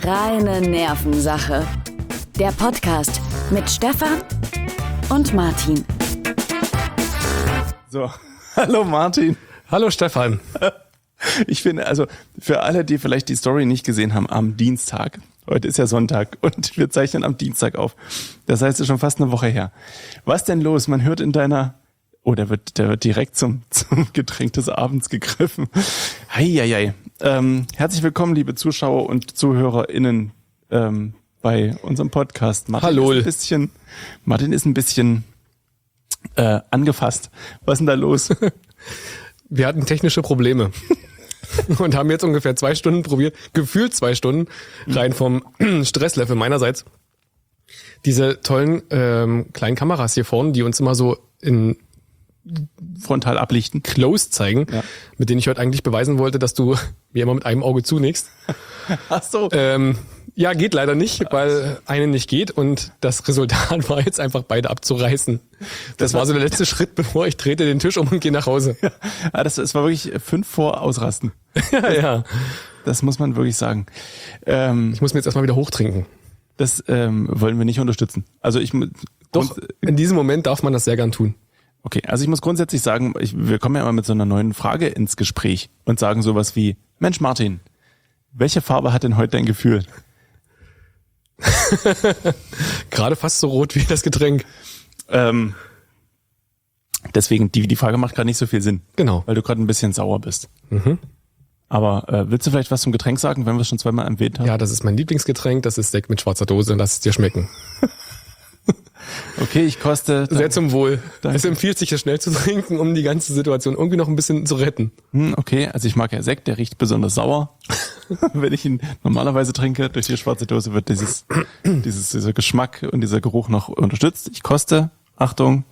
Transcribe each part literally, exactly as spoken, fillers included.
Reine Nervensache. Der Podcast mit Stefan und Martin. So, hallo Martin. Hallo Stefan. Ich finde, also für alle, die vielleicht die Story nicht gesehen haben, am Dienstag, heute ist ja Sonntag und wir zeichnen am Dienstag auf. Das heißt, es ist schon fast eine Woche her. Was denn los? Man hört in deiner, oh, der wird, der wird direkt zum, zum Getränk des Abends gegriffen. Heieiei. Ähm, herzlich willkommen, liebe Zuschauer und ZuhörerInnen, ähm, bei unserem Podcast. Martin Hallo. Ist ein bisschen, Martin ist ein bisschen äh, angefasst. Was ist denn da los? Wir hatten technische Probleme und haben jetzt ungefähr zwei Stunden probiert, gefühlt zwei Stunden, rein vom Stresslevel meinerseits, diese tollen ähm, kleinen Kameras hier vorne, die uns immer so in Frontal ablichten. Close zeigen, Ja. mit denen ich heute eigentlich beweisen wollte, dass du mir immer mit einem Auge zunickst. Ach so. Ähm, ja, geht leider nicht, weil eine nicht geht und das Resultat war jetzt einfach beide abzureißen. Das war so der letzte Schritt, bevor ich trete den Tisch um und gehe nach Hause. Ja, das, das war wirklich fünf vor Ausrasten. Ja, ja. Das muss man wirklich sagen. Ähm, Ich muss mir jetzt erstmal wieder hochtrinken. das ähm, wollen wir nicht unterstützen. Also ich mu- Doch, grund- in diesem Moment darf man das sehr gern tun. Okay, also ich muss grundsätzlich sagen, ich, wir kommen ja immer mit so einer neuen Frage ins Gespräch und sagen sowas wie: Mensch Martin, welche Farbe hat denn heute dein Gefühl? Gerade fast so rot wie das Getränk. Ähm, deswegen, die, die Frage macht gerade nicht so viel Sinn, Genau. weil du gerade ein bisschen sauer bist. Mhm. Aber äh, willst du vielleicht was zum Getränk sagen, wenn wir es schon zweimal erwähnt haben? Ja, das ist mein Lieblingsgetränk. Das ist Sekt mit schwarzer Dose. Lass es dir schmecken. Okay, ich koste... Sehr zum Wohl. Danke. Es empfiehlt sich, das schnell zu trinken, um die ganze Situation irgendwie noch ein bisschen zu retten. Hm, okay, also ich mag ja Sekt, der riecht besonders sauer. Wenn ich ihn normalerweise trinke, durch die schwarze Dose wird dieses, dieses, dieser Geschmack und dieser Geruch noch unterstützt. Ich koste, Achtung.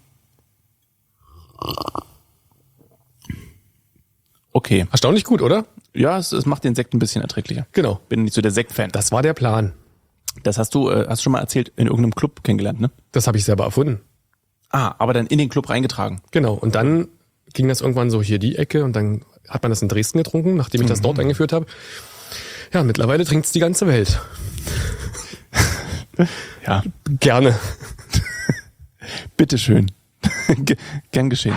Okay. Erstaunlich gut, oder? Ja, es, es macht den Sekt ein bisschen erträglicher. Genau. Bin nicht so der Sekt-Fan. Das war der Plan. Das hast du, äh, hast du schon mal erzählt, in irgendeinem Club kennengelernt, ne? Das habe ich selber erfunden. Ah, aber dann in den Club reingetragen. Genau. Und dann ging das irgendwann so hier die Ecke und dann hat man das in Dresden getrunken, nachdem ich das dort eingeführt habe. Ja, mittlerweile trinkt es die ganze Welt. Ja, Gerne. bitteschön. Ge- Gern geschehen.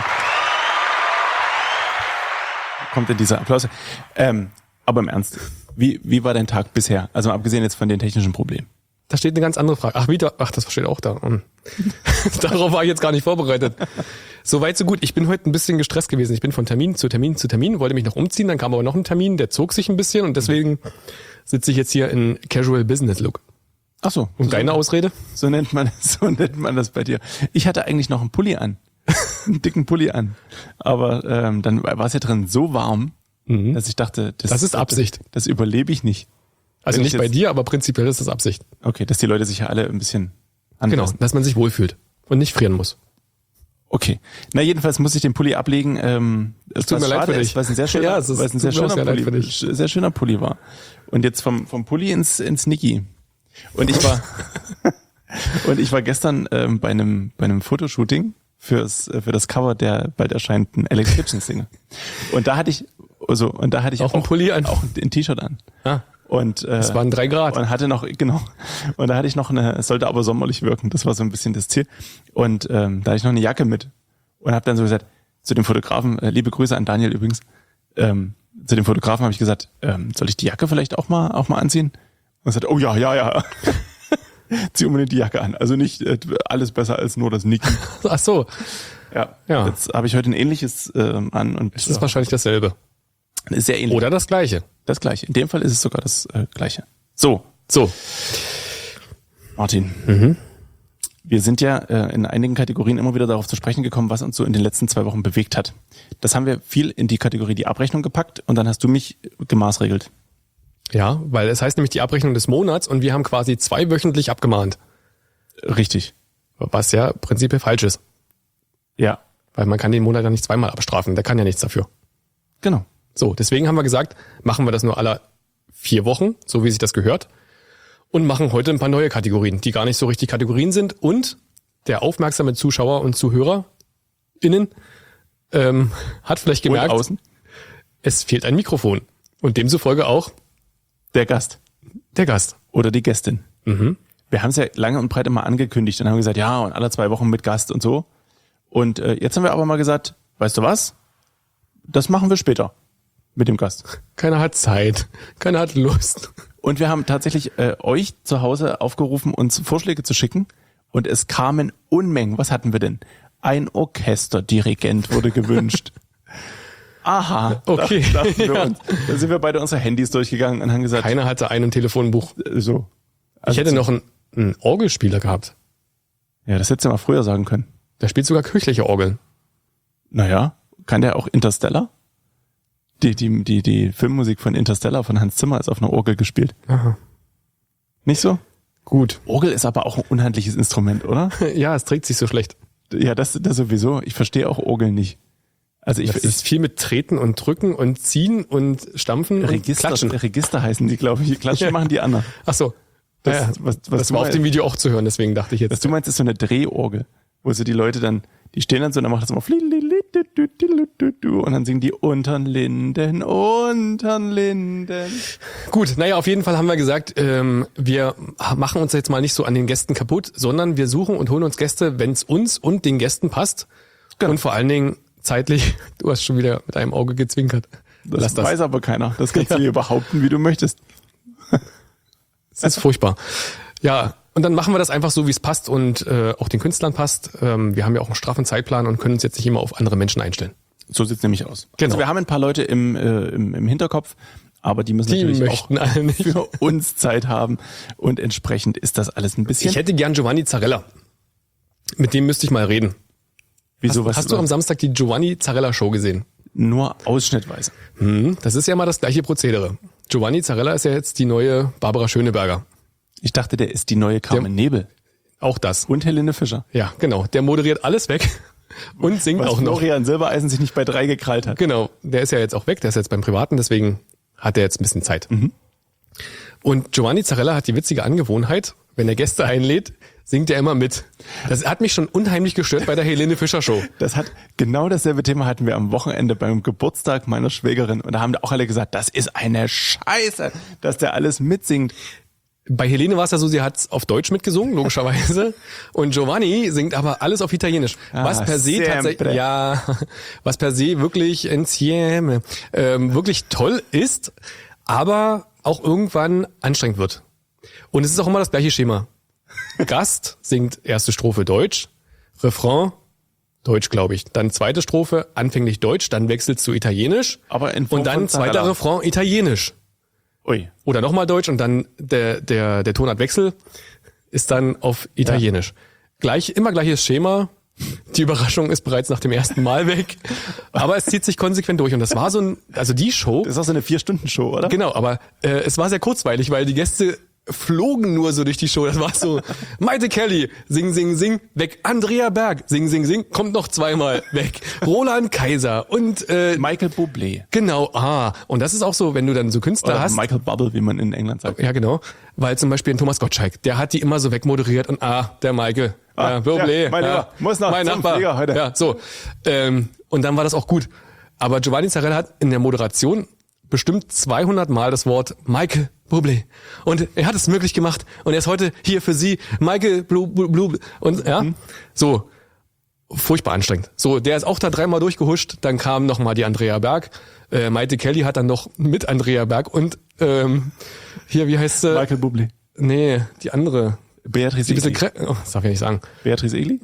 Kommt in dieser Applaus. Ähm, aber im Ernst, wie, wie war dein Tag bisher? Also mal abgesehen jetzt von den technischen Problemen. Da steht eine ganz andere Frage. Ach, wieder. Ach, das steht auch da. Hm. Darauf war ich jetzt gar nicht vorbereitet. So weit, so gut. Ich bin heute ein bisschen gestresst gewesen. Ich bin von Termin zu Termin zu Termin, wollte mich noch umziehen, dann kam aber noch ein Termin, der zog sich ein bisschen und deswegen sitze ich jetzt hier in Casual Business Look. Ach so. Und so, deine Ausrede? so nennt man, so nennt man das bei dir. Ich hatte eigentlich noch einen Pulli an. Einen dicken Pulli an. Aber ähm, dann war es ja drin so warm, Mhm. dass ich dachte, das, Das ist Absicht. Das, das überlebe ich nicht. Also Wenn ich nicht bei jetzt- dir, aber prinzipiell ist das Absicht. Okay, dass die Leute sich ja alle ein bisschen Genau, anpassen. dass man sich wohlfühlt und nicht frieren muss. Okay. Na, jedenfalls muss ich den Pulli ablegen. Ähm, es tut mir leid für dich. Weil es ein sehr schöner, Ja, es ist- weil es ein sehr tut mir auch schöner sehr leid Pulli, für dich. sehr schöner Pulli war. Und jetzt vom, vom Pulli ins, ins Niki. Und ich war, und ich war gestern ähm, bei einem, bei einem Fotoshooting fürs, äh, für das Cover der bald erscheinenden Alex Kitchen Single. Und da hatte ich, also, und da hatte ich Auch einen Pulli an? auch ein T-Shirt an. Ah, Und, äh, es waren drei Grad. und hatte noch, genau, und da hatte ich noch eine, es sollte aber sommerlich wirken, das war so ein bisschen das Ziel. Und ähm, da hatte ich noch eine Jacke mit und habe dann so gesagt, zu dem Fotografen, äh, liebe Grüße an Daniel übrigens, ähm, zu dem Fotografen habe ich gesagt, ähm, soll ich die Jacke vielleicht auch mal auch mal anziehen? Und er sagt, oh ja, ja, ja. Zieh unbedingt die Jacke an. Also nicht äh, alles besser als nur das Niki. Ach so, Ja. Ja. Jetzt habe ich heute ein ähnliches ähm, an und es ist wahrscheinlich dasselbe. äh, ist sehr ähnlich. Oder das Gleiche. Das gleiche. In dem Fall ist es sogar das äh, gleiche. So, So. Martin. Mhm. Wir sind ja äh, in einigen Kategorien immer wieder darauf zu sprechen gekommen, was uns so in den letzten zwei Wochen bewegt hat. Das haben wir viel in die Kategorie die Abrechnung gepackt und dann hast du mich gemaßregelt. Ja, weil es heißt nämlich die Abrechnung des Monats und wir haben quasi zweiwöchentlich abgemahnt. Richtig. Was ja prinzipiell falsch ist. Ja, Weil man kann den Monat ja nicht zweimal abstrafen. Der kann ja nichts dafür. genau. So, deswegen haben wir gesagt, machen wir das nur alle vier Wochen, so wie sich das gehört. Und machen heute ein paar neue Kategorien, die gar nicht so richtig Kategorien sind. Und der aufmerksame Zuschauer und ZuhörerInnen ähm, hat vielleicht gemerkt, Und außen es fehlt ein Mikrofon. Und demzufolge auch der Gast. der Gast. oder die Gästin. Mhm. Wir haben es ja lange und breit immer angekündigt und haben gesagt, ja, und alle zwei Wochen mit Gast und so. Und äh, jetzt haben wir aber mal gesagt, weißt du was? Das machen wir später mit dem Gast. Keiner hat Zeit, keiner hat Lust. Und wir haben tatsächlich äh, euch zu Hause aufgerufen, uns Vorschläge zu schicken. Und es kamen Unmengen. Was hatten wir denn? Ein Orchesterdirigent wurde gewünscht. Aha, Okay. da, dachten wir Ja. uns. Da sind wir beide unsere Handys durchgegangen und haben gesagt, Keiner hatte ein Telefonbuch. äh, so. Ich Also hätte so- noch einen, einen Orgelspieler gehabt. Ja, das hättest du mal früher sagen können. Der spielt sogar kirchliche Orgeln. Naja, kann der auch Interstellar? Die, die, die, die Filmmusik von Interstellar von Hans Zimmer ist auf einer Orgel gespielt. Aha. Nicht so? Gut. Orgel ist aber auch ein unhandliches Instrument, oder? Ja, es trägt sich so schlecht. Ja, das, das sowieso. Ich verstehe auch Orgeln nicht. Also ich, Das ich ist viel mit Treten und Drücken und Ziehen und Stampfen und Register, Klatschen. Register heißen die, glaube ich. Klatschen Ja. machen die anderen. Ach so. Das, Ja, ja. was, was das du war auf meinst- dem Video auch zu hören, deswegen dachte ich Was jetzt. du meinst, ist so eine Drehorgel, wo so die Leute dann, die stehen dann so und dann macht das immer und dann singen die untern Linden, untern Linden. Gut, naja, auf jeden Fall haben wir gesagt, ähm, wir machen uns jetzt mal nicht so an den Gästen kaputt, sondern wir suchen und holen uns Gäste, wenn es uns und den Gästen passt. Genau. Und vor allen Dingen zeitlich, du hast schon wieder mit einem Auge gezwinkert. Das, Lass das. weiß aber keiner. Das kannst du hier behaupten, wie du möchtest. Das ist furchtbar. Ja, und dann machen wir das einfach so, wie es passt und äh, auch den Künstlern passt. Ähm, wir haben ja auch einen straffen Zeitplan und können uns jetzt nicht immer auf andere Menschen einstellen. So sieht's nämlich aus. Genau. Also wir haben ein paar Leute im, äh, im, im Hinterkopf, aber die müssen Die natürlich möchten alle nicht. auch für uns Zeit haben und entsprechend ist das alles ein bisschen. Ich hätte gern Giovanni Zarella. Mit dem müsste ich mal reden. Wieso hast was? hast du am Samstag die Giovanni Zarella Show gesehen? nur ausschnittweise. Hm, das ist ja mal das gleiche Prozedere. Giovanni Zarella ist ja jetzt die neue Barbara Schöneberger. Ich dachte, der ist die neue Carmen Nebel Auch das. und Helene Fischer. Ja, genau. Der moderiert alles weg und singt Was auch noch. Florian Silbereisen sich nicht bei drei gekrallt hat. Genau. Der ist ja jetzt auch weg. Der ist jetzt beim Privaten, deswegen hat er jetzt ein bisschen Zeit. Und Giovanni Zarella hat die witzige Angewohnheit, wenn er Gäste einlädt, singt er immer mit. Das hat mich schon unheimlich gestört bei der Helene Fischer Show. Das hat genau dasselbe Thema hatten wir am Wochenende beim Geburtstag meiner Schwägerin und da haben auch alle gesagt, das ist eine Scheiße, dass der alles mitsingt. Bei Helene war es ja so, sie hat auf Deutsch mitgesungen, logischerweise. Und Giovanni singt aber alles auf Italienisch. Was Ah, per se sempre. tatsächlich, ja, was per se wirklich insieme, ähm, wirklich toll ist, aber auch irgendwann anstrengend wird. Und es ist auch immer das gleiche Schema. Gast singt erste Strophe Deutsch, Refrain Deutsch, glaube ich. Dann zweite Strophe, anfänglich Deutsch, dann wechselt zu Italienisch. Aber in Form und dann von zweiter Zarella. Refrain Italienisch. Ui. Oder nochmal Deutsch und dann der, der, der Tonartwechsel ist dann auf Italienisch. Gleich, immer gleiches Schema. Die Überraschung ist bereits nach dem ersten Mal weg. Aber es zieht sich konsequent durch. Und das war so ein, also die Show, Das ist auch so eine Vier-Stunden-Show, oder? genau, aber äh, es war sehr kurzweilig, weil die Gäste flogen nur so durch die Show. Das war so, Maite Kelly, sing, sing, sing, weg. Andrea Berg, sing, sing, sing, kommt noch zweimal, weg. Roland Kaiser und äh, Michael Bublé. genau, ah. Und das ist auch so, wenn du dann so Künstler Oder hast. Michael Bubble, wie man in England sagt. Ja, genau. Weil zum Beispiel ein Thomas Gottschalk, der hat die immer so wegmoderiert und ah, der Maike, Ah, ja, Bublé, ja, mein Lieber, muss noch mein zum Nachbar. Flieger heute. Ja, so. Ähm, und dann war das auch gut. Aber Giovanni Zarella hat in der Moderation bestimmt zweihundert Mal das Wort Michael Bublé. Und er hat es möglich gemacht. Und er ist heute hier für Sie, Michael Blue, Blue, Blue. Und ja, Mhm. so. Furchtbar anstrengend. So, der ist auch da dreimal durchgehuscht. Dann kam noch mal die Andrea Berg. Äh, Maite Kelly hat dann noch mit Andrea Berg und ähm, hier, wie heißt sie? Michael Bublé. Nee, die andere. Beatrice Die bisschen Egli. krä- oh, das darf ich nicht sagen. Beatrice Egli?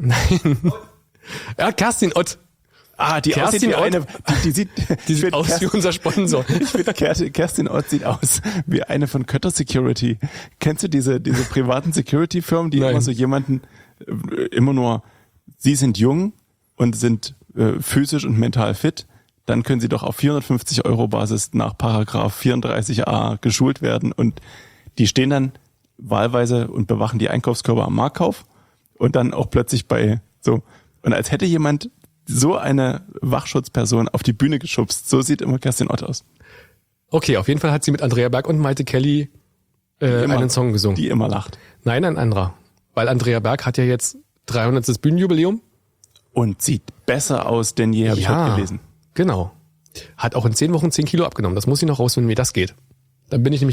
Ja, Kerstin Ott. Ah, die Kerstin aussieht wie Ott. eine, die, die sieht, Die ich sieht find aus wie Kerstin, unser Sponsor. ich finde Kerstin, Kerstin Ott sieht aus wie eine von Kötter Security. Kennst du diese, diese privaten Security-Firmen, die Nein. immer so jemanden, äh, immer nur, sie sind jung und sind äh, physisch und mental fit, dann können sie doch auf vierhundertfünfzig Euro Basis nach Paragraph vierunddreißig a geschult werden und die stehen dann wahlweise und bewachen die Einkaufskörper am Marktkauf und dann auch plötzlich bei so, und als hätte jemand so eine Wachschutzperson auf die Bühne geschubst. So sieht immer Kerstin Ott aus. Okay, auf jeden Fall hat sie mit Andrea Berg und Maite Kelly äh, Immer. einen Song gesungen. Die immer lacht. Nein, ein anderer. Weil Andrea Berg hat ja jetzt dreihundertstes Bühnenjubiläum. Und sieht besser aus denn je, habe ich heute gelesen. Genau. Hat auch in zehn Wochen zehn Kilo abgenommen. Das muss ich noch rausfinden, wie das geht. Dann bin ich nämlich weg.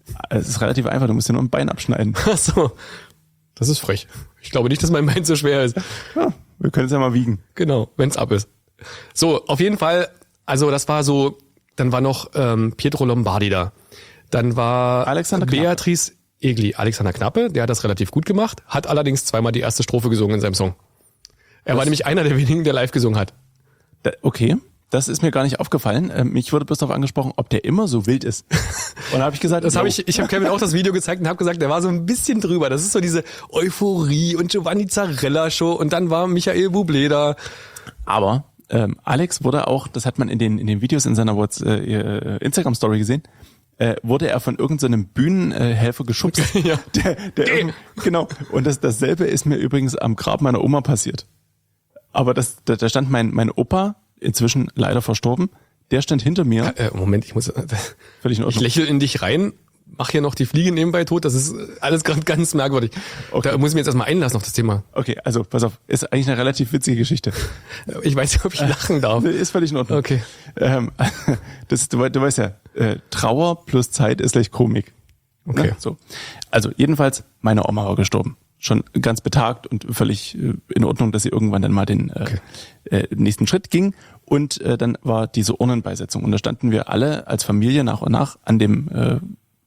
Es ist relativ einfach, du musst dir nur ein Bein abschneiden. Ach so. Das ist frech. Ich glaube nicht, dass mein Bein so schwer ist. Ja, wir können es ja mal wiegen. Genau, wenn's ab ist. So, auf jeden Fall, also das war so, dann war noch ähm, Pietro Lombardi da. Dann war Alexander Knappe. Beatrice Egli. Alexander Knappe, der hat das relativ gut gemacht, hat allerdings zweimal die erste Strophe gesungen in seinem Song. Er Das- war nämlich einer der wenigen, der live gesungen hat. Da, okay, das ist mir gar nicht aufgefallen. Ähm, Mich wurde bloß darauf angesprochen, ob der immer so wild ist. Und da habe ich gesagt, Das habe jo. ich, ich habe Kevin auch das Video gezeigt und habe gesagt, der war so ein bisschen drüber. Das ist so diese Euphorie und Giovanni Zarella Show und dann war Michael Bublé da. Aber ähm, Alex wurde auch, das hat man in den in den Videos in seiner What's, äh, Instagram Story gesehen, äh, wurde er von irgendeinem so Bühnenhelfer geschubst. Ja. Der, der irgend- genau. Und das dasselbe ist mir übrigens am Grab meiner Oma passiert. Aber das, da, da stand mein mein Opa, inzwischen leider verstorben, der stand hinter mir. Äh, Moment, ich muss, Völlig in ich Ordnung. lächle in dich rein, mach hier noch die Fliege nebenbei tot. Das ist alles gerade ganz merkwürdig. Okay. Da muss ich mir jetzt erstmal einlassen auf das Thema. Okay, also pass auf, ist eigentlich eine relativ witzige Geschichte. Ich weiß nicht, ob ich lachen darf. Ist völlig in Ordnung. Okay. Ähm, das, du, wei- du weißt ja, äh, Trauer plus Zeit ist gleich Komik. Okay. Ne? So. Also jedenfalls, meine Oma war gestorben. Schon ganz betagt und völlig äh, in Ordnung, dass sie irgendwann dann mal den äh, Okay. äh, nächsten Schritt ging. Und äh, dann war diese Urnenbeisetzung. Und da standen wir alle als Familie nach und nach an dem äh,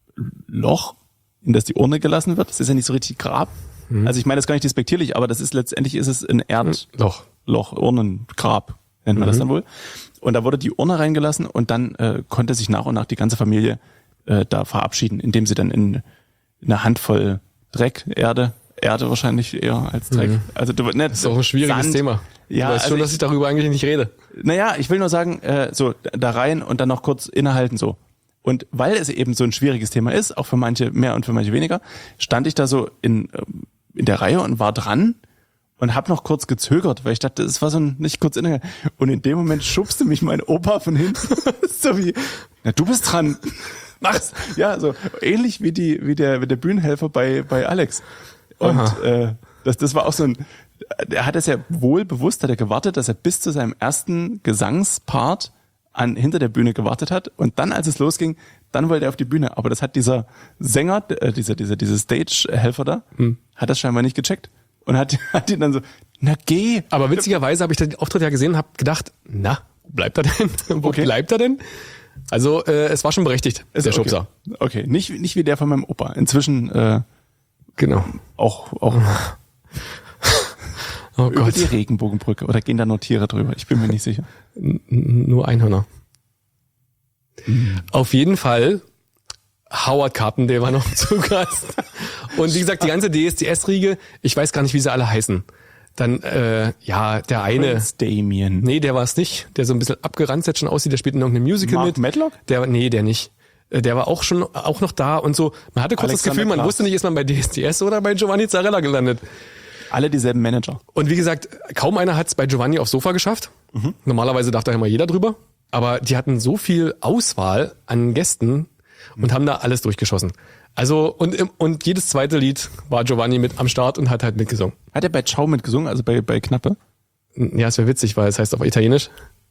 Loch, in das die Urne gelassen wird. Das ist ja nicht so richtig Grab. Mhm. Also ich meine das gar nicht despektierlich, aber das ist letztendlich ist es ein Erd, Loch. Loch, Urnengrab, nennt man das dann wohl. Und da wurde die Urne reingelassen und dann äh, konnte sich nach und nach die ganze Familie äh, da verabschieden, indem sie dann in, in eine Handvoll Dreck, Erde, Erde wahrscheinlich eher als Dreck. Also du, ne, Das ist auch ein schwieriges Sand. Thema. Du Ja, weißt also schon, dass ich- ich darüber eigentlich nicht rede. Naja, ich will nur sagen, äh, so da rein und dann noch kurz innehalten so. Und weil es eben so ein schwieriges Thema ist, auch für manche mehr und für manche weniger, stand ich da so in, ähm, in der Reihe und war dran und habe noch kurz gezögert, weil ich dachte, es war so ein nicht kurz innehalten. Und in dem Moment schubste mich mein Opa von hinten. So wie, na du bist dran. Mach's. Ja, so ähnlich wie die wie der wie der Bühnenhelfer bei bei Alex. Und äh, das das war auch so ein, er hat es ja wohl bewusst, hat er gewartet, dass er bis zu seinem ersten Gesangspart an hinter der Bühne gewartet hat und dann, als es losging, dann wollte er auf die Bühne. Aber das hat dieser Sänger, äh, dieser dieser dieser Stage-Helfer da, Hm. hat das scheinbar nicht gecheckt und hat hat ihn dann so, na geh. Aber witzigerweise habe ich den Auftritt ja gesehen und habe gedacht, na, wo bleibt er denn? Wo Okay. bleibt er denn? Also äh, es war schon berechtigt, Ist der okay. Schubser. Okay, nicht nicht wie der von meinem Opa. Inzwischen äh, Genau. auch auch Oh über Gott, die Regenbogenbrücke oder gehen da nur Tiere drüber? Ich bin mir nicht sicher. N- nur Einhörner. Auf jeden Fall, Howard Carpendale war noch zu Gast. Und wie gesagt, die ganze D S D S-Riege, ich weiß gar nicht, wie sie alle heißen. Dann, äh, ja, der eine, Prince Damien. nee, der war es nicht, der so ein bisschen abgeranzt jetzt schon aussieht, der spielt in irgendeinem Musical Mark mit. Medlock? Der, nee, der nicht. Äh, Der war auch schon, auch noch da und so. Man hatte kurz das Alexander Gefühl, man Klaas. wusste nicht, ist man bei D S D S oder bei Giovanni Zarella gelandet. Alle dieselben Manager. Und wie gesagt, kaum einer hat es bei Giovanni aufs Sofa geschafft. Normalerweise darf da immer jeder drüber. Aber die hatten so viel Auswahl an Gästen und haben da alles durchgeschossen. Also, und, im- und jedes zweite Lied war Giovanni mit am Start und hat halt mitgesungen. Hat er bei Ciao mitgesungen, also bei, bei Knappe? Ja, es wäre witzig, weil es heißt auf Italienisch.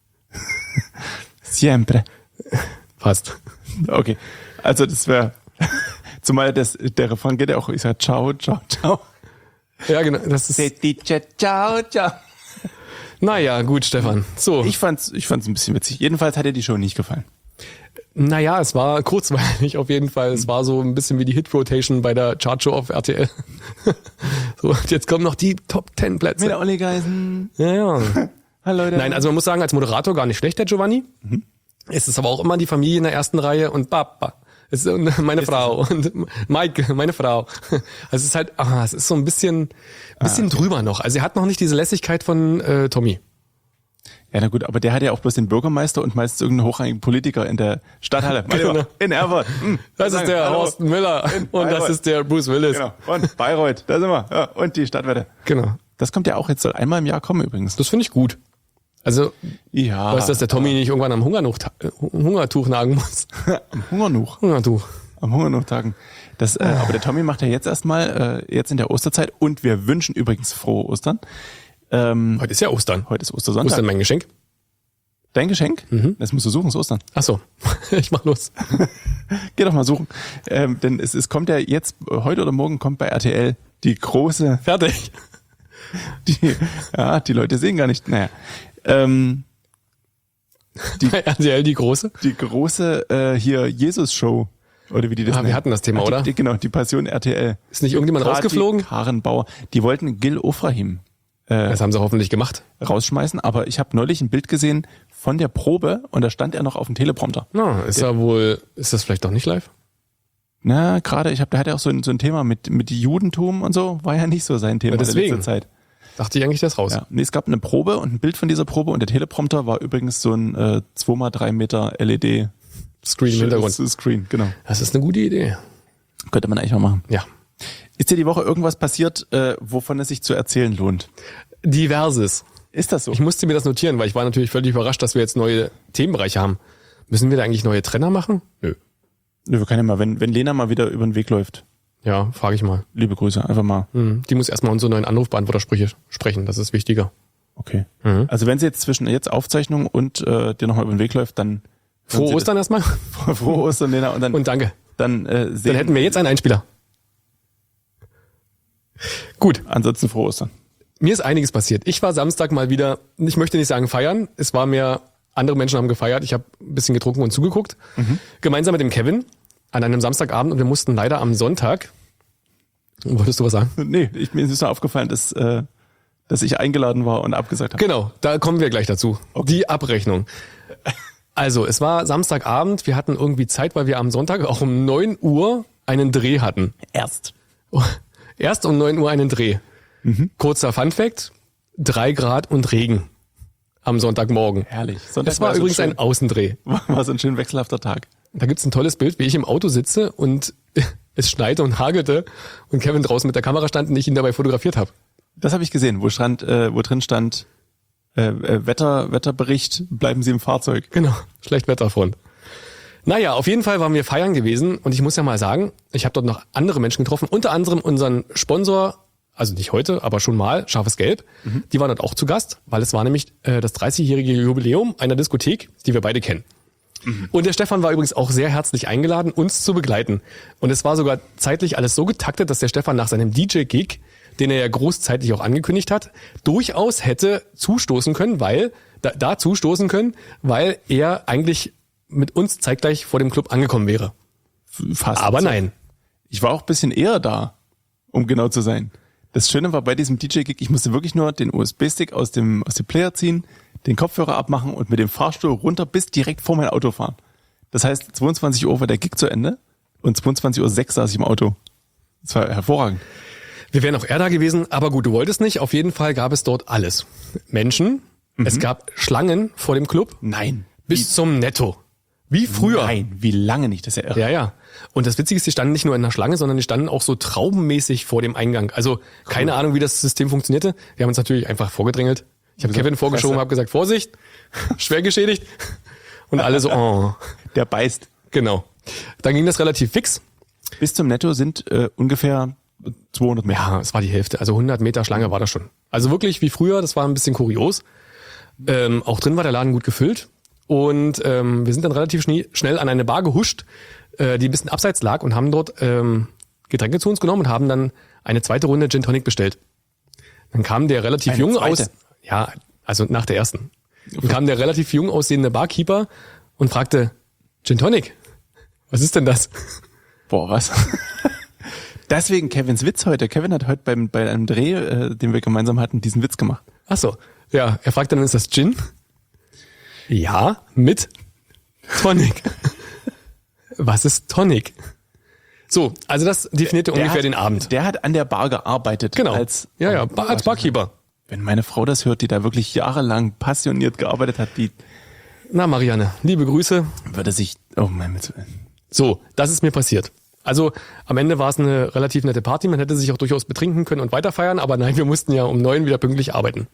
Siempre. Passt. Okay. Also das wäre, zumal das, der Refrain geht ja auch, ich sag Ciao, Ciao, Ciao. Ja, genau. Das ist, Setice, Ciao, Ciao. naja, gut, Stefan. So. Ich fand's, ich fand's ein bisschen witzig. Jedenfalls hat dir die Show nicht gefallen. Naja, es war kurzweilig auf jeden Fall. Es war so ein bisschen wie die Hit-Rotation bei der Chartshow auf R T L. So, und jetzt kommen noch die Top Ten Plätze. Olli Geisen. Ja, ja. Hallo, Leute. Nein, also man muss sagen, als Moderator gar nicht schlecht, der Giovanni. Mhm. Es ist aber auch immer die Familie in der ersten Reihe und Papa. Es ist meine Frau und Mike, meine Frau. Also es ist halt, ah, es ist so ein bisschen, bisschen drüber noch. Also er hat noch nicht diese Lässigkeit von äh, Tommy. Ja, na gut, aber der hat ja auch bloß den Bürgermeister und meistens irgendeinen hochrangigen Politiker in der Stadthalle. Mein Genau. Lieber, in Erfurt. Hm. Das ist der Hallo. Horst Müller In und das Bayreuth. ist der Bruce Willis. Genau. Und Bayreuth, da sind wir. Ja, und die Stadtwette. Genau. Das kommt ja auch jetzt, soll einmal im Jahr kommen übrigens. Das finde ich gut. Also, Ja. weißt du, dass der Tommy nicht irgendwann am Hungertuch, Hungertuch nagen muss? Am Hungernuch. Hungertuch. Am Hungernuchtagen. Das, äh, aber der Tommy macht ja jetzt erstmal, äh, jetzt in der Osterzeit, und wir wünschen übrigens frohe Ostern. Ähm, Heute ist ja Ostern. heute ist Ostersonntag. Ostern mein Geschenk. Dein Geschenk? Mhm. Das musst du suchen, ist Ostern. Ach so, ich mach los. Geh doch mal suchen. Ähm, denn es, es kommt ja jetzt, heute oder morgen kommt bei R T L die große... Fertig. Die, ja, die Leute sehen gar nicht. Naja. Ähm, die, bei R T L die große? Die große äh, hier Jesus-Show. Oder wie die das ah, wir hatten das Thema, die, oder? Die, genau, die Passion R T L. Ist nicht irgendjemand Kati rausgeflogen? Karrenbauer. Die wollten Gil Ofrahim äh, das haben sie hoffentlich gemacht. rausschmeißen, aber ich habe neulich ein Bild gesehen von der Probe und da stand er noch auf dem Teleprompter. Na, ist ja wohl, ist das vielleicht doch nicht live? Na, gerade, ich habe, der hatte ja auch so ein, so ein Thema mit, mit Judentum und so, war ja nicht so sein Thema ja, deswegen. in letzter Zeit. Dachte ich eigentlich, das raus. Ja, nee, es gab eine Probe und ein Bild von dieser Probe und der Teleprompter war übrigens so ein äh, zwei mal drei Meter L E D Screen im Hintergrund. Screen, genau. Das ist eine gute Idee. Könnte man eigentlich mal machen. Ja. Ist dir die Woche irgendwas passiert, äh, wovon es sich zu erzählen lohnt? Diverses. Ist das so? Ich musste mir das notieren, weil ich war natürlich völlig überrascht, dass wir jetzt neue Themenbereiche haben. Müssen wir da eigentlich neue Trenner machen? Nö. Nö, wir können ja mal, wenn, wenn Lena mal wieder über den Weg läuft. Ja, frage ich mal. Liebe Grüße, einfach mal. Mhm. Die muss erstmal unsere neuen Anrufbeantwortersprüche sprechen, das ist wichtiger. Okay. Mhm. Also wenn sie jetzt zwischen jetzt Aufzeichnung und äh, dir nochmal über den Weg läuft, dann... Frohe Ostern erstmal. Frohe Ostern, Lena. Und, dann, und danke. Dann, äh, sehen, dann hätten wir jetzt einen Einspieler. Gut. Ansonsten frohe Ostern. Mir ist einiges passiert. Ich war Samstag mal wieder, ich möchte nicht sagen feiern, es war mehr, andere Menschen haben gefeiert, ich habe ein bisschen getrunken und zugeguckt. Mhm. Gemeinsam mit dem Kevin an einem Samstagabend und wir mussten leider am Sonntag, wolltest du was sagen? Nee, ich, mir ist nur aufgefallen, dass, äh, dass ich eingeladen war und abgesagt habe. Genau, da kommen wir gleich dazu. Okay. Die Abrechnung. Also, es war Samstagabend, wir hatten irgendwie Zeit, weil wir am Sonntag auch um neun Uhr einen Dreh hatten. Erst. Erst um neun Uhr einen Dreh. Mhm. Kurzer Funfact, drei Grad und Regen am Sonntagmorgen. Herrlich. Sonntag das war, war übrigens so ein Außendreh. War so ein schön wechselhafter Tag. Da gibt's ein tolles Bild, wie ich im Auto sitze und es schneite und hagelte und Kevin draußen mit der Kamera stand und ich ihn dabei fotografiert habe. Das habe ich gesehen, wo, stand, äh, wo drin stand, äh, äh, Wetter, Wetterbericht, bleiben Sie im Fahrzeug. Genau, Schlechtwetterfront. Naja, auf jeden Fall waren wir feiern gewesen und ich muss ja mal sagen, ich habe dort noch andere Menschen getroffen, unter anderem unseren Sponsor, also nicht heute, aber schon mal, Scharfes Gelb. Mhm. Die waren dort auch zu Gast, weil es war nämlich äh, das dreißigjährige Jubiläum einer Diskothek, die wir beide kennen. Mhm. Und der Stefan war übrigens auch sehr herzlich eingeladen, uns zu begleiten. Und es war sogar zeitlich alles so getaktet, dass der Stefan nach seinem D J-Gig, den er ja großzeitlich auch angekündigt hat, durchaus hätte zustoßen können, weil, da, da zustoßen können, weil er eigentlich mit uns zeitgleich vor dem Club angekommen wäre. Fast. Aber nein. Ich war auch ein bisschen eher da, um genau zu sein. Das Schöne war bei diesem D J-Gig, ich musste wirklich nur den U S B-Stick aus dem, aus dem Player ziehen, den Kopfhörer abmachen und mit dem Fahrstuhl runter bis direkt vor mein Auto fahren. Das heißt, zweiundzwanzig Uhr war der Gig zu Ende und zweiundzwanzig Uhr sechs saß ich im Auto. Das war hervorragend. Wir wären auch eher da gewesen, aber gut, du wolltest nicht. Auf jeden Fall gab es dort alles. Menschen, mhm. Es gab Schlangen vor dem Club. Nein. Bis wie, zum Netto. Wie früher. Nein, wie lange nicht, das ist ja irre. Ja, ja. Und das Witzige ist, die standen nicht nur in der Schlange, sondern die standen auch so traubenmäßig vor dem Eingang. Also keine cool. Ahnung, wie das System funktionierte. Wir haben uns natürlich einfach vorgedrängelt. Ich habe Kevin vorgeschoben, habe gesagt, Vorsicht, schwer geschädigt. Und alle so, oh. Der beißt. Genau. Dann ging das relativ fix. Bis zum Netto sind äh, ungefähr zweihundert Meter. Ja, es war die Hälfte. Also hundert Meter Schlange war das schon. Also wirklich wie früher, das war ein bisschen kurios. Ähm, auch drin war der Laden gut gefüllt. Und ähm, wir sind dann relativ schnie- schnell an eine Bar gehuscht, äh, die ein bisschen abseits lag und haben dort ähm, Getränke zu uns genommen und haben dann eine zweite Runde Gin Tonic bestellt. Dann kam der relativ eine jung zweite. aus... Ja, also nach der ersten. Dann kam der relativ jung aussehende Barkeeper und fragte, Gin Tonic, was ist denn das? Boah, was? Deswegen Kevins Witz heute. Kevin hat heute beim, bei einem Dreh, äh, den wir gemeinsam hatten, diesen Witz gemacht. Ach so. Ja, er fragte dann, ist das Gin? Ja, mit Tonic. Was ist Tonic? So, also das definierte der ungefähr hat, den Abend. Der hat an der Bar gearbeitet. Genau. Als, ja, ja, Bar, als Barkeeper. Wenn meine Frau das hört, die da wirklich jahrelang passioniert gearbeitet hat, die... Na, Marianne, liebe Grüße. Würde sich... Oh mein Gott. So, das ist mir passiert. Also am Ende war es eine relativ nette Party. Man hätte sich auch durchaus betrinken können und weiter feiern, aber nein, wir mussten ja um neun wieder pünktlich arbeiten.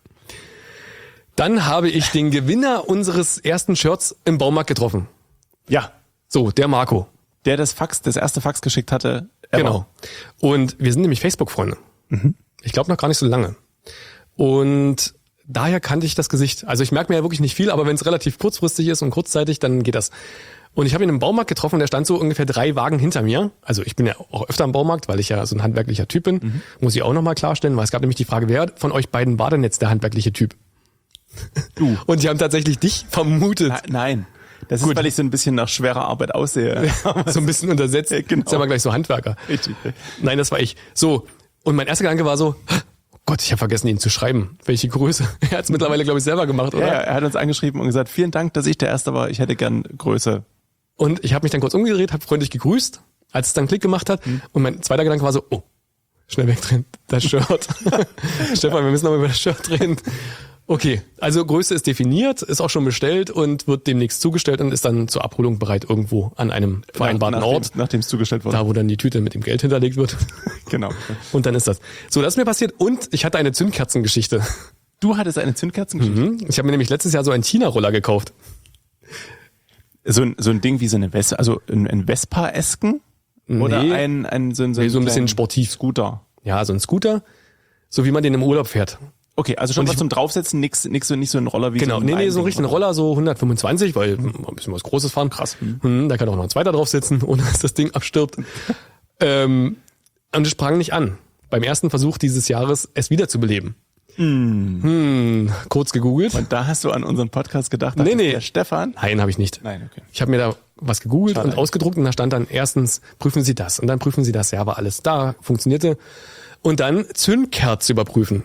Dann habe ich den Gewinner unseres ersten Shirts im Baumarkt getroffen. Ja. So, der Marco. Der das Fax, das erste Fax geschickt hatte. Ever. Genau. Und wir sind nämlich Facebook-Freunde. Mhm. Ich glaube noch gar nicht so lange. Und daher kannte ich das Gesicht. Also ich merke mir ja wirklich nicht viel, aber wenn es relativ kurzfristig ist und kurzzeitig, dann geht das. Und ich habe ihn im Baumarkt getroffen, der stand so ungefähr drei Wagen hinter mir. Also ich bin ja auch öfter im Baumarkt, weil ich ja so ein handwerklicher Typ bin. Mhm. Muss ich auch nochmal klarstellen, weil es gab nämlich die Frage, wer von euch beiden war denn jetzt der handwerkliche Typ? Du. Und die haben tatsächlich dich vermutet. Na, nein, das Gut. ist, weil ich so ein bisschen nach schwerer Arbeit aussehe. So ein bisschen untersetzt. Ja, genau. Das ist aber gleich so Handwerker. Richtig. Nein, das war ich. So, und mein erster Gedanke war so, oh Gott, ich habe vergessen, ihn zu schreiben. Welche Größe? Er hat es mittlerweile, glaube ich, selber gemacht, oder? Ja, er hat uns angeschrieben und gesagt, vielen Dank, dass ich der Erste war. Ich hätte gern Größe. Und ich habe mich dann kurz umgedreht, habe freundlich gegrüßt, als es dann Klick gemacht hat. Mhm. Und mein zweiter Gedanke war so, oh, schnell wegdrehen, das Shirt. Stefan, wir müssen noch mal über das Shirt reden. Okay, also Größe ist definiert, ist auch schon bestellt und wird demnächst zugestellt und ist dann zur Abholung bereit irgendwo an einem vereinbarten Nach, Ort. Nachdem es zugestellt wurde. Da, wo dann die Tüte mit dem Geld hinterlegt wird. Genau. Und dann ist das. So, das ist mir passiert und ich hatte eine Zündkerzengeschichte. Du hattest eine Zündkerzengeschichte? Mhm. Ich habe mir nämlich letztes Jahr so einen China-Roller gekauft. So ein, so ein Ding wie so eine Vespa, also ein, ein Vespa-Esken? Oder Nee. ein, ein, so ein, so Nee, ein, so ein bisschen kleinen sportiv. Scooter? Ja, so ein Scooter, so wie man den im Urlaub fährt. Okay, also schon Und was ich- zum Draufsetzen, nix, nix so, nicht so ein Roller wie Genau, so ein nee, nee, so einen Reinding richtigen oder- Roller, so hundertfünfundzwanzig, weil hm, ein bisschen was Großes fahren. Krass. Hm, da kann auch noch ein zweiter drauf sitzen, ohne dass das Ding abstirbt. ähm, und es sprang nicht an. Beim ersten Versuch dieses Jahres, es wieder zu beleben. Mm. Hm, kurz gegoogelt. Und da hast du an unseren Podcast gedacht, Nee, dachtest, nee. der Stefan? Nein, habe ich nicht. Nein, okay. Ich habe mir da was gegoogelt Schade und ausgedruckt und da stand dann erstens, prüfen Sie das und dann prüfen Sie das. Ja, war alles da, funktionierte. Und dann Zündkerze überprüfen.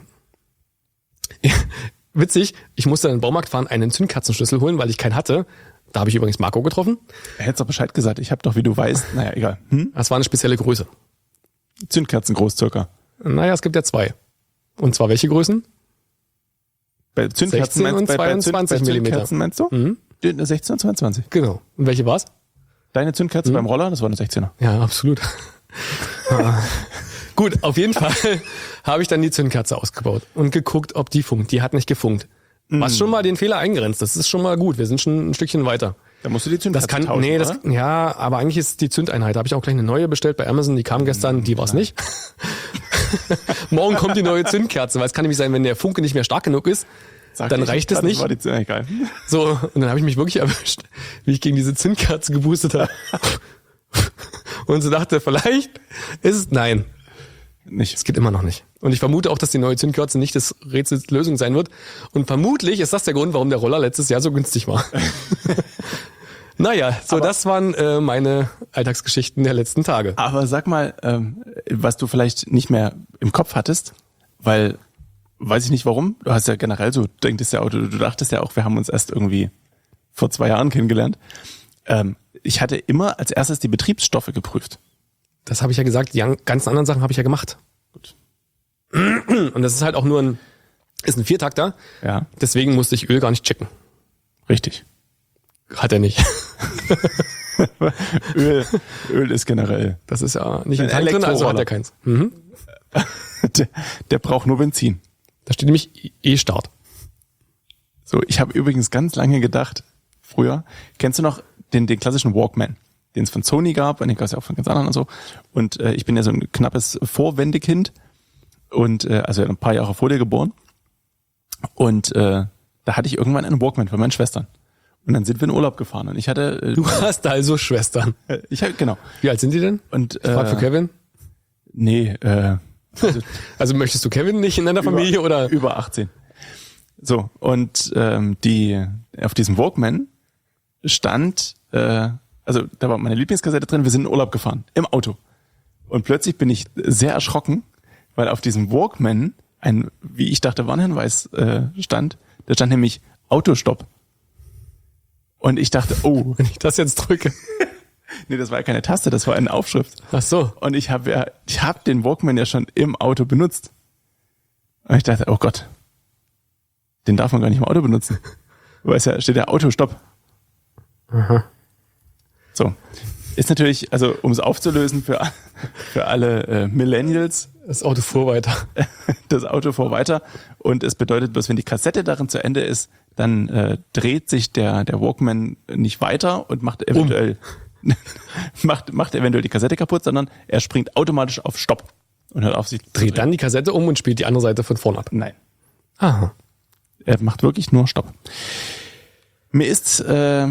Witzig, ich musste in den Baumarkt fahren, einen Zündkerzenschlüssel holen, weil ich keinen hatte. Da habe ich übrigens Marco getroffen. Er hätte doch Bescheid gesagt. Ich habe doch, wie du weißt, naja, egal. Hm? Das war eine spezielle Größe. Zündkerzen groß circa. Naja, es gibt ja zwei. Und zwar welche Größen? Bei Zündkerzen sechzehn und bei, bei, Zünd, bei zweiundzwanzig Millimeter. Zündkerzen meinst du? Mhm. Die- sechzehn und zweiundzwanzig. Genau. Und welche war's? Deine Zündkerze beim Roller, das war eine sechzehner. Ja, absolut. Ah. Gut, auf jeden Fall habe ich dann die Zündkerze ausgebaut und geguckt, ob die funkt. Die hat nicht gefunkt. Was schon mal den Fehler eingrenzt. Das ist schon mal gut. Wir sind schon ein Stückchen weiter. Da musst du die Zündkerze Das kann, tauschen, nee, das, oder? ja, aber eigentlich ist die Zündeinheit. Da habe ich auch gleich eine neue bestellt bei Amazon. Die kam gestern, die war's nicht. Morgen kommt die neue Zündkerze, weil es kann nämlich sein, wenn der Funke nicht mehr stark genug ist, Sag dann ich reicht es grad, nicht. Das war die, ja, egal. So, und dann habe ich mich wirklich erwischt, wie ich gegen diese Zündkerze geboostet habe. Und so dachte, vielleicht ist es, nein, Nicht. es geht immer noch nicht. Und ich vermute auch, dass die neue Zündkerze nicht das Rätsels Lösung sein wird. Und vermutlich ist das der Grund, warum der Roller letztes Jahr so günstig war. Naja, so Aber- das waren äh, meine Alltagsgeschichten der letzten Tage. Aber sag mal, ähm, was du vielleicht nicht mehr im Kopf hattest, weil, weiß ich nicht warum, du hast ja generell so, denktest ja auch, du, du dachtest ja auch, wir haben uns erst irgendwie vor zwei Jahren kennengelernt. Ähm, ich hatte immer als erstes die Betriebsstoffe geprüft. Das habe ich ja gesagt, die an- ganzen anderen Sachen habe ich ja gemacht. Gut. Und das ist halt auch nur ein, ist ein Viertakter, Ja, deswegen musste ich Öl gar nicht checken. richtig. Hat er nicht. Öl, Öl ist generell, Das ist ja nicht im Ein Tank drin, also hat Elektroroller. er keins. Mhm. der, der braucht nur Benzin. Da steht nämlich E-Start. So, ich habe übrigens ganz lange gedacht, früher, kennst du noch den, den klassischen Walkman, den es von Sony gab, und den gab es ja auch von ganz anderen und so. Und äh, ich bin ja so ein knappes Vorwendekind und äh, also ein paar Jahre vor dir geboren. Und äh, da hatte ich irgendwann einen Walkman von meinen Schwestern. Und dann sind wir in Urlaub gefahren und ich hatte, äh, Du hast also Schwestern. äh, ich hatte, genau. Wie alt sind die denn? Und Ich frag für äh, Kevin. nee, äh, Also möchtest du Kevin nicht in deiner Familie über, oder? über achtzehn. So, und ähm, die auf diesem Walkman stand, äh, also da war meine Lieblingskassette drin, wir sind in Urlaub gefahren, im Auto. Und plötzlich bin ich sehr erschrocken, weil auf diesem Walkman ein, wie ich dachte, Warnhinweis äh, stand. Da stand nämlich Autostopp. Und ich dachte, oh, Wenn ich das jetzt drücke. nee, das war ja keine Taste, das war eine Aufschrift. Ach so. Und ich habe ja, ich habe den Walkman ja schon im Auto benutzt. Und ich dachte, oh Gott, den darf man gar nicht im Auto benutzen. Weil es ja steht ja Autostopp. Aha. So. Ist natürlich, also um es aufzulösen für, für alle äh, Millennials, Das Auto fuhr weiter. das Auto fuhr weiter. Und es bedeutet bloß, wenn die Kassette darin zu Ende ist, dann äh, dreht sich der, der Walkman nicht weiter und macht eventuell, macht, macht eventuell die Kassette kaputt, sondern er springt automatisch auf Stopp und hört auf sich zu Dreht drehen. dann die Kassette um und spielt die andere Seite von vorn ab. Nein. Aha. Er macht wirklich nur Stopp. Mir ist äh,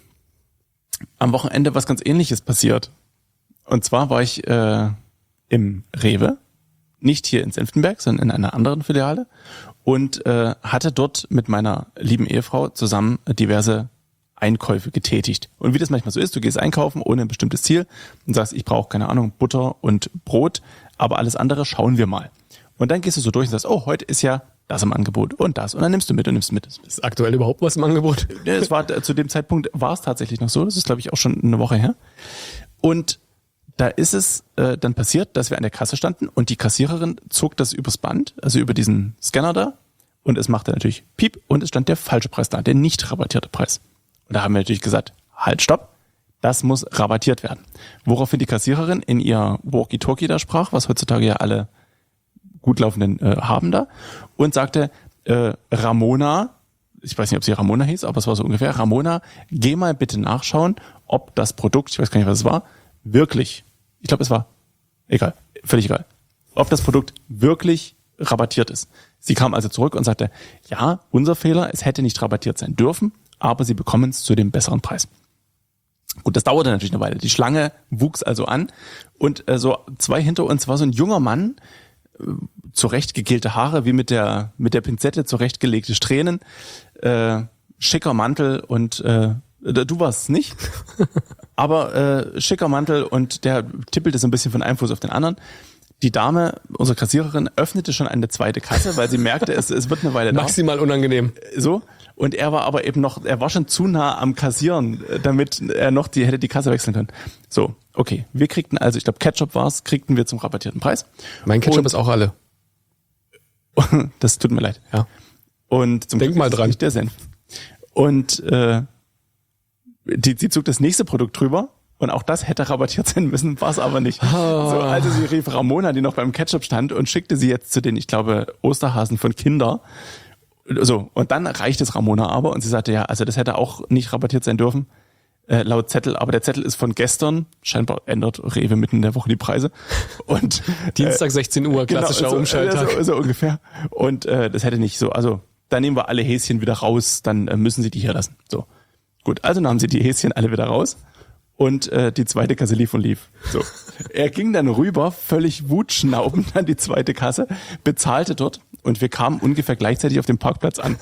am Wochenende was ganz Ähnliches passiert. Und zwar war ich äh, im Rewe, nicht hier in Senftenberg, sondern in einer anderen Filiale und äh, hatte dort mit meiner lieben Ehefrau zusammen diverse Einkäufe getätigt. Und wie das manchmal so ist, du gehst einkaufen ohne ein bestimmtes Ziel und sagst, ich brauche, keine Ahnung, Butter und Brot, aber alles andere schauen wir mal. Und dann gehst du so durch und sagst, oh, heute ist ja das im Angebot und das. Und dann nimmst du mit und nimmst mit. Ist aktuell überhaupt was im Angebot? Es war, zu dem Zeitpunkt war es tatsächlich noch so, das ist glaube ich auch schon eine Woche her. Und da ist es äh, dann passiert, dass wir an der Kasse standen und die Kassiererin zog das übers Band, also über diesen Scanner da und es machte natürlich Piep und es stand der falsche Preis da, der nicht rabattierte Preis. Und da haben wir natürlich gesagt, halt, stopp, das muss rabattiert werden. Woraufhin die Kassiererin in ihr Walkie-Talkie da sprach, was heutzutage ja alle gut laufenden äh, haben da und sagte, äh, Ramona, ich weiß nicht, ob sie Ramona hieß, aber es war so ungefähr, Ramona, geh mal bitte nachschauen, ob das Produkt, ich weiß gar nicht, was es war, wirklich, ich glaube, es war, egal, völlig egal, ob das Produkt wirklich rabattiert ist. Sie kam also zurück und sagte, ja, unser Fehler, es hätte nicht rabattiert sein dürfen, aber Sie bekommen es zu dem besseren Preis. Gut, das dauerte natürlich eine Weile. Die Schlange wuchs also an und äh, so zwei hinter uns war so ein junger Mann, äh, zurechtgegelte Haare, wie mit der mit der Pinzette zurechtgelegte Strähnen, äh, schicker Mantel und äh, du warst es nicht, aber äh, schicker Mantel und der tippelte so ein bisschen von einem Fuß auf den anderen. Die Dame, unsere Kassiererin, öffnete schon eine zweite Kasse, weil sie merkte, es, es wird eine Weile dauern. Maximal unangenehm. So. Und er war aber eben noch, er war schon zu nah am Kassieren, damit er noch die, hätte die Kasse wechseln können. So, okay. Wir kriegten also, ich glaube Ketchup war es, kriegten wir zum rabattierten Preis. Mein Ketchup und, ist auch alle. Das tut mir leid. Ja. Und zum Denk Glück mal ist es dran. nicht der Senf. Und äh, die, sie zog das nächste Produkt drüber. Und auch das hätte rabattiert sein müssen, war es aber nicht. Oh. So, also sie rief Ramona, die noch beim Ketchup stand, und schickte sie jetzt zu den, ich glaube, Osterhasen von Kinder. So, und dann reicht es Ramona aber und sie sagte, ja, also das hätte auch nicht rabattiert sein dürfen, äh, laut Zettel, aber der Zettel ist von gestern, scheinbar ändert Rewe mitten in der Woche die Preise. Und Dienstag sechzehn Uhr, klassischer genau, so, Umschalttag. So, so ungefähr. Und äh, das hätte nicht so, also dann nehmen wir alle Häschen wieder raus, dann äh, müssen sie die hier lassen. So, gut, also nahmen sie die Häschen alle wieder raus. Und äh, die zweite Kasse lief und lief. So, er ging dann rüber, völlig wutschnaubend an die zweite Kasse, bezahlte dort und wir kamen ungefähr gleichzeitig auf dem Parkplatz an.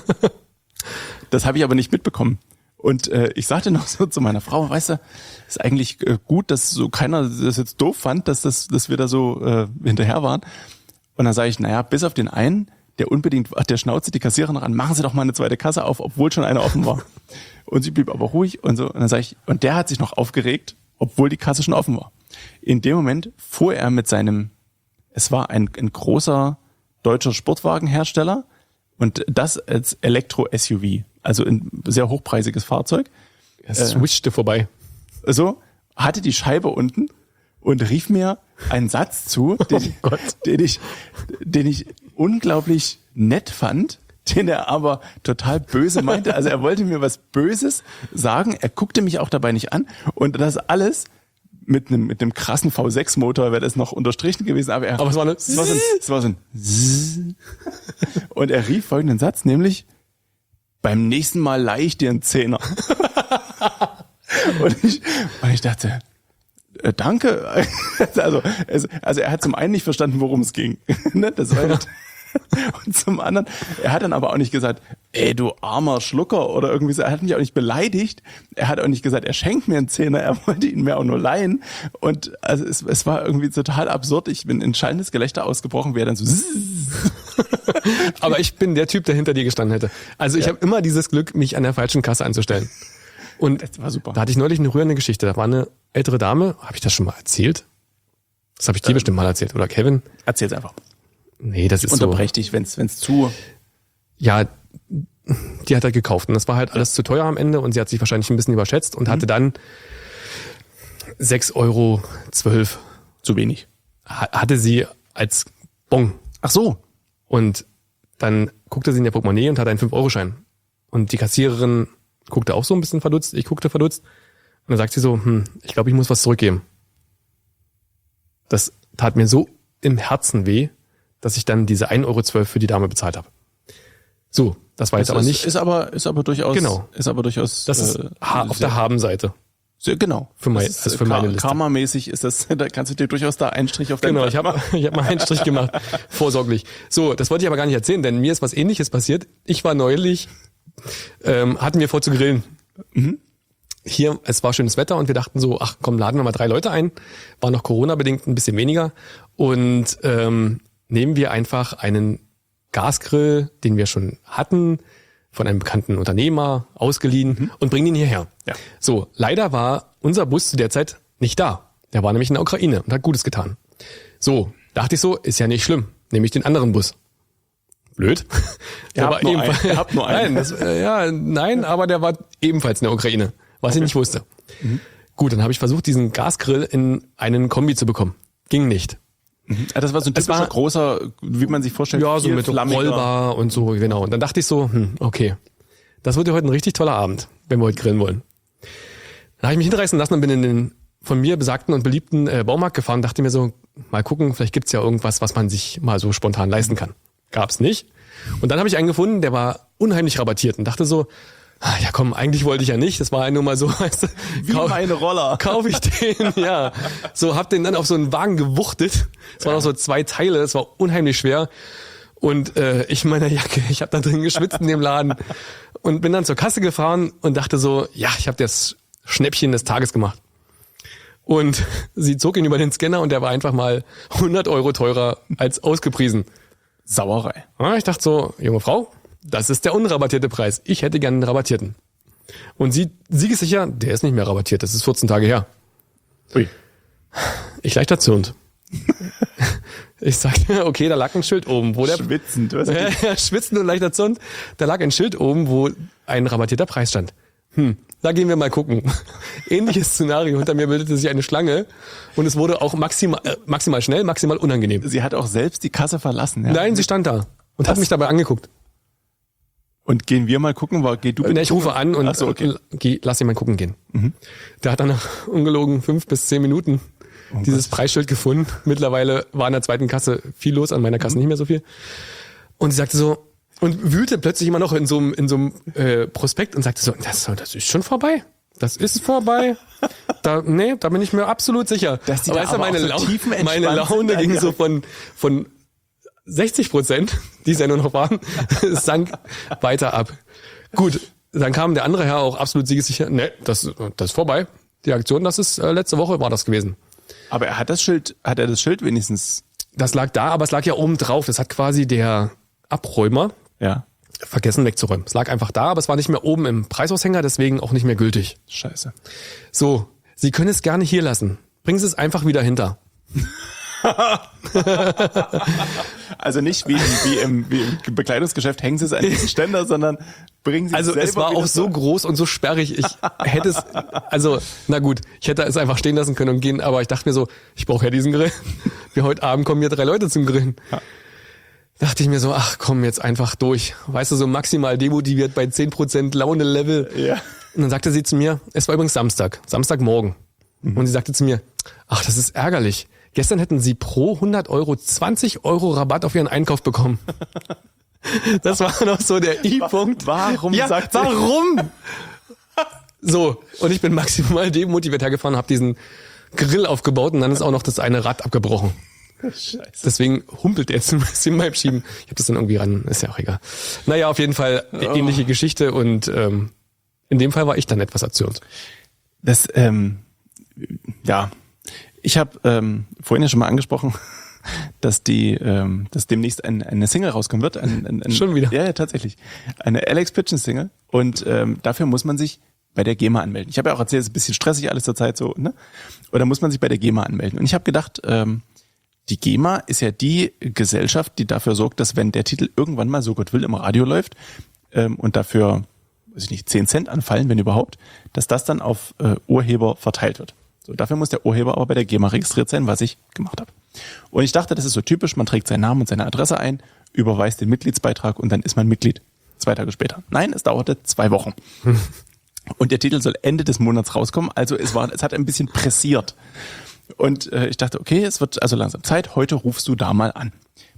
Das habe ich aber nicht mitbekommen. Und äh, ich sagte noch so zu meiner Frau, weißt du, ist eigentlich äh, gut, dass so keiner das jetzt doof fand, dass das, dass wir da so äh, hinterher waren. Und dann sage ich, naja, bis auf den einen, der unbedingt, ach, der schnauzt die Kassiererin ran, machen Sie doch mal eine zweite Kasse auf, obwohl schon eine offen war. Und sie blieb aber ruhig und so. Und dann sage ich, und der hat sich noch aufgeregt, obwohl die Kasse schon offen war. In dem Moment fuhr er mit seinem, es war ein, ein großer deutscher Sportwagenhersteller und das als Elektro-S U V, also ein sehr hochpreisiges Fahrzeug. Es swischte äh, vorbei. So, hatte die Scheibe unten und rief mir einen Satz zu, den, oh den ich, den ich unglaublich nett fand, den er aber total böse meinte. Also er wollte mir was Böses sagen. Er guckte mich auch dabei nicht an. Und das alles mit einem, mit einem krassen V sechs Motor wäre das noch unterstrichen gewesen. Aber, er, aber es war, eine es war so ein, es war so ein und er rief folgenden Satz, nämlich, beim nächsten Mal leih ich dir einen Zehner. und, ich, und ich dachte, äh, danke. Also, es, also er hat zum einen nicht verstanden, worum es ging. Das war nicht. Und zum anderen, er hat dann aber auch nicht gesagt, ey, du armer Schlucker oder irgendwie so. Er hat mich auch nicht beleidigt. Er hat auch nicht gesagt, er schenkt mir einen Zehner. Er wollte ihn mir auch nur leihen. Und also es, es war irgendwie total absurd. Ich bin in schallendes Gelächter ausgebrochen, wie er dann so. Aber ich bin der Typ, der hinter dir gestanden hätte. Also ich ja. habe immer dieses Glück, mich an der falschen Kasse anzustellen. Und das war super. Da hatte ich neulich eine rührende Geschichte. Da war eine ältere Dame. Habe ich das schon mal erzählt? Das habe ich dir ähm, bestimmt mal erzählt. Oder Kevin? Erzähl's einfach. Nee, das ist Unterbrech so. dich, wenn's, wenn's zu... Ja, die hat er gekauft und das war halt alles zu teuer am Ende und sie hat sich wahrscheinlich ein bisschen überschätzt und mhm. hatte dann sechs Euro zwölf zu wenig. Hatte sie als Bon. Ach so. Und dann guckte sie in der Portemonnaie und hatte einen fünf Euro Schein. Und die Kassiererin guckte auch so ein bisschen verdutzt, ich guckte verdutzt und dann sagt sie so, hm, ich glaube, ich muss was zurückgeben. Das tat mir so im Herzen weh, dass ich dann diese ein Euro zwölf für die Dame bezahlt habe. So, Das war jetzt das aber ist, nicht. Ist aber, ist aber durchaus, Genau. ist aber durchaus, Das ist äh, ha- auf der Haben-Seite. sehr, genau. Für mein- Das ist, also für äh, meine Kar- Liste. Karma-mäßig ist das, da kannst du dir durchaus da einen Strich auf deinen Genau, Blatt ich habe machen. ich hab mal einen Strich gemacht, vorsorglich. So, das wollte ich aber gar nicht erzählen, denn mir ist was Ähnliches passiert. Ich war neulich, ähm, hatten wir vor zu grillen. Mhm. Hier, es war schönes Wetter und wir dachten so, ach komm, laden wir mal drei Leute ein. War noch Corona-bedingt ein bisschen weniger. Und ähm, nehmen wir einfach einen Gasgrill, den wir schon hatten, von einem bekannten Unternehmer ausgeliehen mhm. und bringen ihn hierher. Ja. So, leider war unser Bus zu der Zeit nicht da. Der war nämlich in der Ukraine und hat Gutes getan. So, dachte ich so, ist ja nicht schlimm. Nehme ich den anderen Bus. Blöd. Ihr habt nur einen. Ihr habt nur einen. Nein, das, äh, ja, nein, aber der war ebenfalls in der Ukraine, was Okay. ich nicht wusste. Mhm. Gut, dann habe ich versucht, diesen Gasgrill in einen Kombi zu bekommen. Ging nicht. Mhm. Das war so ein Es typischer war- großer, wie man sich vorstellt, Ja, so mit vielflammiger- Rollbar und so, genau. Und dann dachte ich so, hm, okay, das wird ja heute ein richtig toller Abend, wenn wir heute grillen wollen. Dann habe ich mich hinreißen lassen und bin in den von mir besagten und beliebten äh, Baumarkt gefahren und dachte mir so, mal gucken, vielleicht gibt's ja irgendwas, was man sich mal so spontan leisten kann. Gab's nicht. Und dann habe ich einen gefunden, der war unheimlich rabattiert und dachte so, ah, ja komm, eigentlich wollte ich ja nicht, das war nur mal so, weißt du, Wie meine Roller. Kaufe ich den, ja. So, hab den dann auf so einen Wagen gewuchtet. Es waren noch so zwei Teile, es war unheimlich schwer. Und äh, ich in meiner Jacke, ich habe da drin geschwitzt in dem Laden und bin dann zur Kasse gefahren und dachte so, ja, ich habe das Schnäppchen des Tages gemacht. Und sie zog ihn über den Scanner und der war einfach mal hundert Euro teurer als ausgepriesen. Sauerei. Ja, ich dachte so, junge Frau, das ist der unrabattierte Preis. Ich hätte gerne einen rabattierten. Und sie, siegessicher, der ist nicht mehr rabattiert, das ist vierzehn Tage her. Ui. Ich leicht erzürnt. Ich sagte, okay, da lag ein Schild oben, wo der Schwitzend. Du hast ja, ja, schwitzend und leicht erzürnt. Da lag ein Schild oben, wo ein rabattierter Preis stand. Hm, da gehen wir mal gucken. Ähnliches Szenario. Hinter mir bildete sich eine Schlange und es wurde auch maximal, äh, maximal schnell, maximal unangenehm. Sie hat auch selbst die Kasse verlassen. Ja? Nein, sie stand da und hat mich dabei angeguckt. Und gehen wir mal gucken, war, geh du bitte Ne, ich rufe an und Ach so, okay. äh, geh, lass jemand gucken gehen. Mhm. Der hat dann nach ungelogen fünf bis zehn Minuten Oh dieses Gott. Preisschild gefunden. Mittlerweile war in der zweiten Kasse viel los, an meiner Kasse mhm. nicht mehr so viel. Und sie sagte so, und wühlte plötzlich immer noch in so einem, in so einem äh, Prospekt und sagte so, das, das ist schon vorbei. Das ist vorbei. Da, nee, da bin ich mir absolut sicher. Dass die aber da weißt du, aber meine, auch so Lau tiefenentspannt meine Laune sind, ging ja. so von, von sechzig Prozent, die es ja nur noch waren, sank weiter ab. Gut, dann kam der andere Herr auch absolut siegessicher. Nee, das, das ist vorbei. Die Aktion, das ist äh, letzte Woche war das gewesen. Aber er hat das Schild, hat er das Schild wenigstens? Das lag da, aber es lag ja oben drauf. Das hat quasi der Abräumer Ja. vergessen wegzuräumen. Es lag einfach da, aber es war nicht mehr oben im Preisaushänger, deswegen auch nicht mehr gültig. Scheiße. So, Sie können es gerne hier lassen. Bringen Sie es einfach wieder hinter. Also nicht wie, wie, im, wie im Bekleidungsgeschäft hängen Sie es an diesen Ständer, sondern bringen Sie Also es selber es war wieder auch so zurück. groß und so sperrig. Ich hätte es, also na gut, ich hätte es einfach stehen lassen können und gehen, aber ich dachte mir so, ich brauche ja diesen Grill. Wir heute Abend kommen hier drei Leute zum Grillen. Ja. Dachte ich mir so, ach komm, jetzt einfach durch. Weißt du, so maximal demotiviert bei zehn Prozent Laune-Level. Ja. Und dann sagte sie zu mir, es war übrigens Samstag, Samstagmorgen. Mhm. Und sie sagte zu mir, ach, das ist ärgerlich. Gestern hätten sie pro hundert Euro zwanzig Euro Rabatt auf ihren Einkauf bekommen. Das war noch so der I-Punkt. Warum ja, sagt sie- warum? So, und ich bin maximal demotiviert hergefahren, habe diesen Grill aufgebaut und dann ist auch noch das eine Rad abgebrochen. Scheiße. Deswegen humpelt er jetzt ein bisschen beim Schieben. Ich habe das dann irgendwie ran, ist ja auch egal. Naja, auf jeden Fall ähnliche Geschichte und ähm, in dem Fall war ich dann etwas erzürnt. Das, ähm, ja, ich habe ähm, vorhin ja schon mal angesprochen, dass die, ähm, dass demnächst ein, eine Single rauskommen wird. Ein, ein, ein, Schon wieder? Ja, ja, tatsächlich. Eine Alex Pitchen Single. Und ähm, dafür muss man sich bei der GEMA anmelden. Ich habe ja auch erzählt, es ist ein bisschen stressig alles zur Zeit so, ne? Und da muss man sich bei der GEMA anmelden. Und ich habe gedacht, ähm, die GEMA ist ja die Gesellschaft, die dafür sorgt, dass wenn der Titel irgendwann mal, so Gott will, im Radio läuft ähm, und dafür, weiß ich nicht, zehn Cent anfallen, wenn überhaupt, dass das dann auf äh, Urheber verteilt wird. So, dafür muss der Urheber aber bei der GEMA registriert sein, was ich gemacht habe. Und ich dachte, das ist so typisch, man trägt seinen Namen und seine Adresse ein, überweist den Mitgliedsbeitrag und dann ist man Mitglied. Zwei Tage später. Nein, es dauerte zwei Wochen. Und der Titel soll Ende des Monats rauskommen, also es war, es hat ein bisschen pressiert. Und äh, ich dachte, okay, es wird also langsam Zeit, heute rufst du da mal an.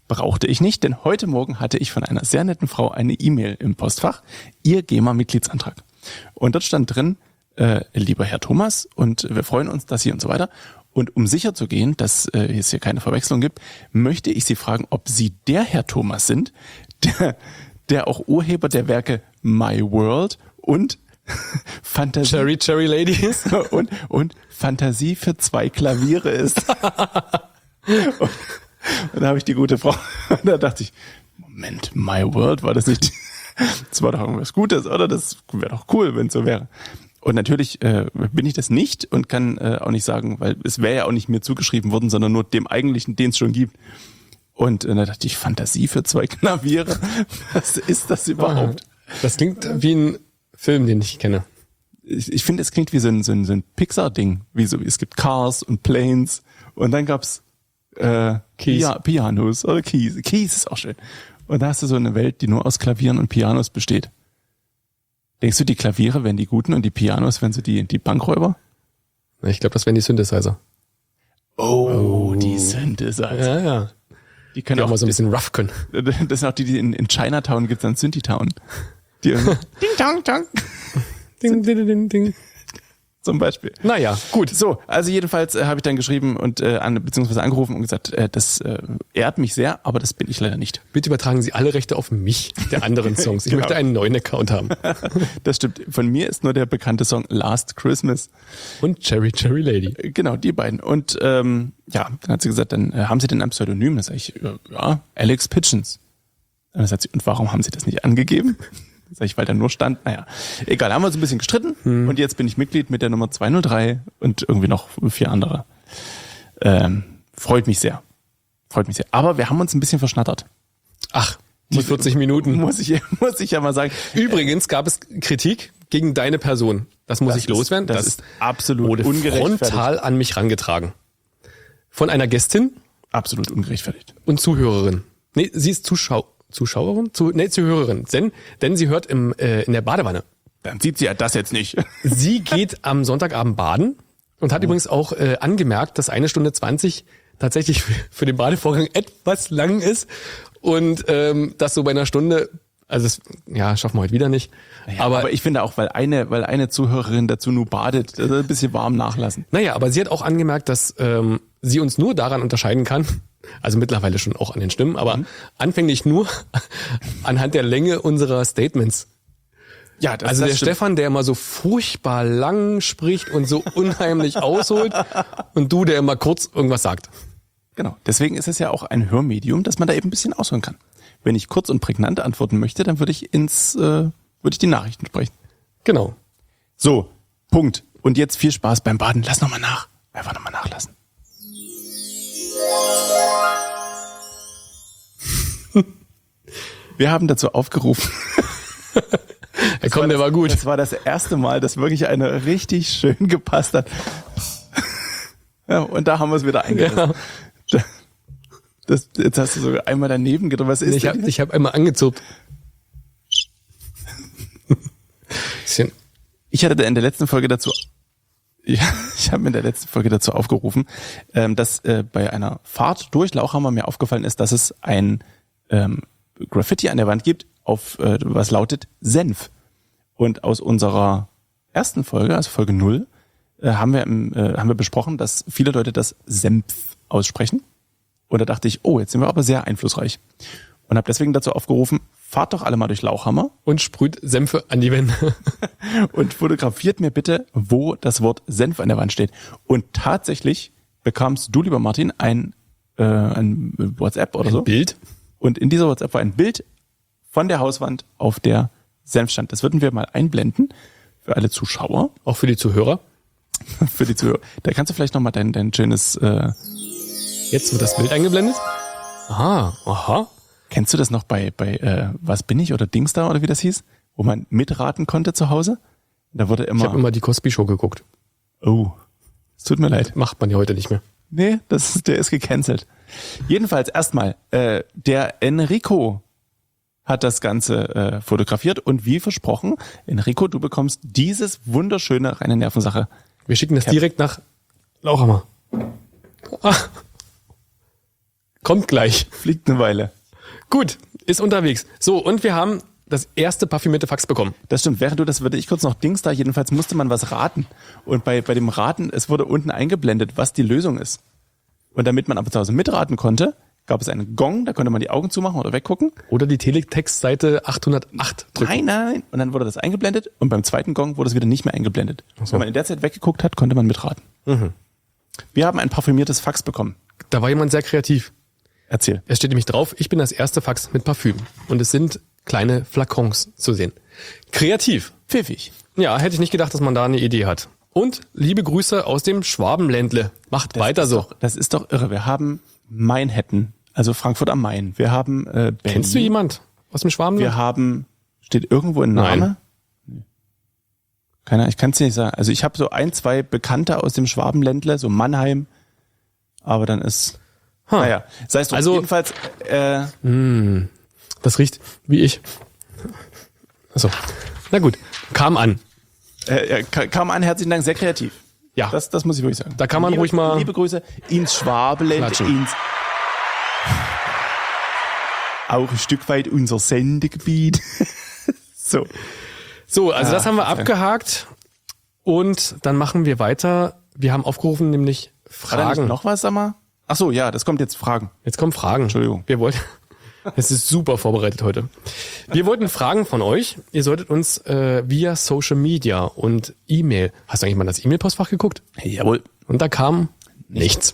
brauchte ich nicht, denn heute Morgen hatte ich von einer sehr netten Frau eine E-Mail im Postfach, ihr GEMA-Mitgliedsantrag. Und dort stand drin, äh, lieber Herr Thomas, und wir freuen uns, dass Sie und so weiter. Und um sicher zu gehen, dass äh, es hier keine Verwechslung gibt, möchte ich Sie fragen, ob Sie der Herr Thomas sind, der, der auch Urheber der Werke My World und Fantasie Cherry Cherry Ladies und, und Fantasie für zwei Klaviere ist. und, und da habe ich die gute Frau, und da dachte ich, Moment, My World, war das nicht, das war doch irgendwas Gutes, oder? Das wäre doch cool, wenn es so wäre. Und natürlich äh, bin ich das nicht und kann äh, auch nicht sagen, weil es wäre ja auch nicht mir zugeschrieben worden, sondern nur dem eigentlichen, den es schon gibt. Und äh, da dachte ich, Fantasie für zwei Klaviere, was ist das überhaupt? Das klingt wie ein Film, den ich kenne. Ich, ich finde, es klingt wie so ein, so ein, so ein Pixar-Ding. Wie so, es gibt Cars und Planes und dann gab's äh, Keys. Pia- Pianos oder Keys. Keys ist auch schön. Und da hast du so eine Welt, die nur aus Klavieren und Pianos besteht. Denkst du, die Klaviere wären die Guten und die Pianos wären so die, die Bankräuber? Ich glaube, das wären die Synthesizer. Oh, die Synthesizer. Ja, ja. Die können Die auch auch mal so ein bisschen rough können. Das sind auch die, die in, in Chinatown gibt's dann Synthitown. Die irgendwie Ding Dong Dong Ding, ding, ding, ding. zum Beispiel. Naja, gut. So, also jedenfalls äh, habe ich dann geschrieben und äh, an, beziehungsweise angerufen und gesagt, äh, das äh, ehrt mich sehr, aber das bin ich leider nicht. Bitte übertragen Sie alle Rechte auf mich, der anderen Songs. Ich Genau. möchte einen neuen Account haben. Das stimmt. Von mir ist nur der bekannte Song Last Christmas. Und Cherry Cherry Lady. Äh, Genau, die beiden. Und ähm, ja, dann hat sie gesagt, dann äh, haben Sie denn ein Pseudonym? Da sage ich, äh, ja, Alex Pitchens. Und dann sagt sie, und warum haben Sie das nicht angegeben? Sag ich, weil da nur stand, naja, egal, haben wir uns ein bisschen gestritten hm. und jetzt bin ich Mitglied mit der Nummer zweihundertdrei und irgendwie noch vier andere. Ähm, freut mich sehr. Freut mich sehr. Aber wir haben uns ein bisschen verschnattert. Ach, die vierzig Minuten. Muss ich, muss ich ja mal sagen. Übrigens gab es Kritik gegen deine Person. Das muss Das ich ist- loswerden. das ist absolut wurde ungerechtfertigt. frontal an mich rangetragen. Von einer Gästin Absolut ungerechtfertigt. und Zuhörerin. Nee, sie ist Zuschau Zuschauerin? Zu, nee, Zuhörerin. Denn, denn sie hört im, äh, in der Badewanne. Dann sieht sie ja das jetzt nicht. Sie geht am Sonntagabend baden und hat übrigens auch äh, angemerkt, dass eine Stunde zwanzig tatsächlich für, für den Badevorgang etwas lang ist und ähm, das so bei einer Stunde, also das, ja, schaffen wir heute wieder nicht. Ja, aber, aber ich finde auch, weil eine, weil eine Zuhörerin dazu nur badet, das ist ein bisschen warm nachlassen. naja, aber sie hat auch angemerkt, dass ähm, sie uns nur daran unterscheiden kann, also mittlerweile schon auch an den Stimmen, aber mhm. anfänglich nur anhand der Länge unserer Statements. Ja, das, Also das der stimmt. Stefan, der immer so furchtbar lang spricht und so unheimlich ausholt und du, der immer kurz irgendwas sagt. Genau. Deswegen ist es ja auch ein Hörmedium, dass man da eben ein bisschen ausholen kann. Wenn ich kurz und prägnant antworten möchte, dann würde ich ins, äh, würde ich die Nachrichten sprechen. Genau. So, Punkt. Und jetzt viel Spaß beim Baden. Lass nochmal nach. Einfach nochmal nachlassen. Wir haben dazu aufgerufen. Ja, komm, der war gut. Das war das erste Mal, dass wirklich eine richtig schön gepasst hat. Ja, und da haben wir es wieder eingelassen. Ja. Das, jetzt hast du sogar einmal daneben gedrückt. Was ist Ich denn? habe ich hab einmal angezupft. Bisschen. Ich hatte in der letzten Folge dazu, ja, ich habe in der letzten Folge dazu aufgerufen, ähm, dass äh, bei einer Fahrt durch Lauchhammer mir aufgefallen ist, dass es ein ähm, Graffiti an der Wand gibt, auf äh, was lautet Senf. Und aus unserer ersten Folge, also Folge null, äh, haben wir im, äh, haben wir besprochen, dass viele Leute das Senf aussprechen. Und da dachte ich, oh, jetzt sind wir aber sehr einflussreich. Und habe deswegen dazu aufgerufen, fahrt doch alle mal durch Lauchhammer Und sprüht Senfe an die Wände. und fotografiert mir bitte, wo das Wort Senf an der Wand steht. Und tatsächlich bekamst du, lieber Martin, ein, äh, ein WhatsApp oder so. Bild. Und in dieser WhatsApp war ein Bild von der Hauswand, auf der Senf stand. Das würden wir mal einblenden für alle Zuschauer, Auch für die Zuhörer. für die Zuhörer. Da kannst du vielleicht nochmal dein, dein schönes... Äh, Jetzt wird das Bild eingeblendet. Aha, aha. kennst du das noch bei, bei äh, Was bin ich oder Dingsda oder wie das hieß? Wo man mitraten konnte zu Hause? Da wurde Ich immer... habe immer die Cosby Show geguckt. oh, es tut mir leid. Macht man ja heute nicht mehr. Nee, das ist, der ist gecancelt. Jedenfalls erstmal, äh, der Enrico hat das Ganze äh, fotografiert und wie versprochen, Enrico, du bekommst dieses wunderschöne reine Nervensache. Wir schicken das Cap. direkt nach Lauchhammer. Ah. Kommt gleich. Fliegt eine Weile. Gut, ist unterwegs. So, und wir haben das erste parfümierte Fax bekommen. Das stimmt. Während du das würde ich kurz noch Dings da. Jedenfalls musste man was raten. Und bei, bei dem Raten, es wurde unten eingeblendet, was die Lösung ist. Und damit man aber zu Hause mitraten konnte, gab es einen Gong, da konnte man die Augen zumachen oder weggucken. Oder die Teletext-Seite achthundertacht drücken. Nein, nein. Und dann wurde das eingeblendet und beim zweiten Gong wurde es wieder nicht mehr eingeblendet. So. Wenn man in der Zeit weggeguckt hat, konnte man mitraten. Mhm. Wir haben ein parfümiertes Fax bekommen. Da war jemand sehr kreativ. Erzähl. Es steht nämlich drauf, ich bin das erste Fax mit Parfüm. Und es sind kleine Flakons zu sehen. Kreativ. Pfiffig. Ja, hätte ich nicht gedacht, dass man da eine Idee hat. Und liebe Grüße aus dem Schwabenländle. Macht Das weiter ist so. Doch, das ist doch irre. Wir haben Manhattan, also Frankfurt am Main. Wir haben äh, Berlin. Kennst du jemand aus dem Schwabenland? Wir haben, steht irgendwo ein Name? Nein. Keiner, ich kann es nicht sagen. Also ich habe so ein, zwei Bekannte aus dem Schwabenländle, so Mannheim. Aber dann ist, Huh. naja, sei es drum. Also- Jedenfalls, äh, Hm, das riecht wie ich. Achso, na gut, kam an. äh, kam an, herzlichen Dank, sehr kreativ. Ja, Das, das muss ich wirklich sagen. Da kann man liebe, ruhig mal- Liebe Grüße ins Schwabenland, Klatschen. ins auch ein Stück weit unser Sendegebiet. so. so, also Ah, das haben wir Verzeihung. abgehakt und dann machen wir weiter. Wir haben aufgerufen, nämlich War da nicht Fragen. noch was, sag mal? Ach so, ja, das kommt jetzt Fragen. Jetzt kommen Fragen. Entschuldigung. Wir wollten, es ist super vorbereitet heute. Wir wollten Fragen von euch. Ihr solltet uns äh, via Social Media und E-Mail. Hast du eigentlich mal das E-Mail-Postfach geguckt? Jawohl. Und da kam nichts.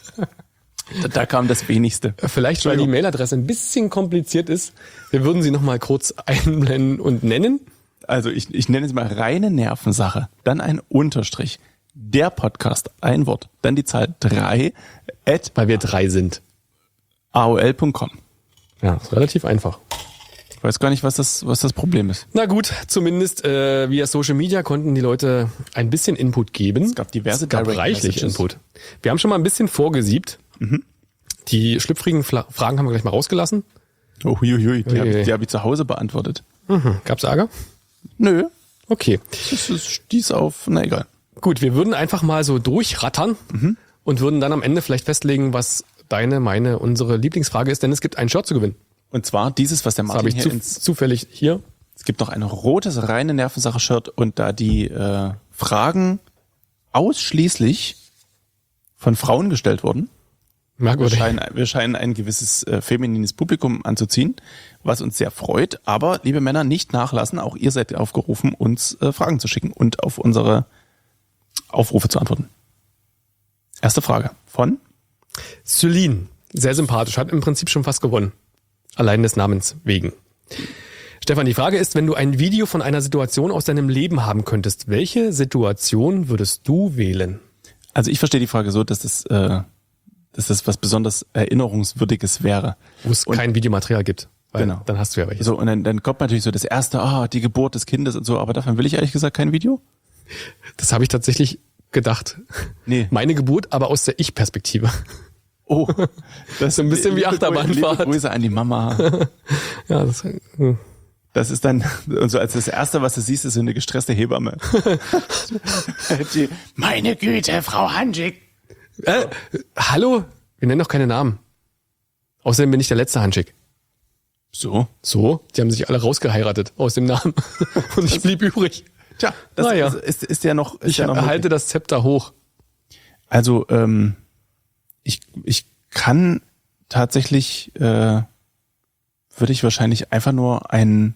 Da, da kam das Wenigste. Vielleicht, weil die Mailadresse ein bisschen kompliziert ist. Wir würden sie nochmal kurz einblenden und nennen. Also ich, ich nenne es mal reine Nervensache. Dann ein Unterstrich. Der Podcast, ein Wort. Dann die Zahl drei at Weil wir drei sind. a o l punkt com. Ja, ist relativ einfach. Ich weiß gar nicht, was das, was das Problem ist. Na gut, zumindest äh, via Social Media konnten die Leute ein bisschen Input geben. Es gab diverse es gab Direct reichlich Messages. Input. Wir haben schon mal ein bisschen vorgesiebt. Mhm. Die schlüpfrigen Fla- Fragen haben wir gleich mal rausgelassen. Oh, hui, hui, die Ui, habe ui. ich, die hab ich zu Hause beantwortet. Mhm. Gab's Ärger? Nö, Okay. das ist stieß auf, na egal. Gut, wir würden einfach mal so durchrattern Mhm. und würden dann am Ende vielleicht festlegen, was deine, meine, unsere Lieblingsfrage ist, denn es gibt ein Shirt zu gewinnen. Und zwar dieses, was der Das habe Martin ich hier zu, ins... zufällig hier. Es gibt noch ein rotes, reine Nervensache-Shirt und da die äh, Fragen ausschließlich von Frauen gestellt wurden. Wir Merkwürdig. scheinen, wir scheinen ein gewisses äh, feminines Publikum anzuziehen, was uns sehr freut. Aber, liebe Männer, nicht nachlassen. Auch ihr seid aufgerufen, uns äh, Fragen zu schicken und auf unsere Aufrufe zu antworten. Erste Frage von? Celine, sehr sympathisch, hat im Prinzip schon fast gewonnen. Allein des Namens wegen. Stefan, die Frage ist, wenn du ein Video von einer Situation aus deinem Leben haben könntest, welche Situation würdest du wählen? Also ich verstehe die Frage so, dass das, äh, dass das was besonders Erinnerungswürdiges wäre. Wo es Und- kein Videomaterial gibt. Weil Genau. Dann hast du ja welches. So, und dann, dann kommt natürlich so das erste, ah, die Geburt des Kindes und so, aber davon will ich ehrlich gesagt kein Video. Das habe ich tatsächlich gedacht. Nee. Meine Geburt, aber aus der Ich-Perspektive. Oh, das So ein bisschen wie liebe Grü- Achterbahnfahrt. Liebe Grüße an die Mama. Ja, das, hm. Das ist dann, und so als das Erste, was du siehst, ist so eine gestresste Hebamme. Die, meine Güte, Frau Hanschig. äh, hallo? Wir nennen doch keine Namen. Außerdem bin ich der letzte Hanschig. So. So, die haben sich alle rausgeheiratet aus dem Namen. Und ich blieb übrig. Tja, das Naja. ist, ist, ist ja noch, ist Ich ja noch erhalte möglich. das Zepter hoch. Also, ähm, ich, ich kann tatsächlich, äh, würde ich wahrscheinlich einfach nur ein,